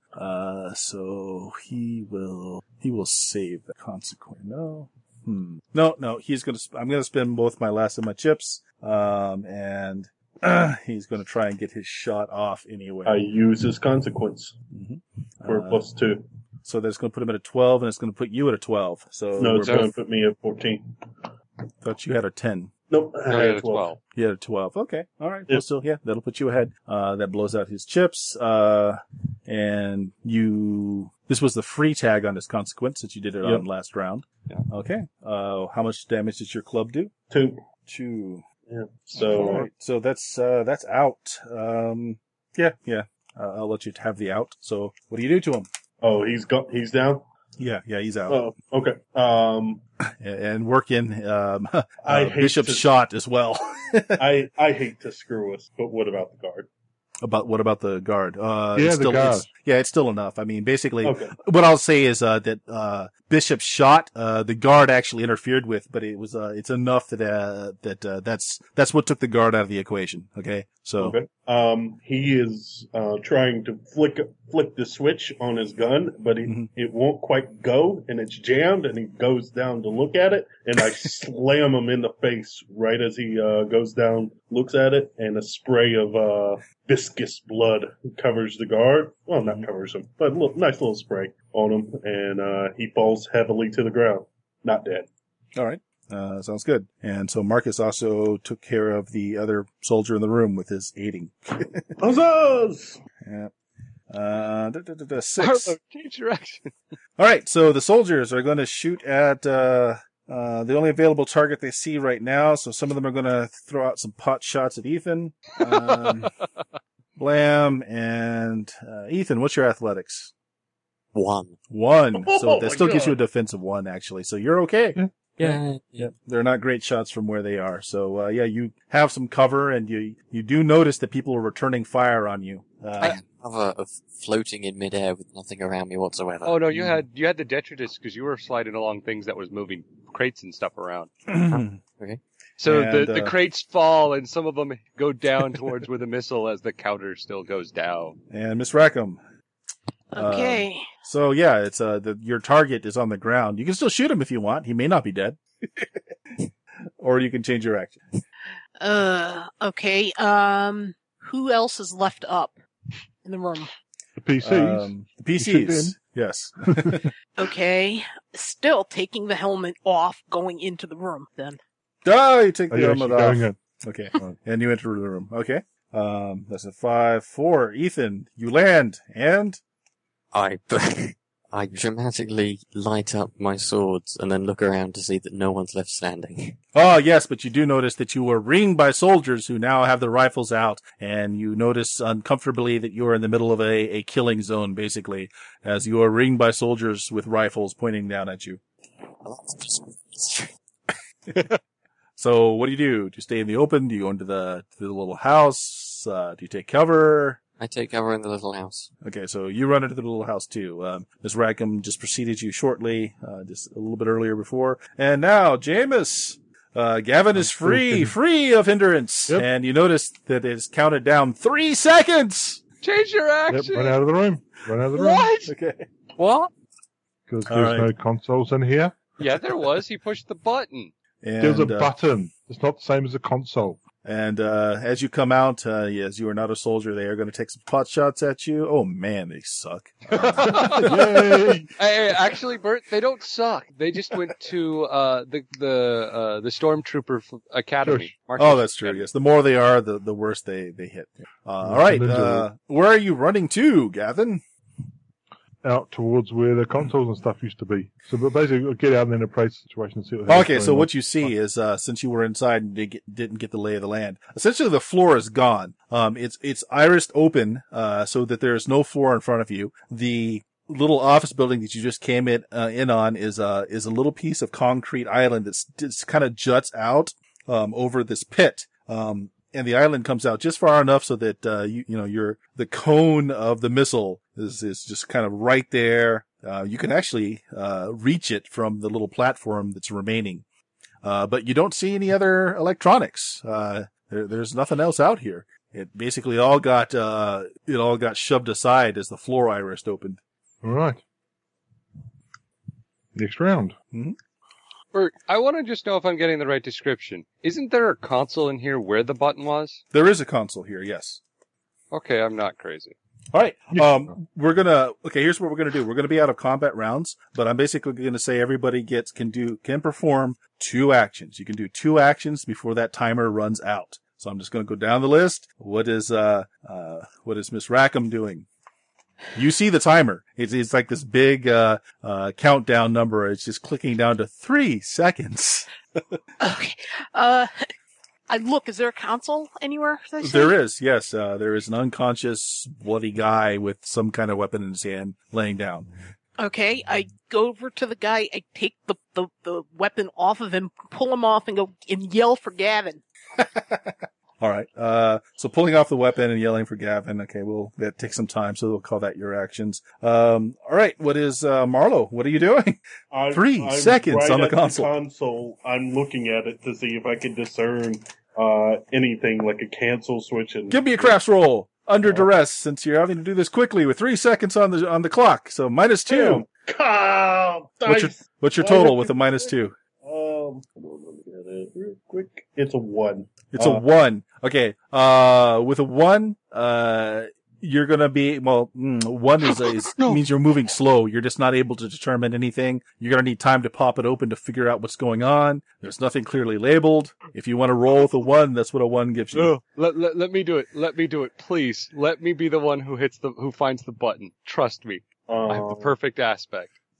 So he will save the consequence. No. No, I'm gonna spend both my last of my chips, and he's gonna try and get his shot off anyway. I use his consequence for a +2. So that's gonna put him at a 12, and it's gonna put you at a 12. So no, it's gonna put me at 14. Thought you had a 10. Nope, I had a 12. You had a 12. Okay, all right. Yep. Well, still, yeah, that'll put you ahead. That blows out his chips, and you. This was the free tag on his consequence since you did it on last round. Yeah. Okay. How much damage does your club do? 2. 2. Yeah. So. Right. So that's out. Yeah. I'll let you have the out. So what do you do to him? Oh, he's down? Yeah, he's out. Oh, okay. And work in Bishop's shot as well. I hate to screw us, but what about the guard? What about the guard? The guard. It's still enough. I mean, basically, what I'll say is that Bishop's shot, the guard actually interfered with, but it was it's enough that that's what took the guard out of the equation. Okay, so he is trying to flick the switch on his gun, but it won't quite go, and it's jammed, and he goes down to look at it, and I slam him in the face right as he goes down, looks at it, and a spray of viscous blood covers the guard. Well, not covers him, but nice little spray on him, and he falls heavily to the ground. Not dead. All right. Sounds good. And so Marcus also took care of the other soldier in the room with his aiding. Huzzahs! Yeah. 6. Marlowe, change direction. All right. So the soldiers are going to shoot at the only available target they see right now, so some of them are going to throw out some pot shots at Ethan. Blam, and Ethan, what's your athletics? 1. 1. So Oh, that still gives God. you a defensive 1, actually. So you're okay. Yeah. They're not great shots from where they are. So, you have some cover, and you do notice that people are returning fire on you. I have cover of floating in midair with nothing around me whatsoever. Oh no, you had the detritus because you were sliding along things that was moving crates and stuff around. Okay. So And, the crates fall and some of them go down towards where the missile as the counter still goes down. And Miss Rackham. Okay. So yeah, it's your target is on the ground. You can still shoot him if you want. He may not be dead. Or you can change your action. Okay. Who else is left up in the room? The PCs. The shoot PCs. in. Yes. Okay. Still taking the helmet off, going into the room then. You take Oh, the yeah, helmet she's going off. in. Okay. And you enter the room. Okay. That's a 5-4. Ethan, you land, and I dramatically light up my swords and then look around to see that no one's left standing. oh yes, but you do notice that you were ringed by soldiers who now have their rifles out, and you notice uncomfortably that you are in the middle of a killing zone, basically, as you are ringed by soldiers with rifles pointing down at you. So what do? Do you stay in the open? Do you go into the little house? Do you take cover? I take cover in the little house. Okay, so you run into the little house too. Miss Rackham just preceded you shortly, just a little bit earlier before. And now, Jameis, Gavin is free of hindrance. Yep. And you notice that it's counted down 3 seconds! Change your Yep, action. run out of the room. Run out of the room. What? Okay. What? Because All there's right. no consoles in here. Yeah, there was. He pushed the button. And, There's a button. It's not the same as a console. And as you come out, yes, you are not a soldier. They are going to take some pot shots at you. Oh man, they suck. Yay! Hey, actually, Bert, they don't suck. They just went to the Stormtrooper Academy. Marcus Oh, that's true. Academy. Yes, the more they are, the worse they hit. All right, where are you running to, Gavin? Out towards where the consoles and stuff used to be. So, but basically, we'll get out and then appraise the situation and see what Okay, so what you see is, since you were inside and didn't get the lay of the land, essentially the floor is gone. It's irised open, so that there's no floor in front of you. The little office building that you just came in on is a little piece of concrete island that's kind of juts out, over this pit. And the island comes out just far enough so that, the cone of the missile is just kind of right there. You can actually, reach it from the little platform that's remaining. But you don't see any other electronics. There's nothing else out here. It basically all got shoved aside as the floor iris opened. All right. Next round. Mm-hmm. Bert, I want to just know if I'm getting the right description. Isn't there a console in here where the button was? There is a console here, yes. Okay, I'm not crazy. All right. Here's what we're gonna do. We're gonna be out of combat rounds, but I'm basically gonna say everybody can perform 2 actions. You can do 2 actions before that timer runs out. So I'm just gonna go down the list. What is Miss Rackham doing? You see the timer. It's like this big countdown number. It's just clicking down to 3 seconds. Okay. I look, is there a console anywhere? There is, yes. There is an unconscious, bloody guy with some kind of weapon in his hand laying down. Okay, I go over to the guy, I take the weapon off of him, pull him off, and go and yell for Gavin. All right. So pulling off the weapon and yelling for Gavin. Okay, that takes some time, so we'll call that your actions. All right. What is, Marlo? What are you doing? 3 seconds right on the at console. console. I'm looking at it to see if I can discern anything like a cancel switch. And Give me a crafts roll under duress, since you're having to do this quickly with 3 seconds on the clock. So -2. What's your total with a -2? Hold on, let me get it real quick. It's a 1. It's a 1. Okay. With a 1, you're gonna be, 1 means you're moving slow. You're just not able to determine anything. You're gonna need time to pop it open to figure out what's going on. There's nothing clearly labeled. If you want to roll with a 1, that's what a 1 gives you. No, let me do it. Let me do it, please. Let me be the one who finds the button. Trust me. I have the perfect aspect.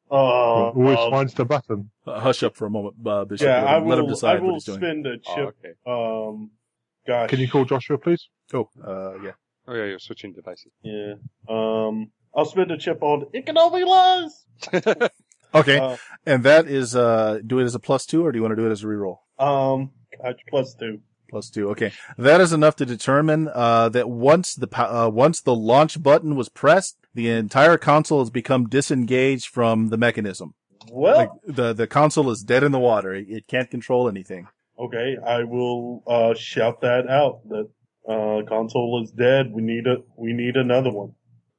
Always finds the button. Hush up for a moment, Bishop. Yeah, I Let him will. decide I what will he's doing. spend a chip. okay. Gosh. Can you call Joshua, please? Oh, yeah. Oh yeah, you're switching devices. Yeah. I'll spend a chip on economic laws. Okay, and that is do it as a +2, or do you want to do it as a reroll? Gosh, +2. +2. Okay, that is enough to determine that once the launch button was pressed, the entire console has become disengaged from the mechanism. Well, Like the console is dead in the water. It can't control anything. okay, I will shout that out. That console is dead. We need another one.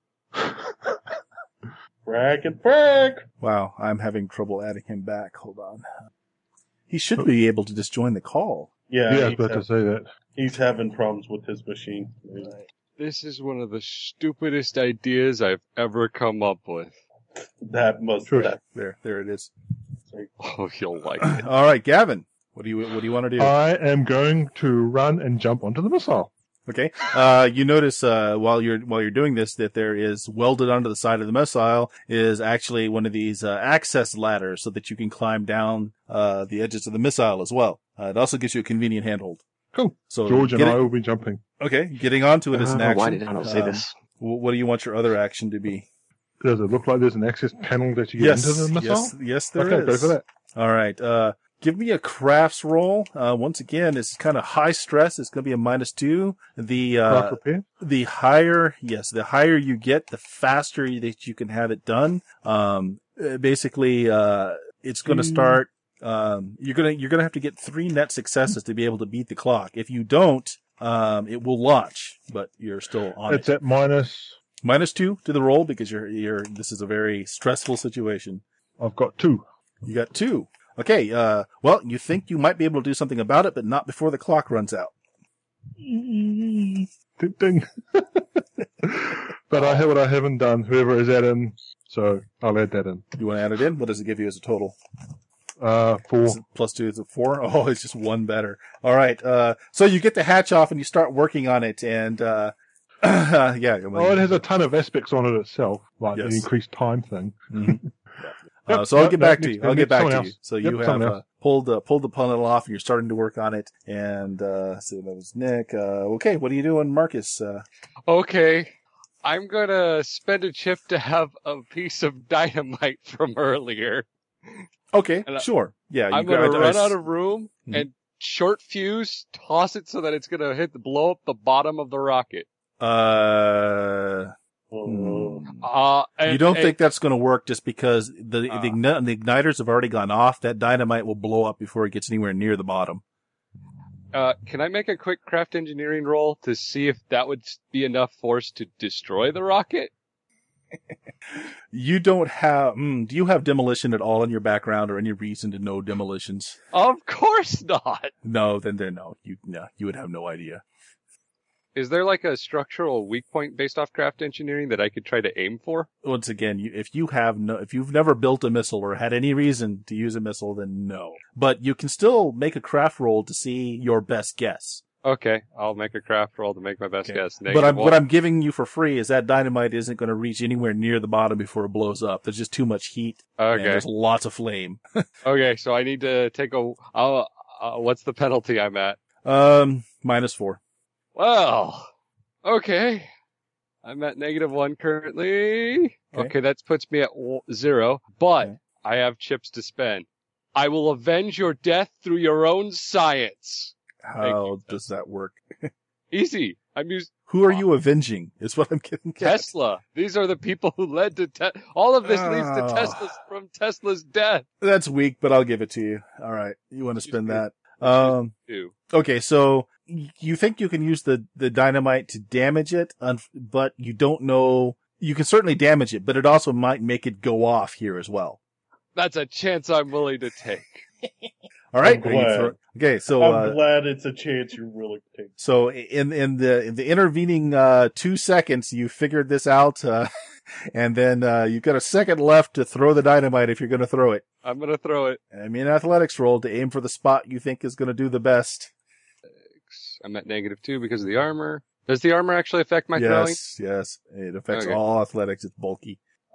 Frack and frack. Wow, I'm having trouble adding him back. Hold on. He should be able to just join the call. Yeah, I was about to say that. he's having problems with his machine. This is one of the stupidest ideas I've ever come up with. That must Sure. that. There it is. Oh, you'll like it. All right, Gavin, what do you want to do? I am going to run and jump onto the missile. Okay. You notice while you're doing this that there is welded onto the side of the missile is actually one of these access ladders so that you can climb down the edges of the missile as well. It also gives you a convenient handhold. Cool. So George and I will be jumping. Okay, getting onto it is an action. Why did I not say this? What do you want your other action to be? Does it look like there's an access panel that you get into the missile? Yes, there Okay, is. go for that. All right. Give me a crafts roll. Once again, it's kind of high stress. It's going to be a -2. Craft repair? The higher you get, the faster that you can have it done. Basically, it's going to start. You're gonna have to get 3 net successes to be able to beat the clock. If you don't, it will launch, but you're still on It's it. at minus. -2 to the roll because this is a very stressful situation. I've got 2. You got 2. Okay, well, you think you might be able to do something about it, but not before the clock runs out. Ding, ding. But I have what I haven't done. Whoever is adding, so I'll add that in. You want to add it in? What does it give you as a total? 4. Is it +2 is it 4? Oh, it's just 1 better. All right, so you get the hatch off and you start working on it, and yeah. Oh, it has a ton of aspects on it itself, like Yes. the increased time thing. Mhm. Yep, So I'll yep, get back to next- you. I'll get back someone to else. you. So Yep, you have someone else. pulled the panel off, and you're starting to work on it. And so that was Nick. Okay, what are you doing, Marcus? Okay, I'm gonna spend a chip to have a piece of dynamite from earlier. Okay, And sure. Yeah, I'm you gonna got- run out of room Mhm. and short fuse, toss it so that it's gonna blow up the bottom of the rocket. And, You don't think that's going to work just because the igniters have already gone off. That dynamite will blow up before it gets anywhere near the bottom. Can I make a quick craft engineering roll to see if that would be enough force to destroy the rocket? You don't have. Do you have demolition at all in your background, or any reason to know demolitions? Of course not. No, then no. You would have no idea. Is there like a structural weak point based off craft engineering that I could try to aim for? Once again, if you've never built a missile or had any reason to use a missile, then no. But you can still make a craft roll to see your best guess. Okay, I'll make a craft roll to make my best Okay. guess. But what -1. I'm giving you for free is that dynamite isn't going to reach anywhere near the bottom before it blows up. There's just too much heat. And Okay. there's lots of flame. Okay, so I need to take what's the penalty I'm at? -4. Well, okay. I'm at -1 currently. Okay, that puts me at 0, but Okay. I have chips to spend. I will avenge your death through your own science. How does that work? Easy. I'm using Who are you avenging? Is what I'm getting at. Tesla. These are the people who led to all of this leads to Tesla's death. That's weak, but I'll give it to you. All right. You want to spend that? Too. Okay, so you think you can use the dynamite to damage it, but you don't know. You can certainly damage it, but it also might make it go off here as well. That's a chance I'm willing to take. All right. I'm glad. Okay, so I'm glad it's a chance you're willing to take. so in the intervening 2 seconds, you figured this out, and then you've got a second left to throw the dynamite if you're going to throw it. I'm gonna throw it. I mean, athletics roll to aim for the spot you think is going to do the best. I'm at -2 because of the armor. Does the armor actually affect my throwing? Yes. It affects Okay. all athletics. It's bulky.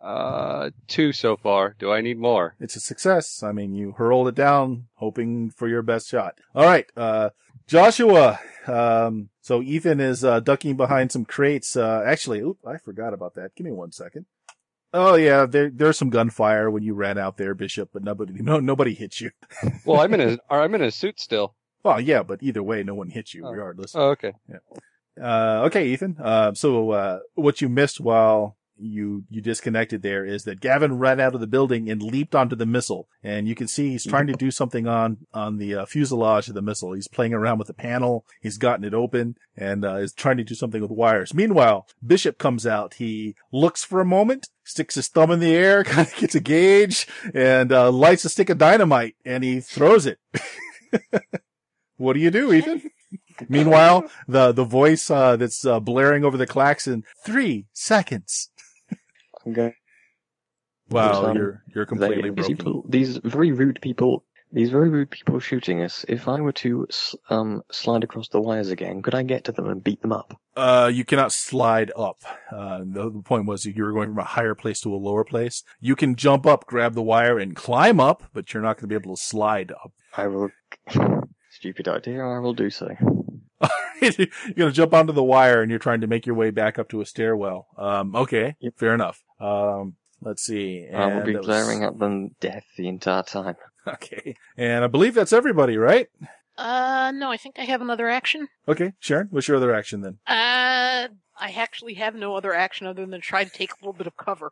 2 so far. Do I need more? It's a success. I mean, you hurled it down, hoping for your best shot. All right, Joshua. So Ethan is ducking behind some crates. Actually, I forgot about that. Give me 1 second. Oh yeah, there's some gunfire when you ran out there, Bishop, but nobody hit you. Well, I'm in a suit still. Well, yeah, but either way, no one hit you regardless. Oh, okay. Yeah. Okay, Ethan. So what you missed while you disconnected there is that Gavin ran out of the building and leaped onto the missile, and you can see he's trying to do something on the fuselage of the missile. He's playing around with the panel. He's gotten it open and is trying to do something with wires. Meanwhile, Bishop comes out. He looks for a moment, sticks his thumb in the air, kind of gets a gauge, and lights a stick of dynamite, and he throws it. What do you do, Ethan? Meanwhile, the voice that's blaring over the klaxon, 3 seconds. I'm going. Wow, you're completely broken. These very rude people shooting us. If I were to slide across the wires again, could I get to them and beat them up? You cannot slide up. The point was you were going from a higher place to a lower place. You can jump up, grab the wire, and climb up, but you're not going to be able to slide up. I will. Stupid idea. I will do so. You're going to jump onto the wire and you're trying to make your way back up to a stairwell. Okay, yep. Fair enough. Let's see. I will be glaring at them death the entire time. Okay. And I believe that's everybody, right? No, I think I have another action. Okay, Sharon, what's your other action then? I actually have no other action other than try to take a little bit of cover.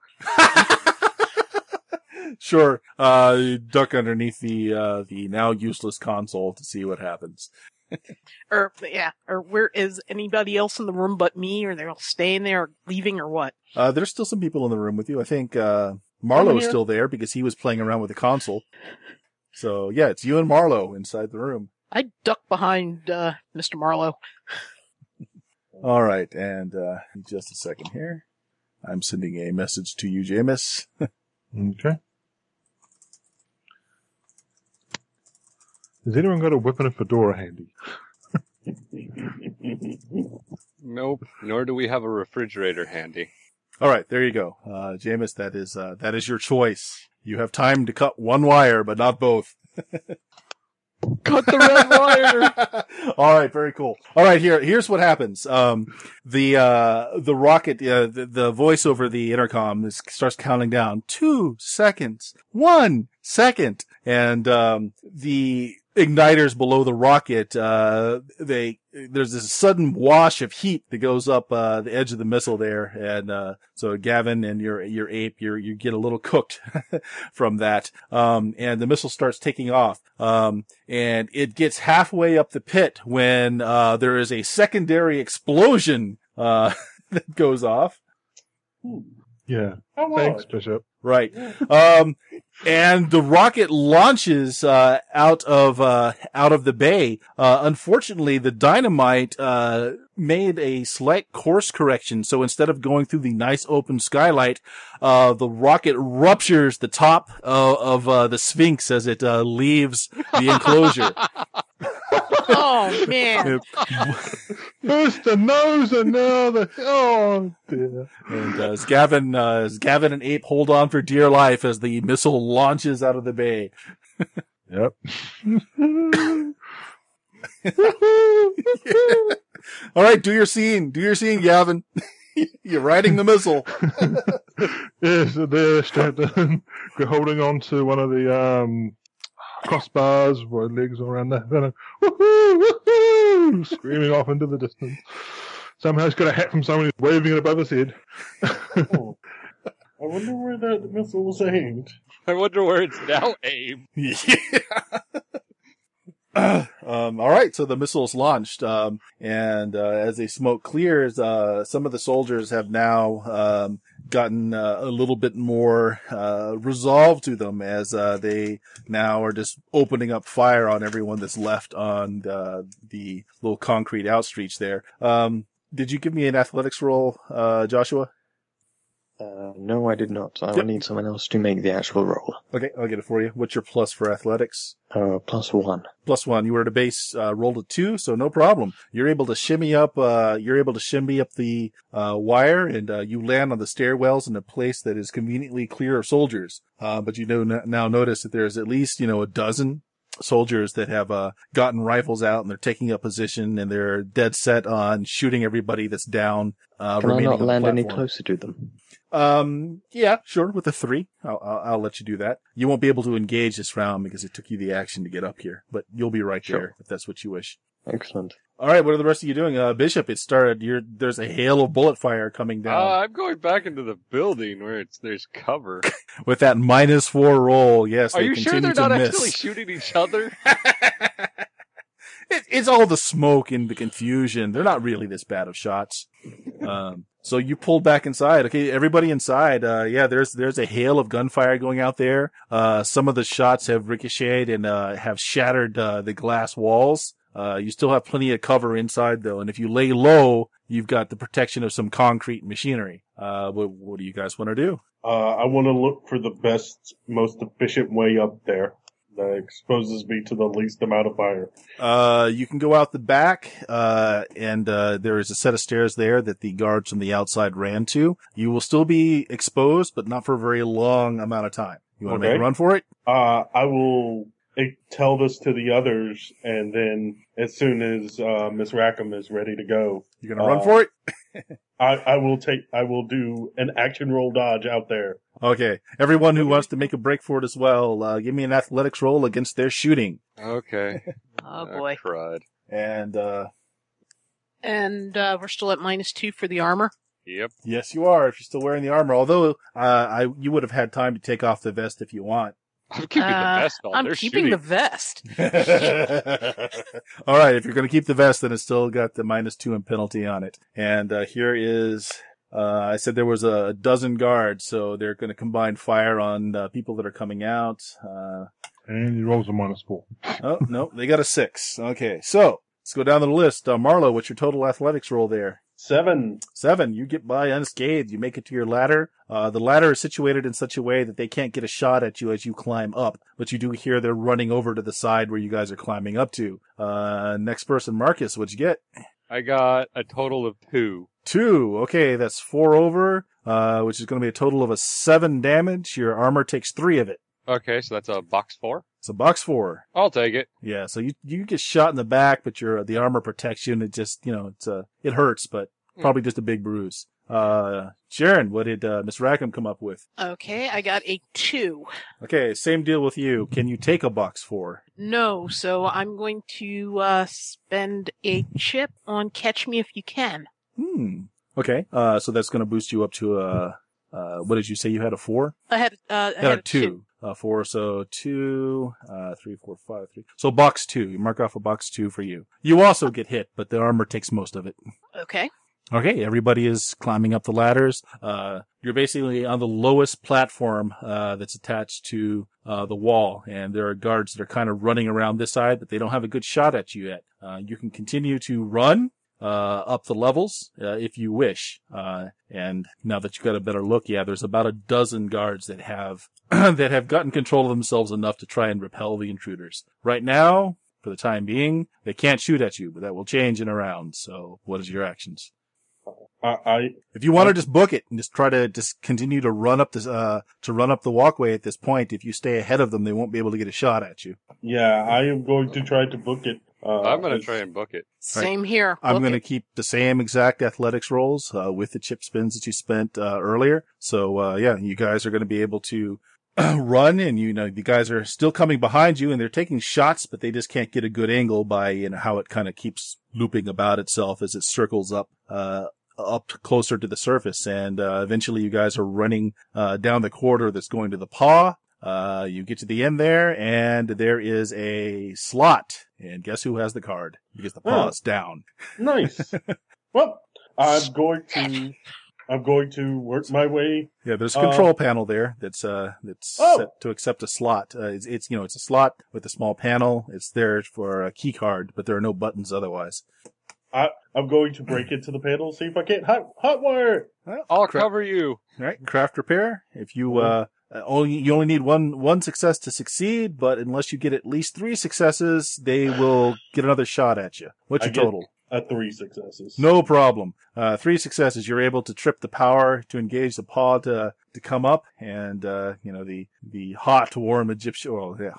Sure. You duck underneath the now useless console to see what happens. Or where is anybody else in the room but me, or they're all staying there or leaving or what? There's still some people in the room with you. I think, Marlo is still there because he was playing around with the console. So yeah, it's you and Marlo inside the room. I duck behind, Mr. Marlowe. All right. And, just a second here. I'm sending a message to you, Jameis. Okay. Has anyone got a whip and a fedora handy? Nope. Nor do we have a refrigerator handy. All right, there you go, Jameis. That is your choice. You have time to cut one wire, but not both. Cut the red wire. All right, very cool. All right, here's what happens. The rocket, the voice over the intercom starts counting down 2 seconds, 1 second, and the igniters below the rocket, there's this sudden wash of heat that goes up the edge of the missile there, and so Gavin and your ape, you get a little cooked from that, and the missile starts taking off, and it gets halfway up the pit when there is a secondary explosion that goes off. Yeah. Thanks, Bishop. Right. And the rocket launches out of the bay. Unfortunately, the dynamite made a slight course correction. So instead of going through the nice open skylight, the rocket ruptures the top of the Sphinx as it leaves the enclosure. Oh man! First the nose and now the dear. And as Gavin and Ape hold on for dear life as the missile launches out of the bay. Yep. All right, do your scene, Gavin. You're riding the missile. Yes, they're strapped in. We're holding on to one of the crossbars with legs around that. Woohoo! Screaming off into the distance. Somehow he's got a hat from someone who's waving it above his head. Oh. I wonder where that missile was aimed. I wonder where it's now aimed. Yeah. All right, so the missile is launched, and as the smoke clears, some of the soldiers have now gotten a little bit more resolve to them as they now are just opening up fire on everyone that's left on the little concrete outstreach there. Did you give me an athletics roll, Joshua? No, I did not. I will need someone else to make the actual roll. Okay, I'll get it for you. What's your plus for athletics? +1. +1. You were at a base, rolled a 2, so no problem. You're able to shimmy up the, wire, and, you land on the stairwells in a place that is conveniently clear of soldiers. But you now notice that there's at least, a dozen soldiers that have, gotten rifles out, and they're taking up position, and they're dead set on shooting everybody that's down, Can I remaining not on the land any platform. closer to them? Yeah, sure. With a 3, I'll let you do that. You won't be able to engage this round because it took you the action to get up here, but you'll be right there if that's what you wish. Excellent. All right, what are the rest of you doing? Bishop, it started. There's a hail of bullet fire coming down I'm going back into the building where there's cover. with that -4 roll. Yes, Are they you sure continue they're to not miss. actually shooting each other? It's all the smoke and the confusion. They're not really this bad of shots. So you pulled back inside. Okay, everybody inside. There's a hail of gunfire going out there. Some of the shots have ricocheted and have shattered the glass walls. You still have plenty of cover inside though, and if you lay low, you've got the protection of some concrete machinery. What do you guys want to do? I want to look for the best, most efficient way up there that exposes me to the least amount of fire. You can go out the back, and there is a set of stairs there that the guards from the outside ran to. You will still be exposed, but not for a very long amount of time. You want to make a run for it? I will tell this to the others, and then as soon as Miss Rackham is ready to go, You're gonna run for it? I will do an action roll dodge out there. Okay. Everyone who wants to make a break for it as well, give me an athletics roll against their shooting. Okay. Oh boy. Crud. And, We're still at -2 for the armor. Yep. yes, you are, if you're still wearing the armor. Although, you would have had time to take off the vest if you want. I'm keeping the vest on. I'm They're keeping shooting. the vest. All right. If you're going to keep the vest, then it's still got the -2 and penalty on it. And, here is, I said there was a dozen guards, so they're going to combine fire on people that are coming out. And he rolls a -4. Oh, no, they got a 6. Okay. So let's go down the list. Marlo, what's your total athletics roll there? 7. 7. You get by unscathed. You make it to your ladder. The ladder is situated in such a way that they can't get a shot at you as you climb up, but you do hear they're running over to the side where you guys are climbing up to. Next person, Marcus, what'd you get? I got a total of 2. 2. Okay, that's 4 over, which is going to be a total of 7 damage. Your armor takes 3 of it. Okay, so that's a box 4. It's a box 4. I'll take it. Yeah, so you get shot in the back, but the armor protects you, and it just, it hurts, but probably just a big bruise. Sharon, what did Miss Rackham come up with? Okay, I got a 2. Okay, same deal with you. Can you take a box 4? No, so I'm going to spend a chip on Catch Me If You Can. Okay, so that's going to boost you up to what did you say you had, a 4? I had a 2. 4, so 2, 3, 4, 5, 3. So box 2. You mark off a box 2 for you. You also get hit, but the armor takes most of it. Okay. Okay, everybody is climbing up the ladders. You're basically on the lowest platform that's attached to the wall, and there are guards that are kind of running around this side, but they don't have a good shot at you yet. You can continue to run up the levels if you wish. And now that you've got a better look, there's about a dozen guards that have that have gotten control of themselves enough to try and repel the intruders. Right now, for the time being, they can't shoot at you, but that will change in a round. So, what is your actions? If you want to just book it and just try to just continue to run up the walkway at this point, if you stay ahead of them, they won't be able to get a shot at you. Yeah, I am going to try to book it. I'm going to try and book it. Same here. I'm going to keep the same exact athletics rolls with the chip spins that you spent earlier. So, you guys are going to be able to run, and the guys are still coming behind you, and they're taking shots, but they just can't get a good angle by how it kind of keeps looping about itself as it circles up closer to the surface, and eventually you guys are running down the corridor that's going to the paw. You get to the end there, and there is a slot, and guess who has the card? Because the paw is down. Nice. Well, I'm going to work my way. Yeah, there's a control panel there that's set to accept a slot. It's a slot with a small panel. It's there for a key card, but there are no buttons otherwise. I'm going to break into the panel, see if I can't hot wire. I'll cover you. All right, craft repair. If you you only need one success to succeed, but unless you get at least 3 successes, they will get another shot at you. What's your total? 3 successes. No problem. 3 successes. You're able to trip the power to engage the pod to come up, and the hot, warm Egyptian,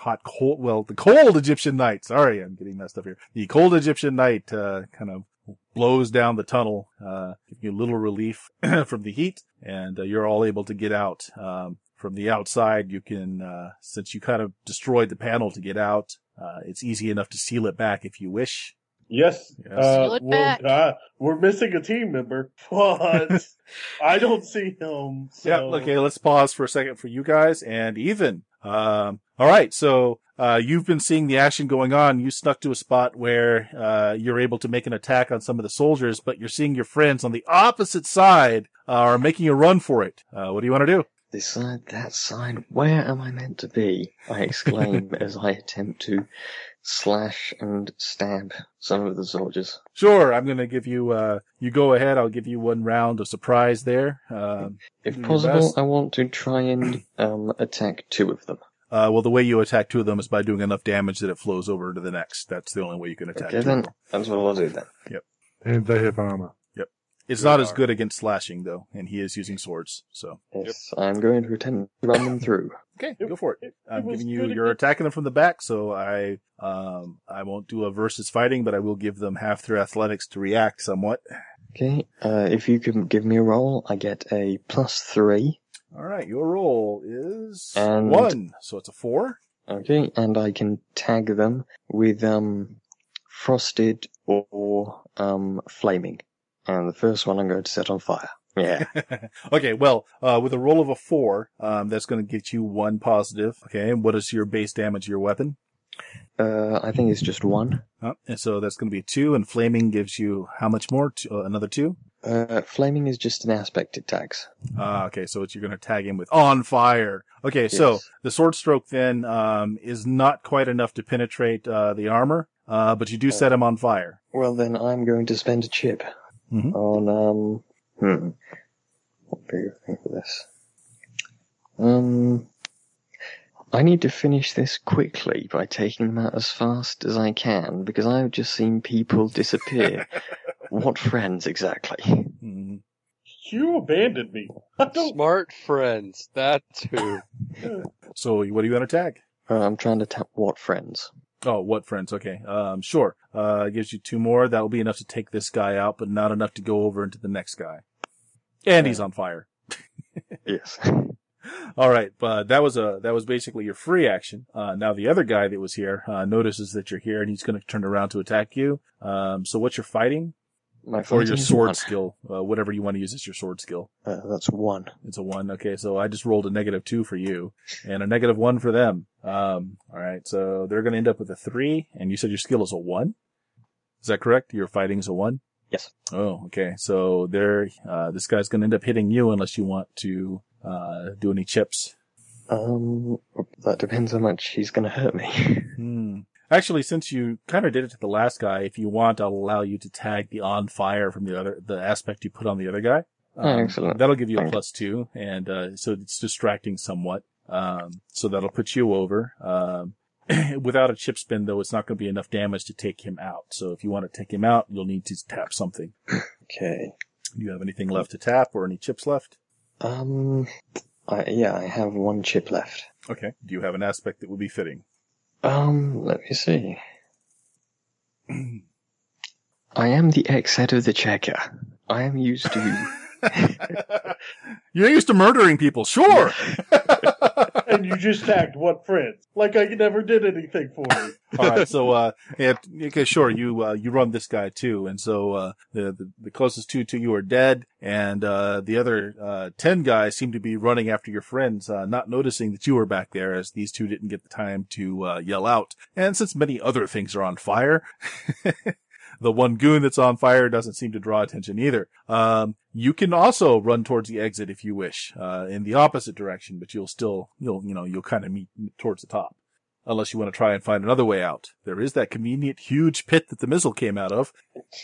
the cold Egyptian night. Sorry, I'm getting messed up here. The cold Egyptian night kind of blows down the tunnel, giving you a little relief from the heat, and you're all able to get out. From the outside, you can, since you kind of destroyed the panel to get out, it's easy enough to seal it back if you wish. Yes. Seal it back. We're missing a team member, but I don't see him. So. Yeah, okay, let's pause for a second for you guys, and Ethan. All right, so you've been seeing the action going on. You snuck to a spot where you're able to make an attack on some of the soldiers, but you're seeing your friends on the opposite side are making a run for it. What do you want to do? This side, that side, where am I meant to be? I exclaim as I attempt to slash and stab some of the soldiers. Sure, I'm going to give you, you go ahead, I'll give you 1 round of surprise there. If possible, I want to try and attack 2 of them. Well, the way you attack 2 of them is by doing enough damage that it flows over to the next. That's the only way you can attack 2 Okay, then, of them. that's what I'll do then. Yep. And they have armor. It's not as good against slashing, though, and he is using swords, so. Yes, I'm going to attempt to run them through. Okay, go for it. I'm giving you, good you're attacking them from the back, so I won't do a versus fighting, but I will give them half their athletics to react somewhat. Okay, if you can give me a roll, I get a +3. Alright, your roll is And- 1, so it's a 4. Okay, and I can tag them with, frosted or, flaming. And the first one I'm going to set on fire. Yeah. Okay, well, with a roll of a 4, that's going to get you 1 positive. Okay, and what is your base damage of your weapon? I think it's just 1. And so that's going to be 2, and flaming gives you how much more? Another 2? Flaming is just an aspect it tags. Okay, so you're going to tag him with on fire. Okay, so Yes. the sword stroke then is not quite enough to penetrate the armor, but you do set him on fire. Well, then I'm going to spend a chip Mhm. on, what do you think of this? I need to finish this quickly by taking them out as fast as I can, because I've just seen people disappear. What friends exactly? Mhm. You abandoned me. I don't. Smart friends. That's who. So what do you want to tag? I'm trying to tap what friends. Oh, what friends? Okay. Sure. It gives you 2 more. That'll be enough to take this guy out, but not enough to go over into the next guy. And he's on fire. Yes. All right, but that was basically your free action. Now the other guy that was here notices that you're here, and he's going to turn around to attack you. So what's your fighting? My Or fighting your is sword 1. skill, whatever you want to use as your sword skill. That's 1. It's a 1. Okay, so I just rolled a -2 for you, and a -1 for them. All right, so they're going to end up with a 3, and you said your skill is a 1? Is that correct? Your fighting is a 1? Yes. Oh, okay. So this guy's going to end up hitting you unless you want to do any chips. That depends how much he's going to hurt me. Actually, since you kind of did it to the last guy, if you want, I'll allow you to tag the on fire from the aspect you put on the other guy. Excellent. That'll give you a Thank you. +2, and so it's distracting somewhat. So that'll put you over. Without a chip spin, though, it's not going to be enough damage to take him out. So if you want to take him out, you'll need to tap something. Okay. Do you have anything left to tap or any chips left? I have 1 chip left. Okay. Do you have an aspect that would be fitting? Let me see. I am the ex-head of the checker. I am used to... You're used to murdering people, sure! And you just tagged what friends? Like I never did anything for you. Alright, so, okay, sure, you run this guy too, and so, the closest 2 to you are dead, and, the other, 10 guys seem to be running after your friends, not noticing that you were back there, as these 2 didn't get the time to, yell out. And since many other things are on fire, the one goon that's on fire doesn't seem to draw attention either. You can also run towards the exit if you wish, in the opposite direction, but you'll kind of meet towards the top. unless you want to try and find another way out. There is that convenient huge pit that the missile came out of.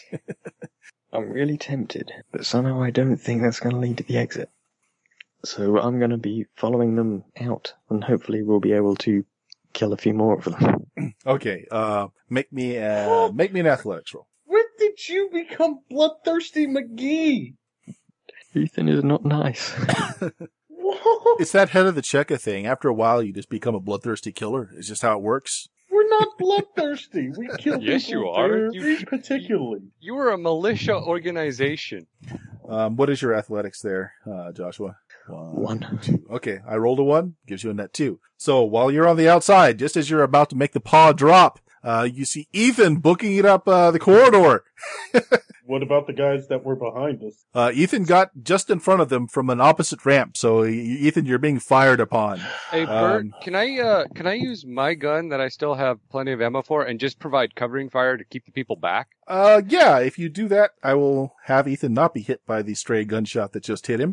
I'm really tempted, but somehow I don't think that's going to lead to the exit. So I'm going to be following them out, and hopefully we'll be able to kill a few more of them. Okay, make me an athletics roll. When did you become Bloodthirsty McGee? Ethan is not nice. What? It's that head of the checker thing. After a while, you just become a bloodthirsty killer. It's just how it works. We're not bloodthirsty. We kill Yes, people you are. very particularly. You were a militia organization. What is your athletics there, Joshua? 1. 2. Okay, I rolled a 1. Gives you a net 2. So while you're on the outside, just as you're about to make the paw drop, you see Ethan booking it up the corridor. What about the guys that were behind us? Ethan got just in front of them from an opposite ramp. So Ethan, you're being fired upon. Hey, Bert, can I use my gun that I still have plenty of ammo for and just provide covering fire to keep the people back? Yeah, if you do that, I will have Ethan not be hit by the stray gunshot that just hit him.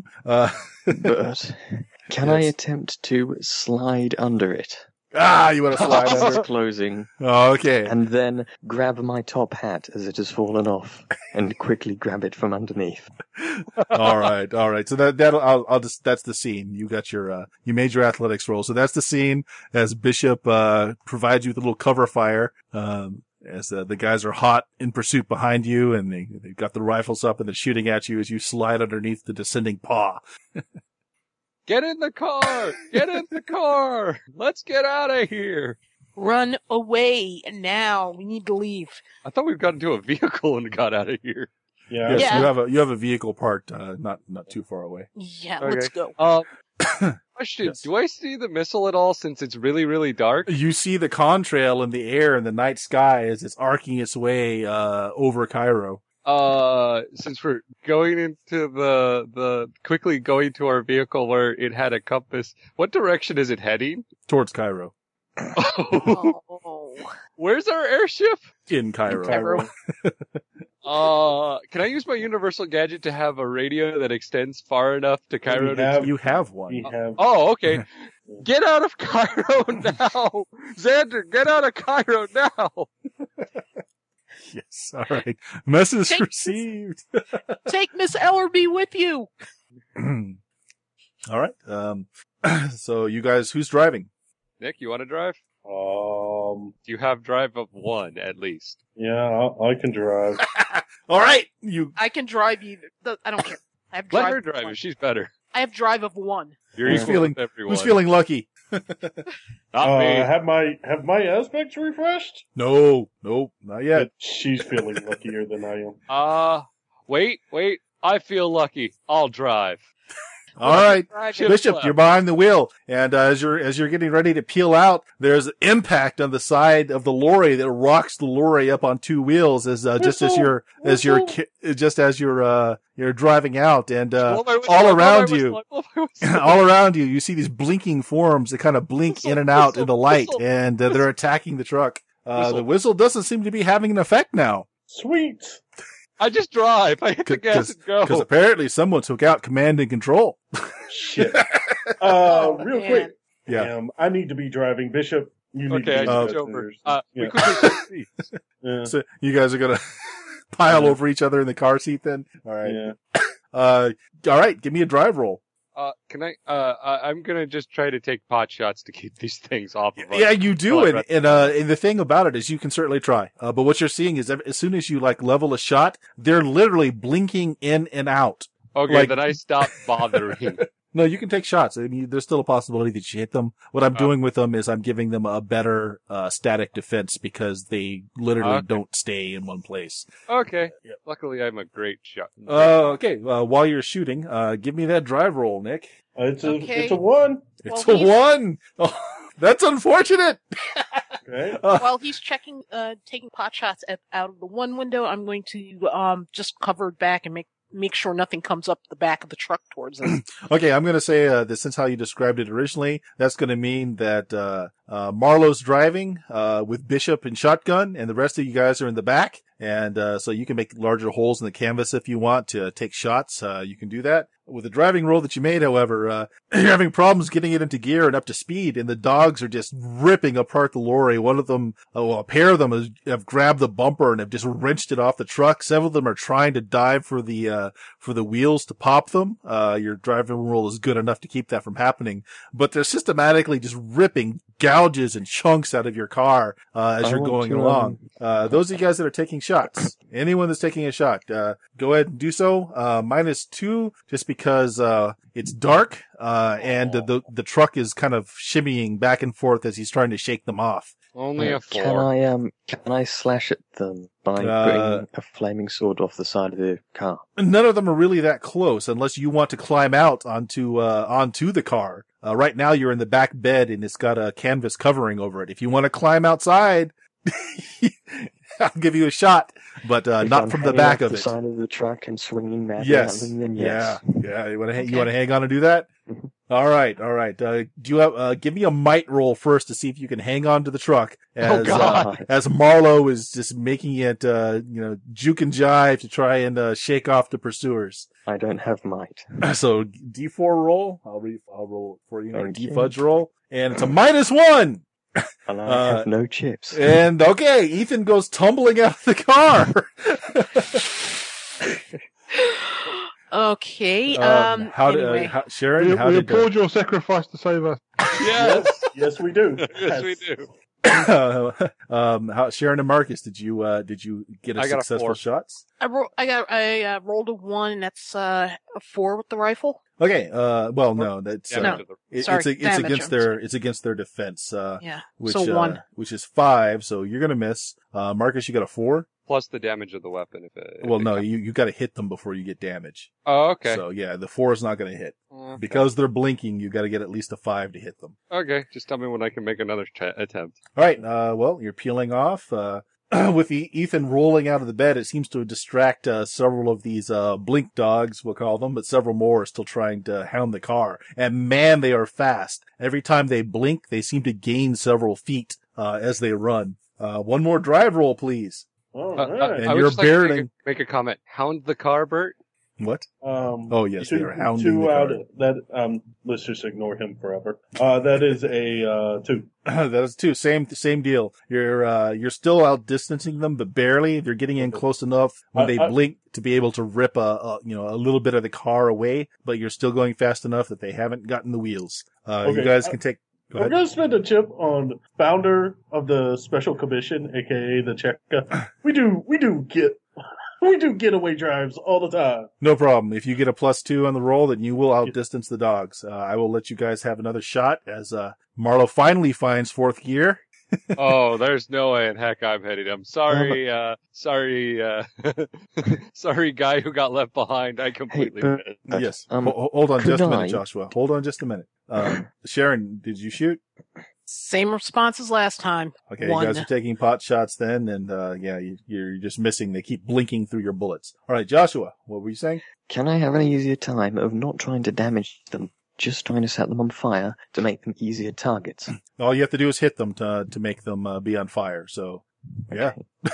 But can I attempt to slide under it? You want to slide As under? it's closing, Oh, okay. and then grab my top hat as it has fallen off, and quickly grab it from underneath. All right. So I'll just, that's the scene. You got your, you made your athletics roll. So that's the scene as Bishop, provides you with a little cover fire, as the guys are hot in pursuit behind you, and they've got the rifles up and they're shooting at you as you slide underneath the descending paw. Get in the car! Get in the car! Let's get out of here! Run away now. We need to leave. I thought we got into a vehicle and got out of here. Yeah. Yes, Yeah. you have a vehicle parked, not too far away. Yeah, Okay. let's go. Question, Yes. do I see the missile at all since it's really, really dark? You see the contrail in the air in the night sky as it's arcing its way, over Cairo. Since we're going into quickly going to our vehicle where it had a compass, what direction is it heading? Towards Cairo. Oh. Where's our airship? In Cairo. Can I use my universal gadget to have a radio that extends far enough to Cairo to... You have one. We have. Oh, okay. Get out of Cairo now! Xander, get out of Cairo now! Yes. All right. Message Take- received. Take Miss Ellerby with you. All right. So you guys, who's driving? Nick, you want to drive? Do you have drive of 1 at least? Yeah, I can drive. All right. You. I can drive either. I don't care. I have Let drive her of drive 1. if she's better. I have drive of 1. You're Who's equal feeling- with everyone. Who's feeling lucky? Not me. Have my aspects refreshed? No, not yet. But she's feeling luckier than I am. Wait. I feel lucky. I'll drive. All right. Shift Bishop, left. you're behind the wheel, and as you're getting ready to peel out, there's impact on the side of the lorry that rocks the lorry up on 2 wheels as you're driving out, and all around you, you see these blinking forms that kind of blink in and out in the light, and they're attacking the truck. The whistle doesn't seem to be having an effect now. Sweet. I just drive. I hit the gas and go. Because apparently someone took out command and control. Shit. Real man. quick. Yeah. Damn, I need to be driving. Bishop, you need Okay, to be I the switch over. passengers. We Yeah. quickly take seats. Yeah. So you guys are gonna pile over each other in the car seat then? All right. Yeah. All right. Give me a drive roll. Can I'm gonna just try to take pot shots to keep these things off of us. Yeah, you do. Well, And the thing about it is you can certainly try. But what you're seeing is as soon as you level a shot, they're literally blinking in and out. Okay, then I stop bothering. No, you can take shots. I mean, there's still a possibility that you hit them. What I'm doing with them is I'm giving them a better, static defense because they literally don't stay in one place. Okay. Yep. Luckily, I'm a great shot. Okay. While you're shooting, give me that drive roll, Nick. It's Okay. a 1. It's Well, a 1. Oh, that's unfortunate. Okay. While he's checking, taking pot shots out of the one window, I'm going to just cover it back and make sure nothing comes up the back of the truck towards us. Okay, I'm going to say that since how you described it originally, that's going to mean that Marlowe's driving with Bishop and shotgun, and the rest of you guys are in the back. And so you can make larger holes in the canvas if you want to take shots. You can do that. With the driving roll that you made, however, you're having problems getting it into gear and up to speed, and the dogs are just ripping apart the lorry. One of them, a pair of them have grabbed the bumper and have just wrenched it off the truck. Several of them are trying to dive for the wheels to pop them. Your driving roll is good enough to keep that from happening, but they're systematically just ripping gouges and chunks out of your car, as you're going along. Those are you guys that are taking shots. Anyone that's taking a shot, go ahead and do so. -2, just because, it's dark, and the truck is kind of shimmying back and forth as he's trying to shake them off. Only a 4. Can I slash at them by putting a flaming sword off the side of the car? None of them are really that close unless you want to climb out onto the car. Right now you're in the back bed and it's got a canvas covering over it. If you want to climb outside, I'll give you a shot, but not from the back of it. The side of the truck and swinging madly at them, then yes. Yeah. You want to hang on and do that? Mm-hmm. All right. Do you have? Give me a might roll first to see if you can hang on to the truck. As Marlowe is just making it, juke and jive to try and shake off the pursuers. I don't have might. So D4 roll. I'll roll it for you. D-fudge roll, and it's a -1. And I have no chips. And okay, Ethan goes tumbling out of the car. Okay. Anyway. Sharon, we applaud your sacrifice to save us. Yes, we do. Yes, we do. Sharon and Marcus, did you get a successful shots? I rolled a 1, and that's a 4 with the rifle. Okay. Well, no, that's it's against their defense. Which, so 1, which is 5. So you're gonna miss. Marcus, you got a 4. Plus the damage of the weapon. You got to hit them before you get damage. Oh, okay. So yeah, the 4 is not going to hit. Okay. Because they're blinking. You got to get at least a 5 to hit them. Okay, just tell me when I can make another attempt. All right. Well, you're peeling off. With Ethan rolling out of the bed, it seems to distract several of these blink dogs, we'll call them, but several more are still trying to hound the car. And man, they are fast. Every time they blink, they seem to gain several feet as they run. One more drive roll, please. And you're barreling. Make a comment. Hound the car, Bert. What? Yes, they are hounding the car. That let's just ignore him forever. That is a 2. That is 2. Same deal. You're still outdistancing them, but barely. They're getting in close enough when they blink to be able to rip a little bit of the car away, but you're still going fast enough that they haven't gotten the wheels. You guys can take. I'm going to spend a chip on founder of the Special Commission, aka the Cheka. We do getaway drives all the time. No problem. If you get a +2 on the roll, then you will outdistance the dogs. I will let you guys have another shot as Marlowe finally finds 4th gear. Oh, there's no way in heck I'm hitting him. Sorry, sorry, guy who got left behind. I completely missed. Yes. Hold on just a minute, Joshua. Hold on just a minute. Sharon, did you shoot? Same response as last time. Okay, 1. You guys are taking pot shots then, and you're just missing. They keep blinking through your bullets. All right, Joshua, what were you saying? Can I have an easier time of not trying to damage them, just trying to set them on fire to make them easier targets? All you have to do is hit them to make them be on fire. So, yeah.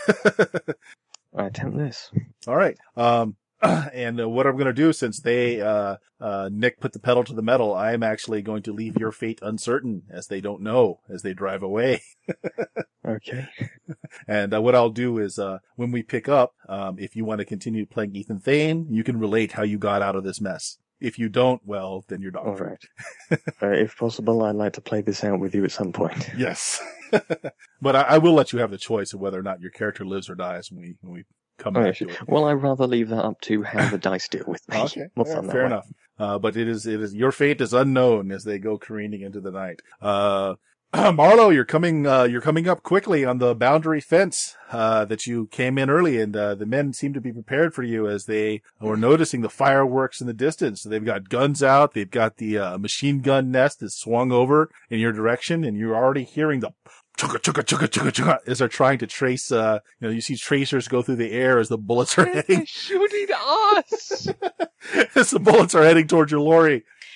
I attempt this. All right. And what I'm going to do, since Nick put the pedal to the metal, I'm actually going to leave your fate uncertain, as they don't know as they drive away. Okay. And what I'll do is, when we pick up, if you want to continue playing Ethan Thane, you can relate how you got out of this mess. If you don't, well, then you're done. All right. If possible, I'd like to play this out with you at some point. Yes. But I will let you have the choice of whether or not your character lives or dies when we come back to it. Well, I'd rather leave that up to how the dice deal with me. Okay. Fair enough. But it is your fate is unknown as they go careening into the night. Marlowe, you're coming up quickly on the boundary fence, that you came in early, and, the men seem to be prepared for you as they were noticing the fireworks in the distance. So they've got guns out. They've got the, machine gun nest is swung over in your direction, and you're already hearing the chugga chugga chugga chugga chugga as they're trying to trace, you see tracers go through the air as the bullets are heading. They're shooting us! As the bullets are heading towards your lorry.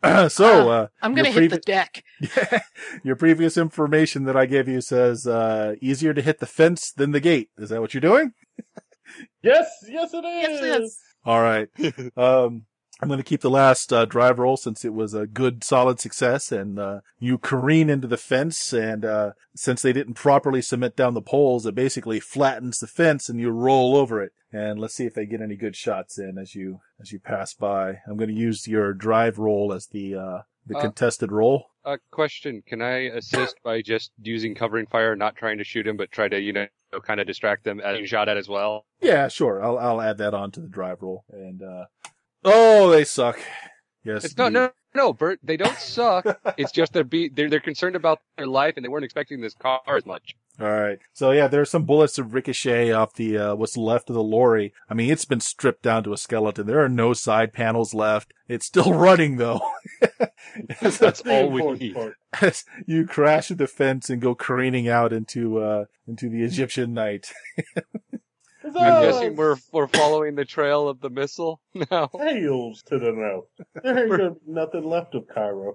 I'm going to hit the deck. Your previous information that I gave you says easier to hit the fence than the gate. Is that what you're doing? Yes it is. Yes, it is. All right. I'm going to keep the last drive roll since it was a good, solid success, and you careen into the fence, and since they didn't properly cement down the poles, it basically flattens the fence, and you roll over it. And let's see if they get any good shots in as you pass by. I'm going to use your drive roll as the contested roll. Question: can I assist by just using covering fire, not trying to shoot him, but try to kind of distract them as being shot at as well? Yeah, sure. I'll add that on to the drive roll. And they suck. Yes. It's no, Bert. They don't suck. It's just they're concerned about their life, and they weren't expecting this car as much. All right. So yeah, there are some bullets that ricochet off the what's left of the lorry. I mean, it's been stripped down to a skeleton. There are no side panels left. It's still running though. That's all we need. As you crash the fence and go careening out into the Egyptian night. I'm guessing we're following the trail of the missile now. Hails to the no. There ain't gonna be nothing left of Cairo.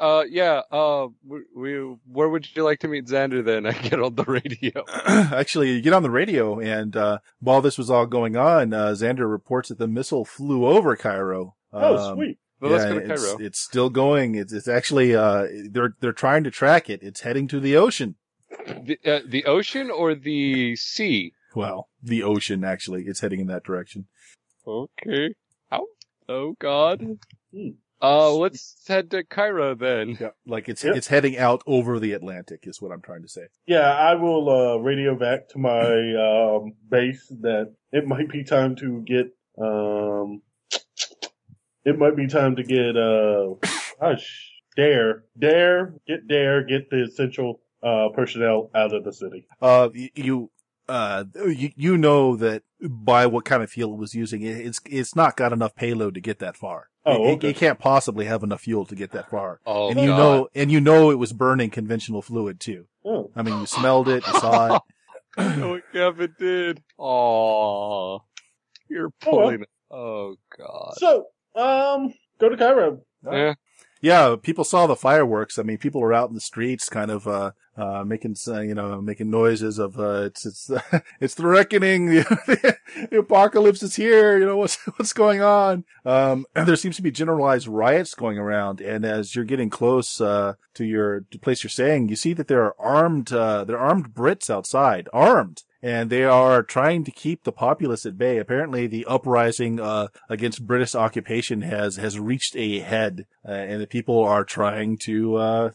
Where would you like to meet Xander then? I get on the radio. Actually, you get on the radio, and while this was all going on, Xander reports that the missile flew over Cairo. Sweet. Well, let's go to Cairo. It's still going. It's actually they're trying to track it. It's heading to the ocean. The ocean or the sea? Well, the ocean, actually. It's heading in that direction. Okay. Oh, God. Let's head to Cairo then. Yeah, like it's heading out over the Atlantic is what I'm trying to say. Yeah, I will radio back to my base that it might be time to get get the essential personnel out of the city. You know that by what kind of fuel it was using, it's not got enough payload to get that far. Okay. It can't possibly have enough fuel to get that far. Oh, and you know it was burning conventional fluid too. Oh. I mean, you smelled it, you saw it. Oh, Kevin did. Aw. You're pulling it. Oh, God. So, go to Cairo. Yeah. Yeah, people saw the fireworks. I mean, people were out in the streets, kind of making noises of it's the reckoning. The apocalypse is here. You know what's going on. And there seems to be generalized riots going around. And as you're getting close to the place you're staying, you see that there are armed Brits outside, armed. And they are trying to keep the populace at bay. Apparently, the uprising against British occupation has reached a head, and the people are trying to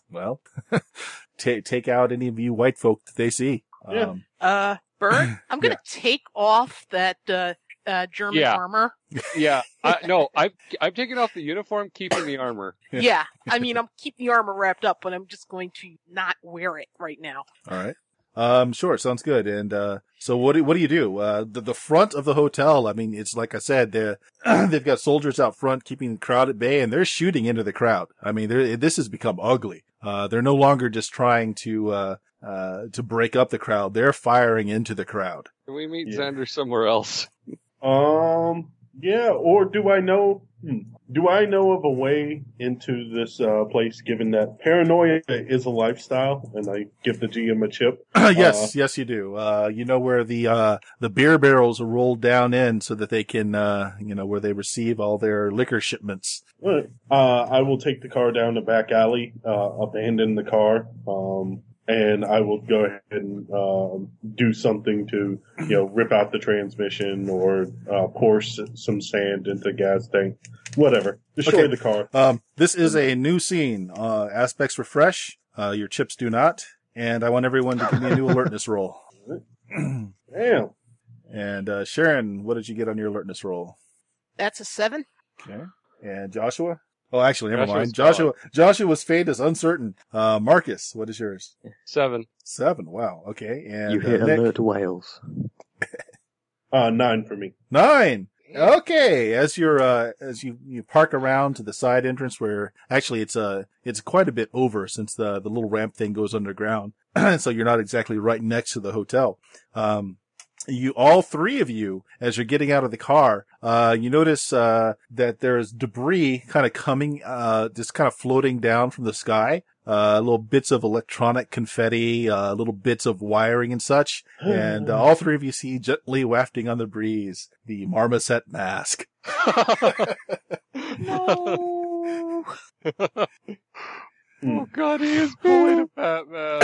take out any of you white folk that they see. Bert, I'm gonna take off that German armor. Yeah, I'm taking off the uniform, keeping the armor. Yeah, I mean, I'm keeping the armor wrapped up, but I'm just going to not wear it right now. All right. Sure, sounds good. And so what do you do? The front of the hotel, I mean, it's like I said, they've got soldiers out front keeping the crowd at bay, and they're shooting into the crowd. I mean, this has become ugly. They're no longer just trying to break up the crowd. They're firing into the crowd. Can we meet Xander somewhere else? Yeah, or do I know of a way into this place, given that paranoia is a lifestyle, and I give the GM a chip? Yes, you do. You know where the beer barrels are rolled down in so that they can, where they receive all their liquor shipments. I will take the car down the back alley, abandon the car, and I will go ahead and do something to, rip out the transmission or pour some sand into the gas tank. Whatever. Destroy the car. This is a new scene. Aspects refresh. Your chips do not. And I want everyone to give me a new alertness roll. Damn. And Sharon, what did you get on your alertness roll? That's a 7. Okay. And Joshua? Oh, actually, never mind. Joshua's Joshua's fate is uncertain. Marcus, what is yours? 7. 7. Wow. Okay. And You hit Nick? alert Wales. 9 for me. 9. Okay. As you park around to the side entrance where actually it's quite a bit over since the little ramp thing goes underground. So you're not exactly right next to the hotel. all three of you, as you're getting out of the car, you notice, that there's debris kind of coming, just kind of floating down from the sky. Little bits of electronic confetti, little bits of wiring and such. And all three of you see gently wafting on the breeze the marmoset mask. No. Oh God, he is pulling a Batman.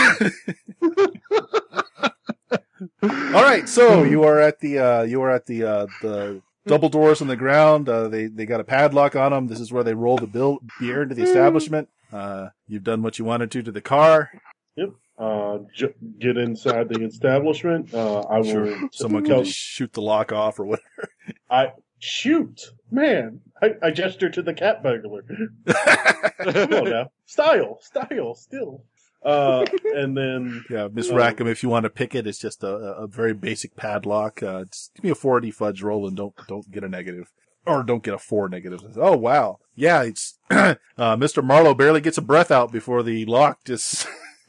All right, so you are at the double doors on the ground. They got a padlock on them. This is where they roll the beer into the establishment. You've done what you wanted to the car. Yep. Get inside the establishment. I will. Someone can just shoot the lock off or whatever. Shoot, man! I gesture to the cat burglar. Come on now, style, still. And then Miss Rackham, if you want to pick it, it's just a very basic padlock. Just give me a 4D fudge roll and don't get a negative. Or don't get a 4 negative. Oh wow. Yeah, it's Mr. Marlowe barely gets a breath out before the lock just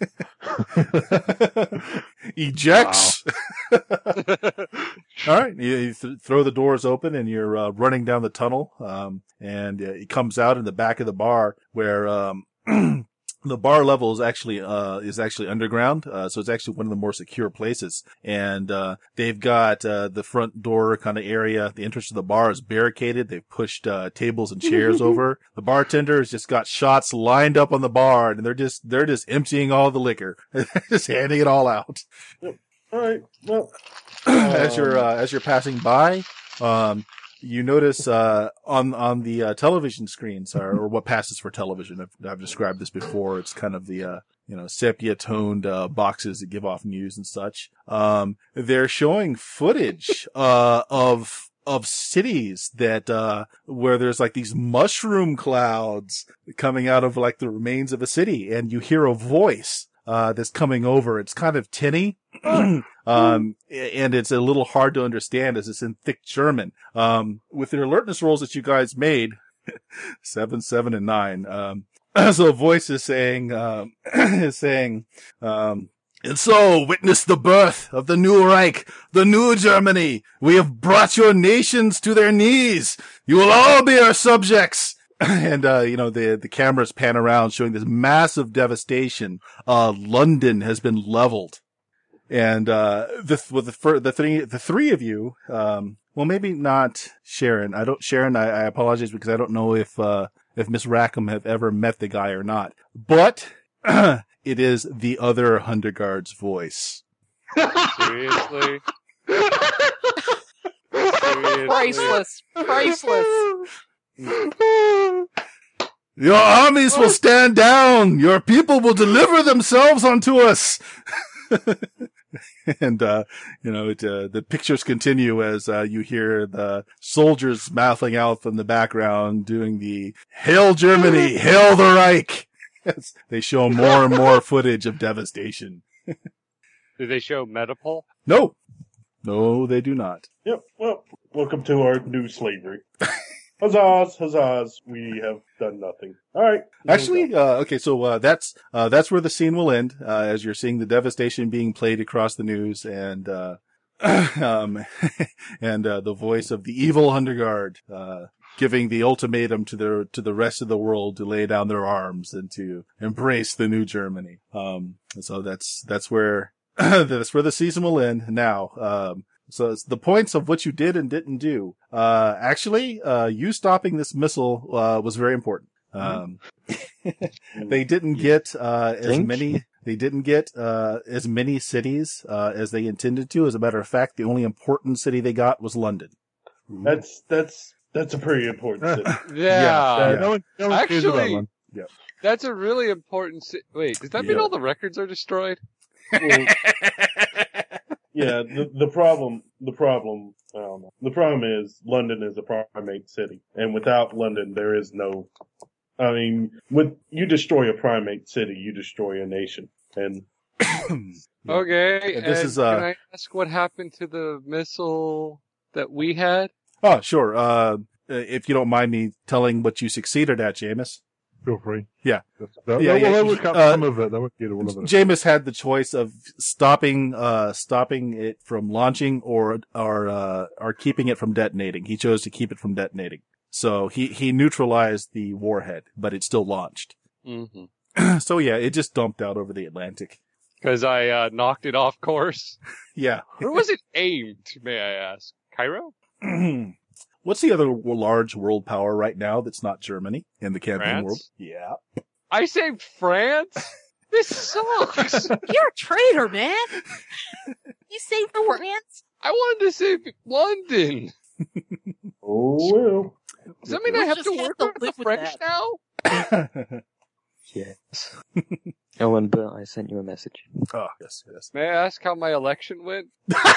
ejects. All right, you throw the doors open and you're running down the tunnel, and it comes out in the back of the bar where the bar level is actually underground, so it's actually one of the more secure places. And they've got the front door kind of area. The entrance to the bar is barricaded. They've pushed tables and chairs over. The bartender has just got shots lined up on the bar, and they're just emptying all the liquor, just handing it all out. All right. Well, as you're passing by, you notice on the television screens, or what passes for television. I've described this before. It's kind of the sepia-toned boxes that give off news and such. They're showing footage of cities that where there's like these mushroom clouds coming out of like the remains of a city, and you hear a voice that's coming over. It's kind of tinny. And it's a little hard to understand as it's in thick German. With the alertness rolls that you guys made, 7, 7, and 9, so a voice is saying, and so witness the birth of the new Reich, the new Germany. We have brought your nations to their knees. You will all be our subjects. And, the cameras pan around showing this massive devastation. London has been leveled. And, the three of you, well, maybe not Sharon. I apologize because I don't know if Miss Rackham have ever met the guy or not, but, it is the other Hundergaard's voice. Seriously? Priceless. Your armies will stand down. Your people will deliver themselves unto us. And, the pictures continue as, you hear the soldiers mouthing out from the background doing the Hail Germany, Hail the Reich. As they show more and more footage of devastation. Do they show Metapole? No, they do not. Yep. Well, welcome to our new slavery. Huzzahs, we have done nothing. All right. Actually, okay, so that's where the scene will end, as you're seeing the devastation being played across the news, and the voice of the evil Hundergaard, giving the ultimatum to the rest of the world to lay down their arms and to embrace the new Germany. So that's where the season will end now. So it's the points of what you did and didn't do. Actually, you stopping this missile, was very important. They didn't get, as many cities, as they intended to. As a matter of fact, the only important city they got was London. That's a pretty important city. Yeah. No one cares about Actually, one. that's a really important wait, does that mean all the records are destroyed? Well, yeah, the problem is London is a primate city, and without London, there is no. I mean, you destroy a primate city, you destroy a nation, and Okay. And this and is, can I ask what happened to the missile that we had? Oh, sure. If you don't mind me telling what you succeeded at, Jameis. feel free. Yeah. They would cut some of it. They won't get all of it. Jameis had the choice of stopping it from launching or keeping it from detonating. He chose to keep it from detonating. So he neutralized the warhead, but it still launched. Mm-hmm. So yeah, it just dumped out over the Atlantic. Because I knocked it off course. Yeah. Where was it aimed, may I ask? Cairo? What's the other large world power right now that's not Germany in the campaign world? Yeah. I saved France? This sucks. You're a traitor, man. You saved France? I wanted to save London. Oh, well. Does that mean I have to work with the French now? Yes. Oh, and Bert, I sent you a message. Oh, yes. May I ask how my election went?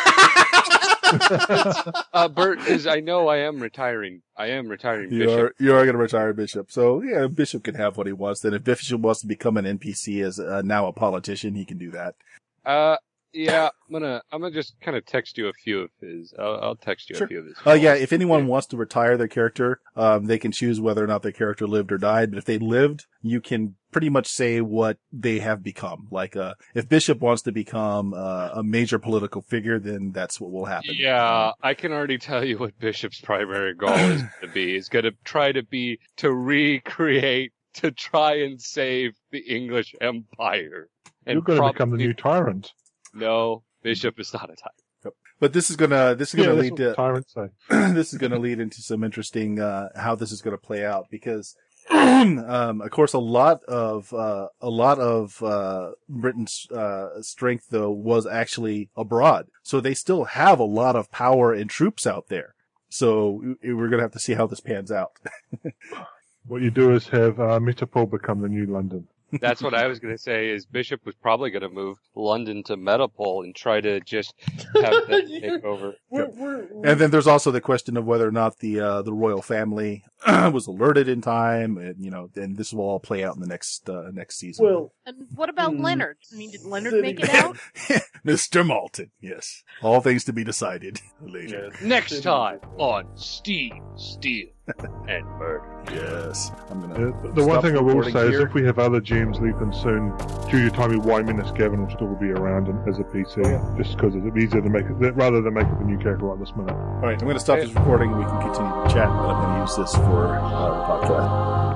Bert, I know I am retiring. Bishop. You are going to retire Bishop. So, yeah, Bishop can have what he wants. Then if Bishop wants to become an NPC as now a politician, he can do that. Yeah, I'm gonna just kind of text you a few of his. I'll text you a few of his. Yeah, if anyone wants to retire their character, they can choose whether or not their character lived or died. But if they lived, you can pretty much say what they have become. Like, if Bishop wants to become a major political figure, then that's what will happen. Yeah, I can already tell you what Bishop's primary goal is to be. He's gonna try to recreate, to try and save the English Empire. And you're going to become the new tyrant. No, Bishop is not a tyrant. But this is gonna lead to tyrants say. This is gonna lead into some interesting how this is gonna play out, because of course a lot of Britain's strength though was actually abroad, so they still have a lot of power and troops out there. So we're gonna have to see how this pans out. What you do is have Metropole become the new London. That's what I was going to say, is Bishop was probably going to move London to Metropole and try to just have that take over. And then there's also the question of whether or not the royal family was alerted in time, and this will all play out in the next season. Well, and what about Leonard? I mean, did Leonard make it out? Mr. Malton, yes. All things to be decided later. Yes. Next time on Steam, Steel, and Murder. Yes. The one thing I will say is if we have other GMs leaving soon, due to time, Wyminus Gavin will still be around as a PC, just because it's easier to make it, rather than make up a new character right this minute. All right, I'm going to stop this recording. We can continue to chat, but I'm going to use this for the podcast.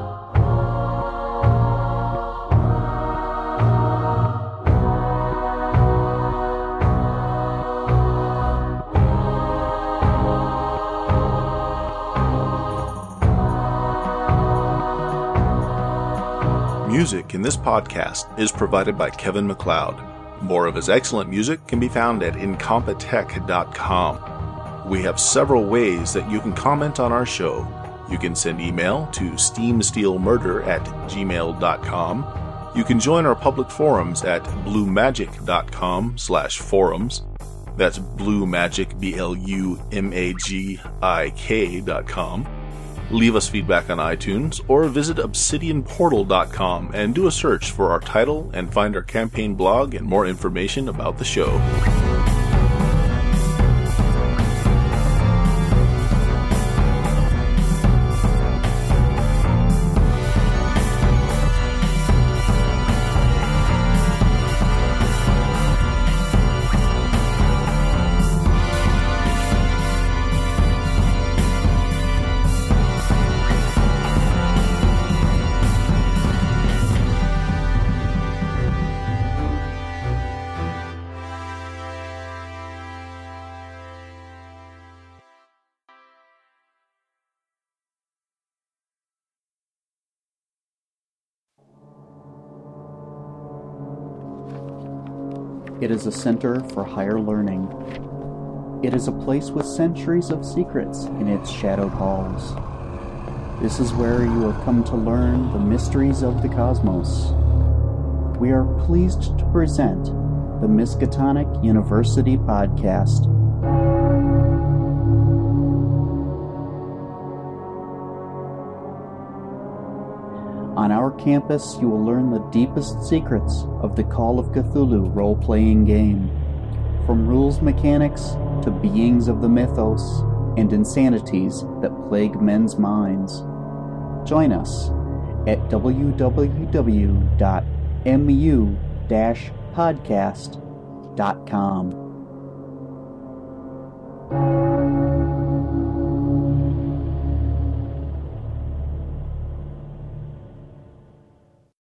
Music in this podcast is provided by Kevin MacLeod. More of his excellent music can be found at incompetech.com. We have several ways that you can comment on our show. You can send email to steamsteelmurder@gmail.com. You can join our public forums at bluemagic.com/forums. That's bluemagic, BLUMAGIK.com. Leave us feedback on iTunes or visit obsidianportal.com and do a search for our title and find our campaign blog and more information about the show. It is a center for higher learning. It is a place with centuries of secrets in its shadowed halls. This is where you have come to learn the mysteries of the cosmos. We are pleased to present the Miskatonic University Podcast. On our campus, you will learn the deepest secrets of the Call of Cthulhu role-playing game, from rules mechanics to beings of the mythos and insanities that plague men's minds. Join us at www.mu-podcast.com.